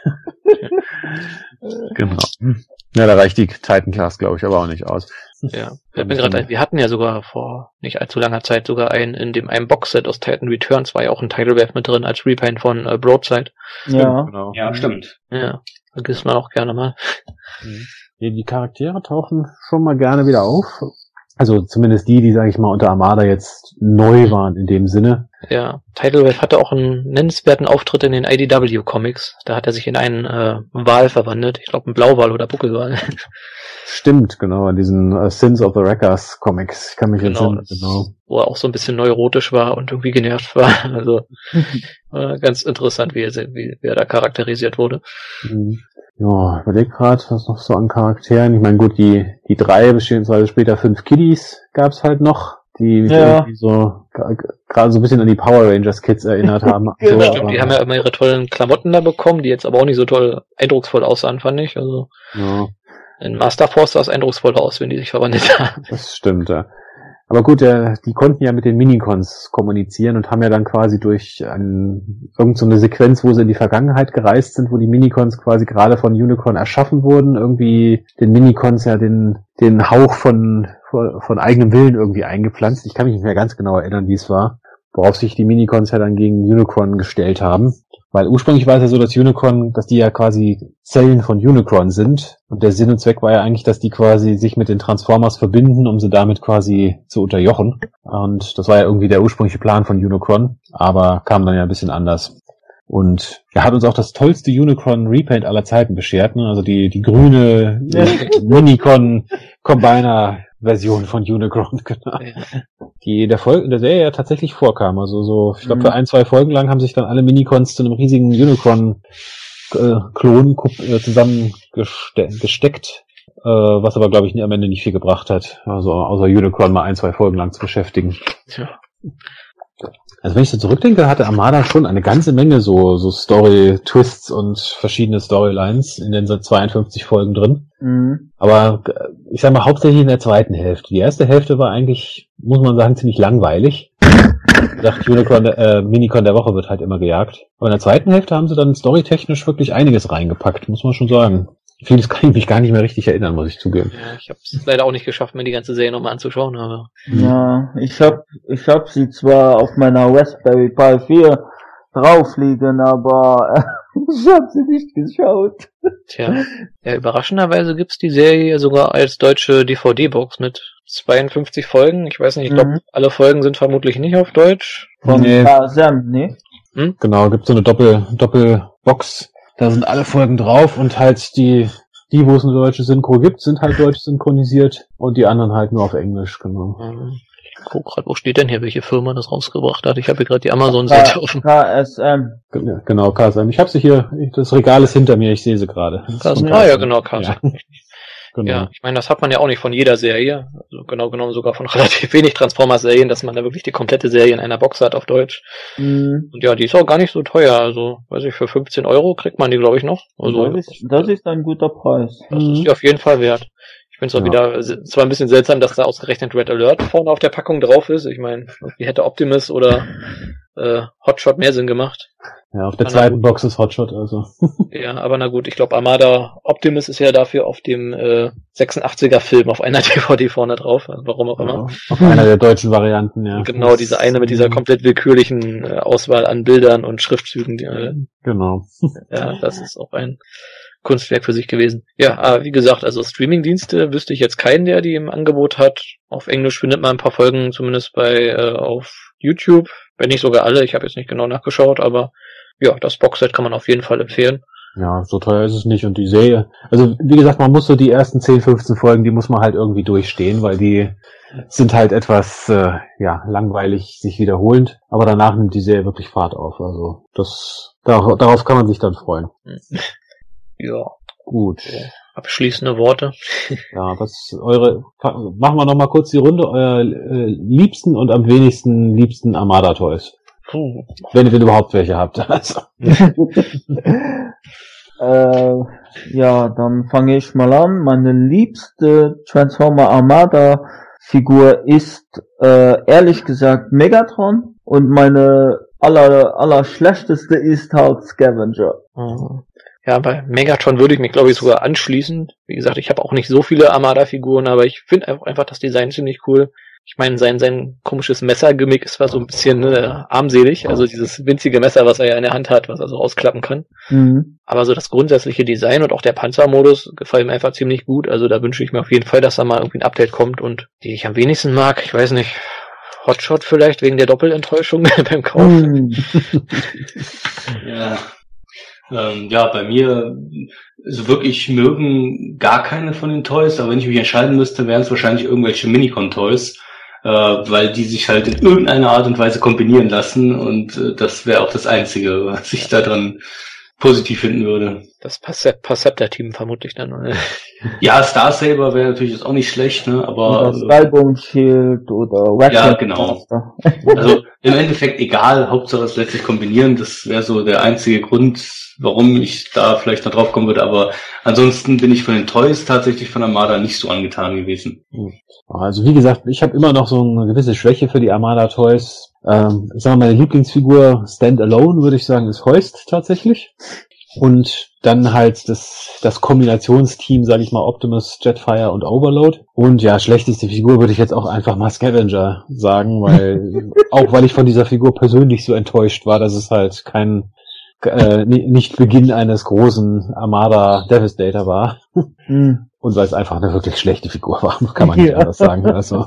genau. Ja, da reicht die Titan Class, glaube ich, aber auch nicht aus. Ja, wir hatten ja sogar vor nicht allzu langer Zeit sogar in dem einem Boxset aus Titan Returns war ja auch ein Tidal Wave mit drin als Repaint von Broadside. Ja, genau. Ja, stimmt. Ja, vergisst man auch gerne mal. Die Charaktere tauchen schon mal gerne wieder auf. Also zumindest die, sage ich mal, unter Armada jetzt neu waren in dem Sinne. Ja, Tidal Wave hatte auch einen nennenswerten Auftritt in den IDW-Comics. Da hat er sich in einen Wal verwandelt. Ich glaube, einen Blauwal oder Buckelwal. Stimmt, genau, in diesen Sins of the Wreckers Comics. Ich kann mich entsinnen, genau. Wo er auch so ein bisschen neurotisch war und irgendwie genervt war. Also ganz interessant, wie er da charakterisiert wurde. Ja, überleg grad, was noch so an Charakteren. Ich meine, gut, die 3 beziehungsweise später 5 Kiddies gab's halt noch, die so gerade so ein bisschen an die Power Rangers Kids erinnert haben. Genau. So, die haben ja immer ihre tollen Klamotten da bekommen, die jetzt aber auch nicht so toll eindrucksvoll aussahen, fand ich. Also in Master Force sah es eindrucksvoll aus, wenn die sich verwandelt haben. Das stimmt, ja. Aber gut, die konnten ja mit den Minicons kommunizieren und haben ja dann quasi durch irgend so eine Sequenz, wo sie in die Vergangenheit gereist sind, wo die Minicons quasi gerade von Unicron erschaffen wurden, irgendwie den Minicons ja den Hauch von eigenem Willen irgendwie eingepflanzt. Ich kann mich nicht mehr ganz genau erinnern, wie es war, worauf sich die Minicons ja dann gegen Unicron gestellt haben. Weil ursprünglich war es ja so, dass die ja quasi Zellen von Unicron sind. Und der Sinn und Zweck war ja eigentlich, dass die quasi sich mit den Transformers verbinden, um sie damit quasi zu unterjochen. Und das war ja irgendwie der ursprüngliche Plan von Unicron, aber kam dann ja ein bisschen anders. Und er hat uns auch das tollste Unicron Repaint aller Zeiten beschert, ne? Also die grüne Minicon Combiner Version von Unicron, genau. Die in der Serie ja tatsächlich vorkam. Also so, ich glaube, für 1, 2 Folgen lang haben sich dann alle Minicons zu einem riesigen Unicron-Klon zusammengesteckt, was aber, glaube ich, am Ende nicht viel gebracht hat. Also außer Unicron mal 1, 2 Folgen lang zu beschäftigen. Tja. Also wenn ich so zurückdenke, hatte Armada schon eine ganze Menge so Story-Twists und verschiedene Storylines in den 52 Folgen drin. Aber ich sag mal hauptsächlich in der zweiten Hälfte. Die erste Hälfte war eigentlich, muss man sagen, ziemlich langweilig. Ich dachte, Minicon der Woche wird halt immer gejagt. Aber in der zweiten Hälfte haben sie dann storytechnisch wirklich einiges reingepackt, muss man schon sagen. Vieles kann ich mich gar nicht mehr richtig erinnern, muss ich zugeben. Ja, ich habe es leider auch nicht geschafft, mir die ganze Serie nochmal anzuschauen. Aber ja, ich hab sie zwar auf meiner Raspberry Pi 4 drauf liegen, aber ich habe sie nicht geschaut. Tja, ja, überraschenderweise gibt's die Serie sogar als deutsche DVD-Box mit 52 Folgen. Ich weiß nicht, ich glaube, alle Folgen sind vermutlich nicht auf Deutsch. Von KSM, ne? Genau, gibt so eine Doppelbox. Da sind alle Folgen drauf und halt die Die, wo es eine deutsche Synchro gibt, sind halt deutsch synchronisiert und die anderen halt nur auf Englisch, genau. Ich guck grad, wo steht denn hier, welche Firma das rausgebracht hat? Ich habe hier gerade die Amazon-Seite offen. KSM. Genau, KSM. Ich habe sie hier, das Regal ist hinter mir, ich sehe sie gerade. KSM. Ah ja, genau, KSM. Ja. Genau. Ja, ich meine, das hat man ja auch nicht von jeder Serie, also genau genommen sogar von relativ wenig Transformers-Serien, dass man da wirklich die komplette Serie in einer Box hat auf Deutsch. Und ja, die ist auch gar nicht so teuer, also weiß ich, für 15 € kriegt man die, glaube ich, noch. Also, das ist ein guter Preis. Das ist die auf jeden Fall wert. Ich finde es auch wieder zwar ein bisschen seltsam, dass da ausgerechnet Red Alert vorne auf der Packung drauf ist. Ich meine, wie hätte Optimus oder Hotshot mehr Sinn gemacht. Ja, auf der zweiten Box ist Hotshot, also. Ja, aber na gut, ich glaube Armada Optimus ist ja dafür auf dem 86er Film auf einer DVD vorne drauf, warum auch immer. Ja, auf einer der deutschen Varianten, ja. Genau, diese eine mit dieser komplett willkürlichen Auswahl an Bildern und Schriftzügen. Genau. Ja, das ist auch ein Kunstwerk für sich gewesen. Ja, aber wie gesagt, also Streamingdienste wüsste ich jetzt keinen, der die im Angebot hat. Auf Englisch findet man ein paar Folgen, zumindest auf YouTube, wenn nicht sogar alle. Ich habe jetzt nicht genau nachgeschaut, aber ja, das Boxset kann man auf jeden Fall empfehlen. Ja, so teuer ist es nicht und die Serie, also wie gesagt, man muss so die ersten 10, 15 Folgen, die muss man halt irgendwie durchstehen, weil die sind halt etwas langweilig sich wiederholend, aber danach nimmt die Serie wirklich Fahrt auf, also darauf kann man sich dann freuen. Ja. Gut. Abschließende Worte. Ja, machen wir noch mal kurz die Runde, euer liebsten und am wenigsten liebsten Armada Toys. Wenn ihr denn überhaupt welche habt. Also. Ja, dann fange ich mal an. Meine liebste Transformer Armada Figur ist ehrlich gesagt Megatron und meine aller schlechteste ist halt Scavenger. Ja, bei Megatron würde ich mich, glaube ich, sogar anschließen. Wie gesagt, ich habe auch nicht so viele Armada-Figuren, aber ich finde einfach das Design ziemlich cool. Ich meine, sein komisches Messergimmick ist zwar so ein bisschen armselig, also dieses winzige Messer, was er ja in der Hand hat, was er so ausklappen kann. Aber so das grundsätzliche Design und auch der Panzermodus gefallen mir einfach ziemlich gut. Also da wünsche ich mir auf jeden Fall, dass da mal irgendwie ein Update kommt. Und die ich am wenigsten mag, ich weiß nicht, Hotshot vielleicht wegen der Doppelenttäuschung beim Kauf. Ja, bei mir so wirklich mögen gar keine von den Toys, aber wenn ich mich entscheiden müsste, wären es wahrscheinlich irgendwelche Minicon-Toys, weil die sich halt in irgendeiner Art und Weise kombinieren lassen und das wäre auch das Einzige, was ich da dran positiv finden würde. Das Perceptor-Team vermutlich dann, oder? Ja, Star Saber wäre natürlich jetzt auch nicht schlecht, ne, aber... Oder Skybone-Schild oder Wacken. Ja, genau. Also im Endeffekt egal, Hauptsache es lässt sich kombinieren, das wäre so der einzige Grund, warum ich da vielleicht noch drauf kommen würde, aber ansonsten bin ich von den Toys tatsächlich von Armada nicht so angetan gewesen. Also wie gesagt, ich habe immer noch so eine gewisse Schwäche für die Armada Toys. Ich sag mal, meine Lieblingsfigur Standalone, würde ich sagen, ist Hoist tatsächlich. Und dann halt das Kombinationsteam, sage ich mal, Optimus, Jetfire und Overload. Und ja, schlechteste Figur würde ich jetzt auch einfach mal Scavenger sagen, weil ich von dieser Figur persönlich so enttäuscht war, dass es halt nicht Beginn eines großen Armada Devastator war. Und weil es einfach eine wirklich schlechte Figur war, kann man nicht anders sagen. Also.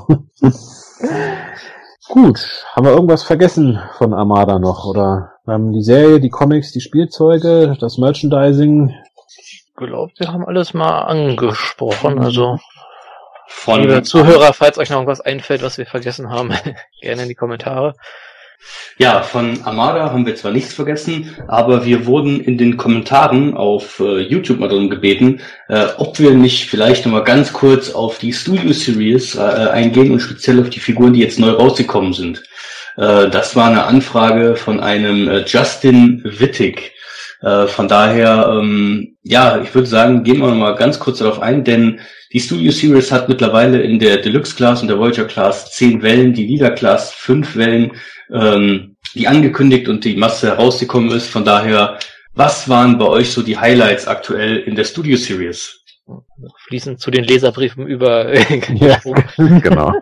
Gut, haben wir irgendwas vergessen von Armada noch? Oder wir haben die Serie, die Comics, die Spielzeuge, das Merchandising? Ich glaube, wir haben alles mal angesprochen. Also, Von liebe Zuhörer, falls euch noch irgendwas einfällt, was wir vergessen haben, gerne in die Kommentare. Ja, von Armada haben wir zwar nichts vergessen, aber wir wurden in den Kommentaren auf YouTube mal darum gebeten, ob wir nicht vielleicht nochmal ganz kurz auf die Studio Series eingehen und speziell auf die Figuren, die jetzt neu rausgekommen sind. Das war eine Anfrage von einem Justin Wittig. Von daher, ich würde sagen, gehen wir nochmal ganz kurz darauf ein, denn die Studio Series hat mittlerweile in der Deluxe Class und der Voyager Class 10 Wellen, die Leader Class 5 Wellen, die angekündigt und die Masse herausgekommen ist. Von daher, was waren bei euch so die Highlights aktuell in der Studio Series? Fließen zu den Leserbriefen über. Ja, genau.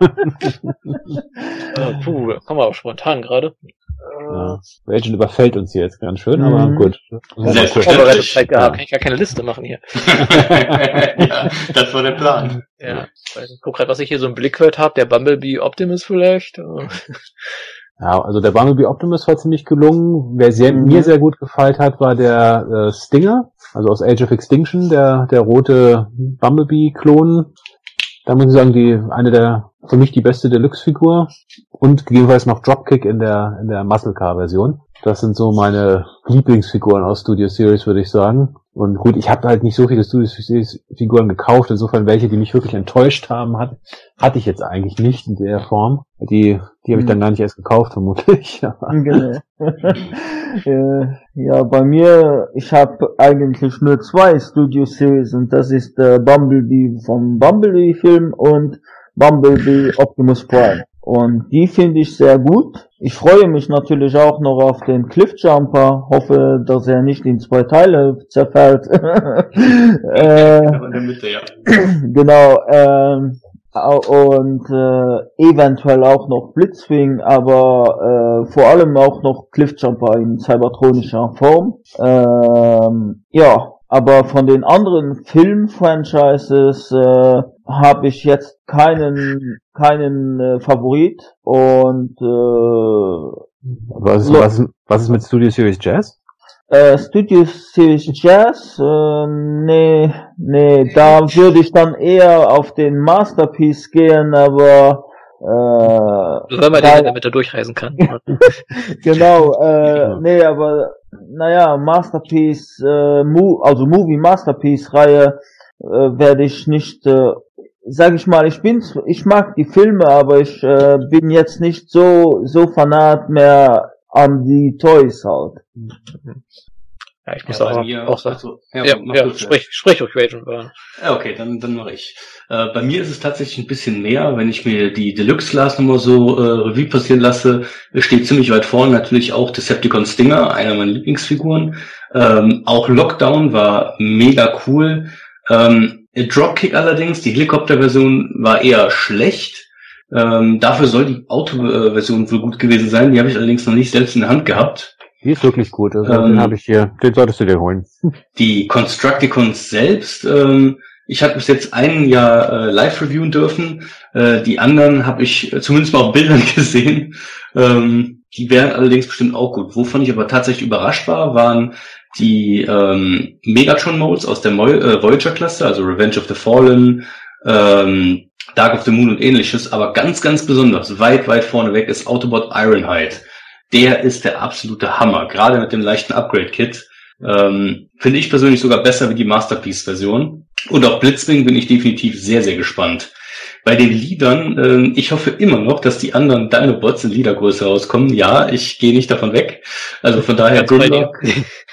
Kommen wir auch spontan gerade. Ja. Agent überfällt uns hier jetzt ganz schön, aber gut. Selbstverständlich. Zeit gehabt, kann ich gar keine Liste machen hier. Ja, das war der Plan. Ja, ich guck gerade, was ich hier so im Blickfeld habe. Der Bumblebee Optimus vielleicht. Ja, also der Bumblebee Optimus war ziemlich gelungen. Wer mir sehr gut gefallen hat, war der Stinger, also aus Age of Extinction, der rote Bumblebee-Klon. Da muss ich sagen, für mich die beste Deluxe-Figur. Und gegebenenfalls noch Dropkick in der Muscle Car-Version. Das sind so meine Lieblingsfiguren aus Studio Series, würde ich sagen. Und gut, ich habe halt nicht so viele Studio Series Figuren gekauft, insofern welche, die mich wirklich enttäuscht haben, hatte ich jetzt eigentlich nicht in der Form. Die habe ich dann gar nicht erst gekauft, vermutlich. Genau. Ja, bei mir, ich habe eigentlich nur 2 Studio Series und das ist Bumblebee vom Bumblebee-Film und Bumblebee Optimus Prime. Und die finde ich sehr gut. Ich freue mich natürlich auch noch auf den Cliffjumper. Hoffe, dass er nicht in 2 Teile zerfällt. In der Mitte, ja. Genau. Und eventuell auch noch Blitzwing, aber vor allem auch noch Cliffjumper in cybertronischer Form. Ja. Aber von den anderen Film-Franchises habe ich jetzt keinen Favorit und was ist mit Studio Series Jazz? Studio Series Jazz, nee, da würde ich dann eher auf den Masterpiece gehen, aber soll man den, damit er durchreisen kann. Genau, nee, aber naja, Masterpiece, also Movie Masterpiece Reihe werde ich nicht, sag ich mal, ich mag die Filme, aber ich bin jetzt nicht so Fanat mehr an die Toys halt. Ja, ich muss auch sagen. Sprich euch Rage. Ja, okay, dann mache ich. Bei mir ist es tatsächlich ein bisschen mehr, wenn ich mir die Deluxe Class Nummer so Revue passieren lasse, steht ziemlich weit vorne natürlich auch Decepticon Stinger, einer meiner Lieblingsfiguren. Auch Lockdown war mega cool. Dropkick allerdings, die Helikopter-Version war eher schlecht. Dafür soll die Auto-Version wohl gut gewesen sein. Die habe ich allerdings noch nicht selbst in der Hand gehabt. Die ist wirklich gut. Also den habe ich hier. Den solltest du dir holen. Die Constructicons selbst, ich habe bis jetzt ein Jahr live reviewen dürfen. Die anderen habe ich zumindest mal auf Bildern gesehen. Die wären allerdings bestimmt auch gut. Wovon ich aber tatsächlich überrascht war, waren die Megatron-Modes aus der Voyager-Klasse, also Revenge of the Fallen, Dark of the Moon und ähnliches. Aber ganz, ganz besonders, weit vorne weg ist Autobot Ironhide. Der ist der absolute Hammer, gerade mit dem leichten Upgrade-Kit. Finde ich persönlich sogar besser wie die Masterpiece-Version. Und auf Blitzwing bin ich definitiv sehr, sehr gespannt. Bei den Liedern, ich hoffe immer noch, dass die anderen Dinobots in Liedergröße rauskommen. Ja, ich gehe nicht davon weg. Also von daher, Grimlock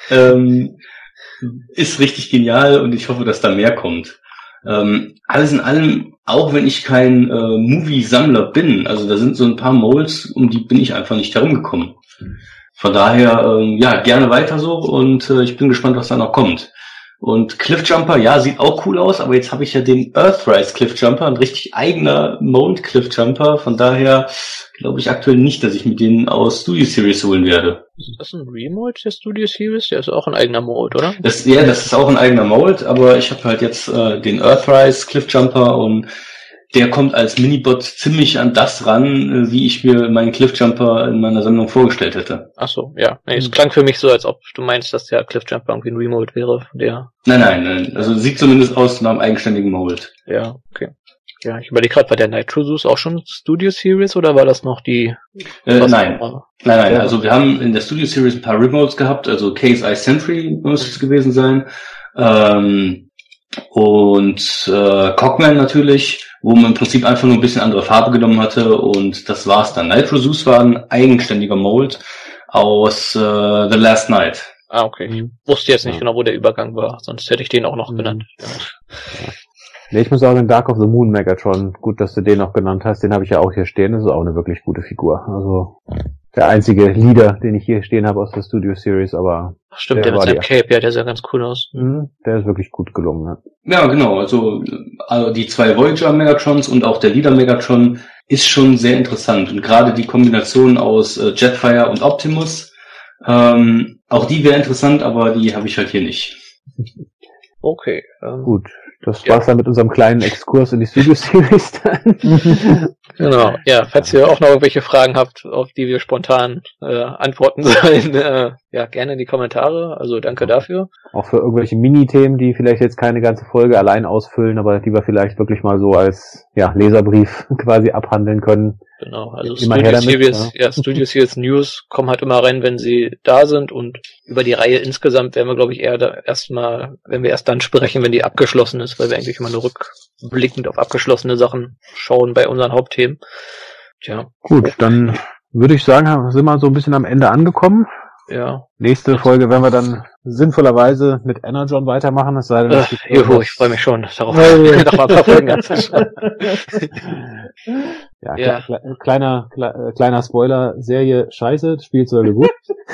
ist richtig genial und ich hoffe, dass da mehr kommt. Alles in allem, auch wenn ich kein Movie-Sammler bin, also da sind so ein paar Molds, um die bin ich einfach nicht herumgekommen. Von daher, ja, gerne weiter so und ich bin gespannt, was da noch kommt. Und Cliffjumper, ja, sieht auch cool aus, aber jetzt habe ich ja den Earthrise Cliffjumper, ein richtig eigener Mold Cliffjumper, von daher glaube ich aktuell nicht, dass ich mir den aus Studio Series holen werde. Ist das ein Remold der Studio Series? Der ist auch ein eigener Mold, oder? Das ist auch ein eigener Mold, aber ich habe halt jetzt den Earthrise Cliffjumper und der kommt als Minibot ziemlich an das ran, wie ich mir meinen Cliffjumper in meiner Sammlung vorgestellt hätte. Ach so, ja. Nee, es klang für mich so, als ob du meinst, dass der Cliffjumper irgendwie ein Remold wäre. Nein. Also sieht zumindest aus nach einem eigenständigen Mold. Ja, okay. Ja, ich überlege gerade, war der Nitro Zeus auch schon Studio Series oder war das noch die... Nein. Also wir haben in der Studio Series ein paar Remotes gehabt, also KSI Sentry muss es gewesen sein. Und Cockman natürlich, wo man im Prinzip einfach nur ein bisschen andere Farbe genommen hatte und das war's dann. Nitro Zeus war ein eigenständiger Mold aus The Last Night. Ah, okay. Ich wusste jetzt nicht genau, wo der Übergang war, sonst hätte ich den auch noch genannt. Ja. Nee, ich muss sagen, den Dark of the Moon Megatron, gut, dass du den noch genannt hast, den habe ich ja auch hier stehen, das ist auch eine wirklich gute Figur. Also der einzige Leader, den ich hier stehen habe aus der Studio Series, aber... Ach, stimmt, der mit seinem Cape, ja, der sah ganz cool aus. Der ist wirklich gut gelungen, Ja, genau, also die 2 Voyager Megatrons und auch der Leader Megatron ist schon sehr interessant und gerade die Kombination aus Jetfire und Optimus, auch die wäre interessant, aber die habe ich halt hier nicht. Okay. Gut. Das war's dann mit unserem kleinen Exkurs in die Studio Series dann. Genau, ja, falls ihr auch noch irgendwelche Fragen habt, auf die wir spontan antworten sollen, ja, gerne in die Kommentare, also danke dafür. Auch für irgendwelche Mini-Themen, die vielleicht jetzt keine ganze Folge allein ausfüllen, aber die wir vielleicht wirklich mal so als Leserbrief quasi abhandeln können. Genau, also Studio Series News kommen halt immer rein, wenn sie da sind, und über die Reihe insgesamt werden wir, glaube ich, wenn wir erst dann sprechen, wenn die abgeschlossen ist, weil wir eigentlich immer nur rückblickend auf abgeschlossene Sachen schauen bei unseren Hauptthemen. Tja. Gut, dann würde ich sagen, sind wir so ein bisschen am Ende angekommen. Ja. Nächste Folge werden wir dann sinnvollerweise mit Energon weitermachen, es sei denn, ich freue mich schon darauf, noch mal ein paar Folgen anzuschauen. Ja. Kleiner Spoiler, Serie scheiße, Spielzeuge gut.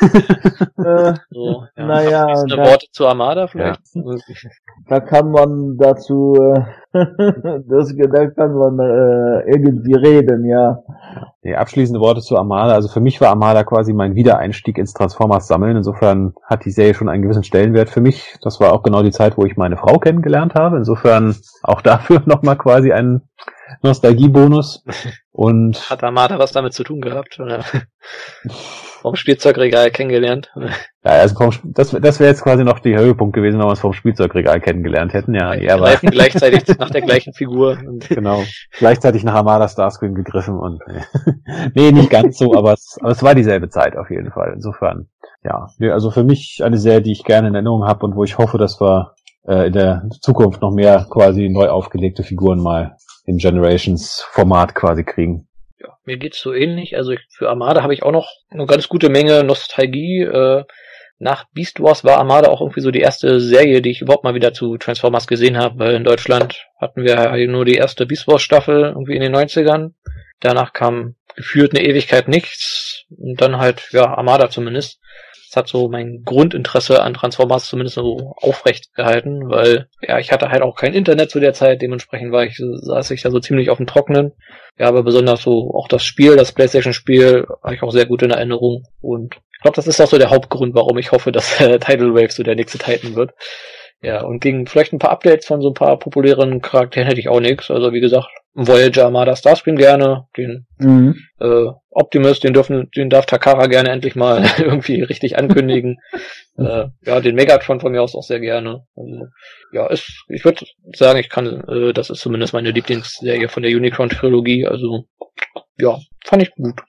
Naja, Worte zu Armada vielleicht? Ja. Da kann man dazu, da kann man irgendwie reden, ja. Nee, abschließende Worte zu Armada. Also für mich war Armada quasi mein Wiedereinstieg ins Transformers Sammeln. Insofern hat die Serie schon einen gewissen Stellenwert für mich. Das war auch genau die Zeit, wo ich meine Frau kennengelernt habe. Insofern auch dafür nochmal quasi einen Nostalgiebonus. Und hat Armada was damit zu tun gehabt? Oder? Vom Spielzeugregal kennengelernt? Ja, also das wäre jetzt quasi noch der Höhepunkt gewesen, wenn wir es vom Spielzeugregal kennengelernt hätten. Ja, wir greifen gleichzeitig nach der gleichen Figur. Genau, gleichzeitig nach Armada Starscream gegriffen und nee, nicht ganz so, aber es war dieselbe Zeit auf jeden Fall. Insofern, ja, also für mich eine Serie, die ich gerne in Erinnerung habe und wo ich hoffe, dass wir in der Zukunft noch mehr quasi neu aufgelegte Figuren mal im Generations-Format quasi kriegen. Ja, mir geht's so ähnlich. Also für Armada habe ich auch noch eine ganz gute Menge Nostalgie. Nach Beast Wars war Armada auch irgendwie so die erste Serie, die ich überhaupt mal wieder zu Transformers gesehen habe, weil in Deutschland hatten wir nur die erste Beast Wars Staffel irgendwie in den 90ern. Danach kam gefühlt eine Ewigkeit nichts und dann halt, ja, Armada zumindest. Das hat so mein Grundinteresse an Transformers zumindest so aufrecht gehalten, weil, ja, ich hatte halt auch kein Internet zu der Zeit, dementsprechend saß ich da so ziemlich auf dem Trockenen. Ja, aber besonders so auch das PlayStation-Spiel, habe ich auch sehr gut in Erinnerung. Und ich glaube, das ist auch so der Hauptgrund, warum ich hoffe, dass Tidal Wave so der nächste Titan wird. Ja, und gegen vielleicht ein paar Updates von so ein paar populären Charakteren hätte ich auch nichts. Also wie gesagt, Voyager, Armada, Starscream gerne, den Optimus, den darf Takara gerne endlich mal irgendwie richtig ankündigen. Ja, den Megatron von mir aus auch sehr gerne. Also, ja, ich würde sagen, das ist zumindest meine Lieblingsserie von der Unicron-Trilogie. Also, ja, fand ich gut.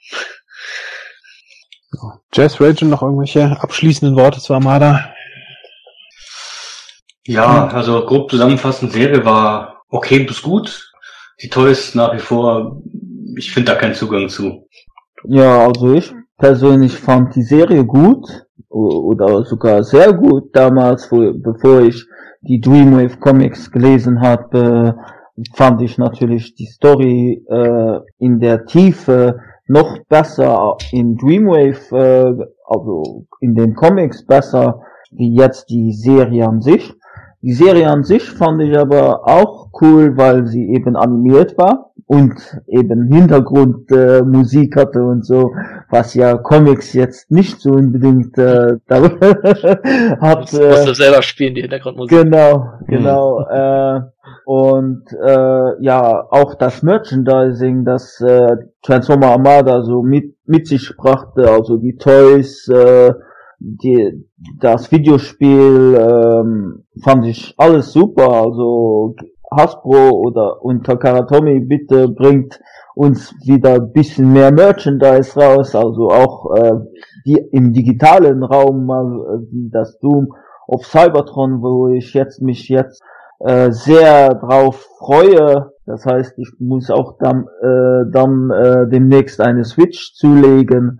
Jazz Raging, noch irgendwelche abschließenden Worte zu Armada? Ja, also grob zusammenfassend, Serie war okay bis gut. Die Toys nach wie vor, ich finde da keinen Zugang zu. Ja, also ich persönlich fand die Serie gut oder sogar sehr gut damals, bevor ich die Dreamwave Comics gelesen habe, fand ich natürlich die Story in der Tiefe noch besser in Dreamwave, also in den Comics besser wie jetzt die Serie an sich. Die Serie an sich fand ich aber auch cool, weil sie eben animiert war und eben Hintergrundmusik hatte und so, was ja Comics jetzt nicht so unbedingt hat. Musst du selber spielen, die Hintergrundmusik. Genau. Ja, auch das Merchandising, das Transformer Armada so mit sich brachte, also die Toys, das Videospiel, fand ich alles super. Also Hasbro und Takara Tomy, bitte bringt uns wieder ein bisschen mehr Merchandise raus, also auch im digitalen Raum mal wie das Doom of Cybertron, wo ich mich jetzt sehr drauf freue. Das heißt, ich muss auch dann demnächst eine Switch zulegen.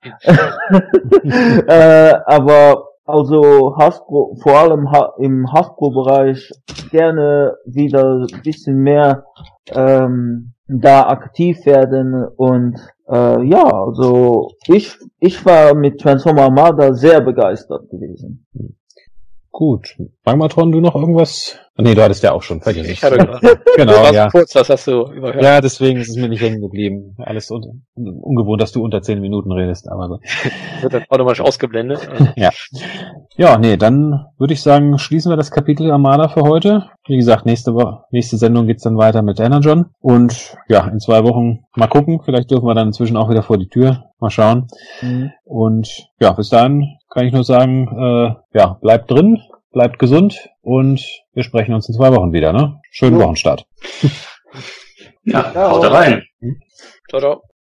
Aber also Hasbro, vor allem im Hasbro-Bereich gerne wieder ein bisschen mehr da aktiv werden und ja, also ich war mit Transformer Armada sehr begeistert gewesen. Gut. Magmatron, du noch irgendwas? Nee, du hattest ja auch schon vergessen. Ich hatte gerade. Genau, ja. Kurz, das hast du überhört. Ja, deswegen ist es mir nicht hängen geblieben. Alles ungewohnt, dass du unter 10 Minuten redest, aber so. Wird dann automatisch ausgeblendet. Ja. Ja, nee, dann würde ich sagen, schließen wir das Kapitel Armada für heute. Wie gesagt, nächste Sendung geht's dann weiter mit Energon. Und ja, in 2 Wochen mal gucken. Vielleicht dürfen wir dann inzwischen auch wieder vor die Tür. Mal schauen. Und ja, bis dahin kann ich nur sagen, ja, bleibt drin, bleibt gesund und wir sprechen uns in 2 Wochen wieder, ne? Schönen Wochenstart. Ja, haut rein. Ciao, ciao.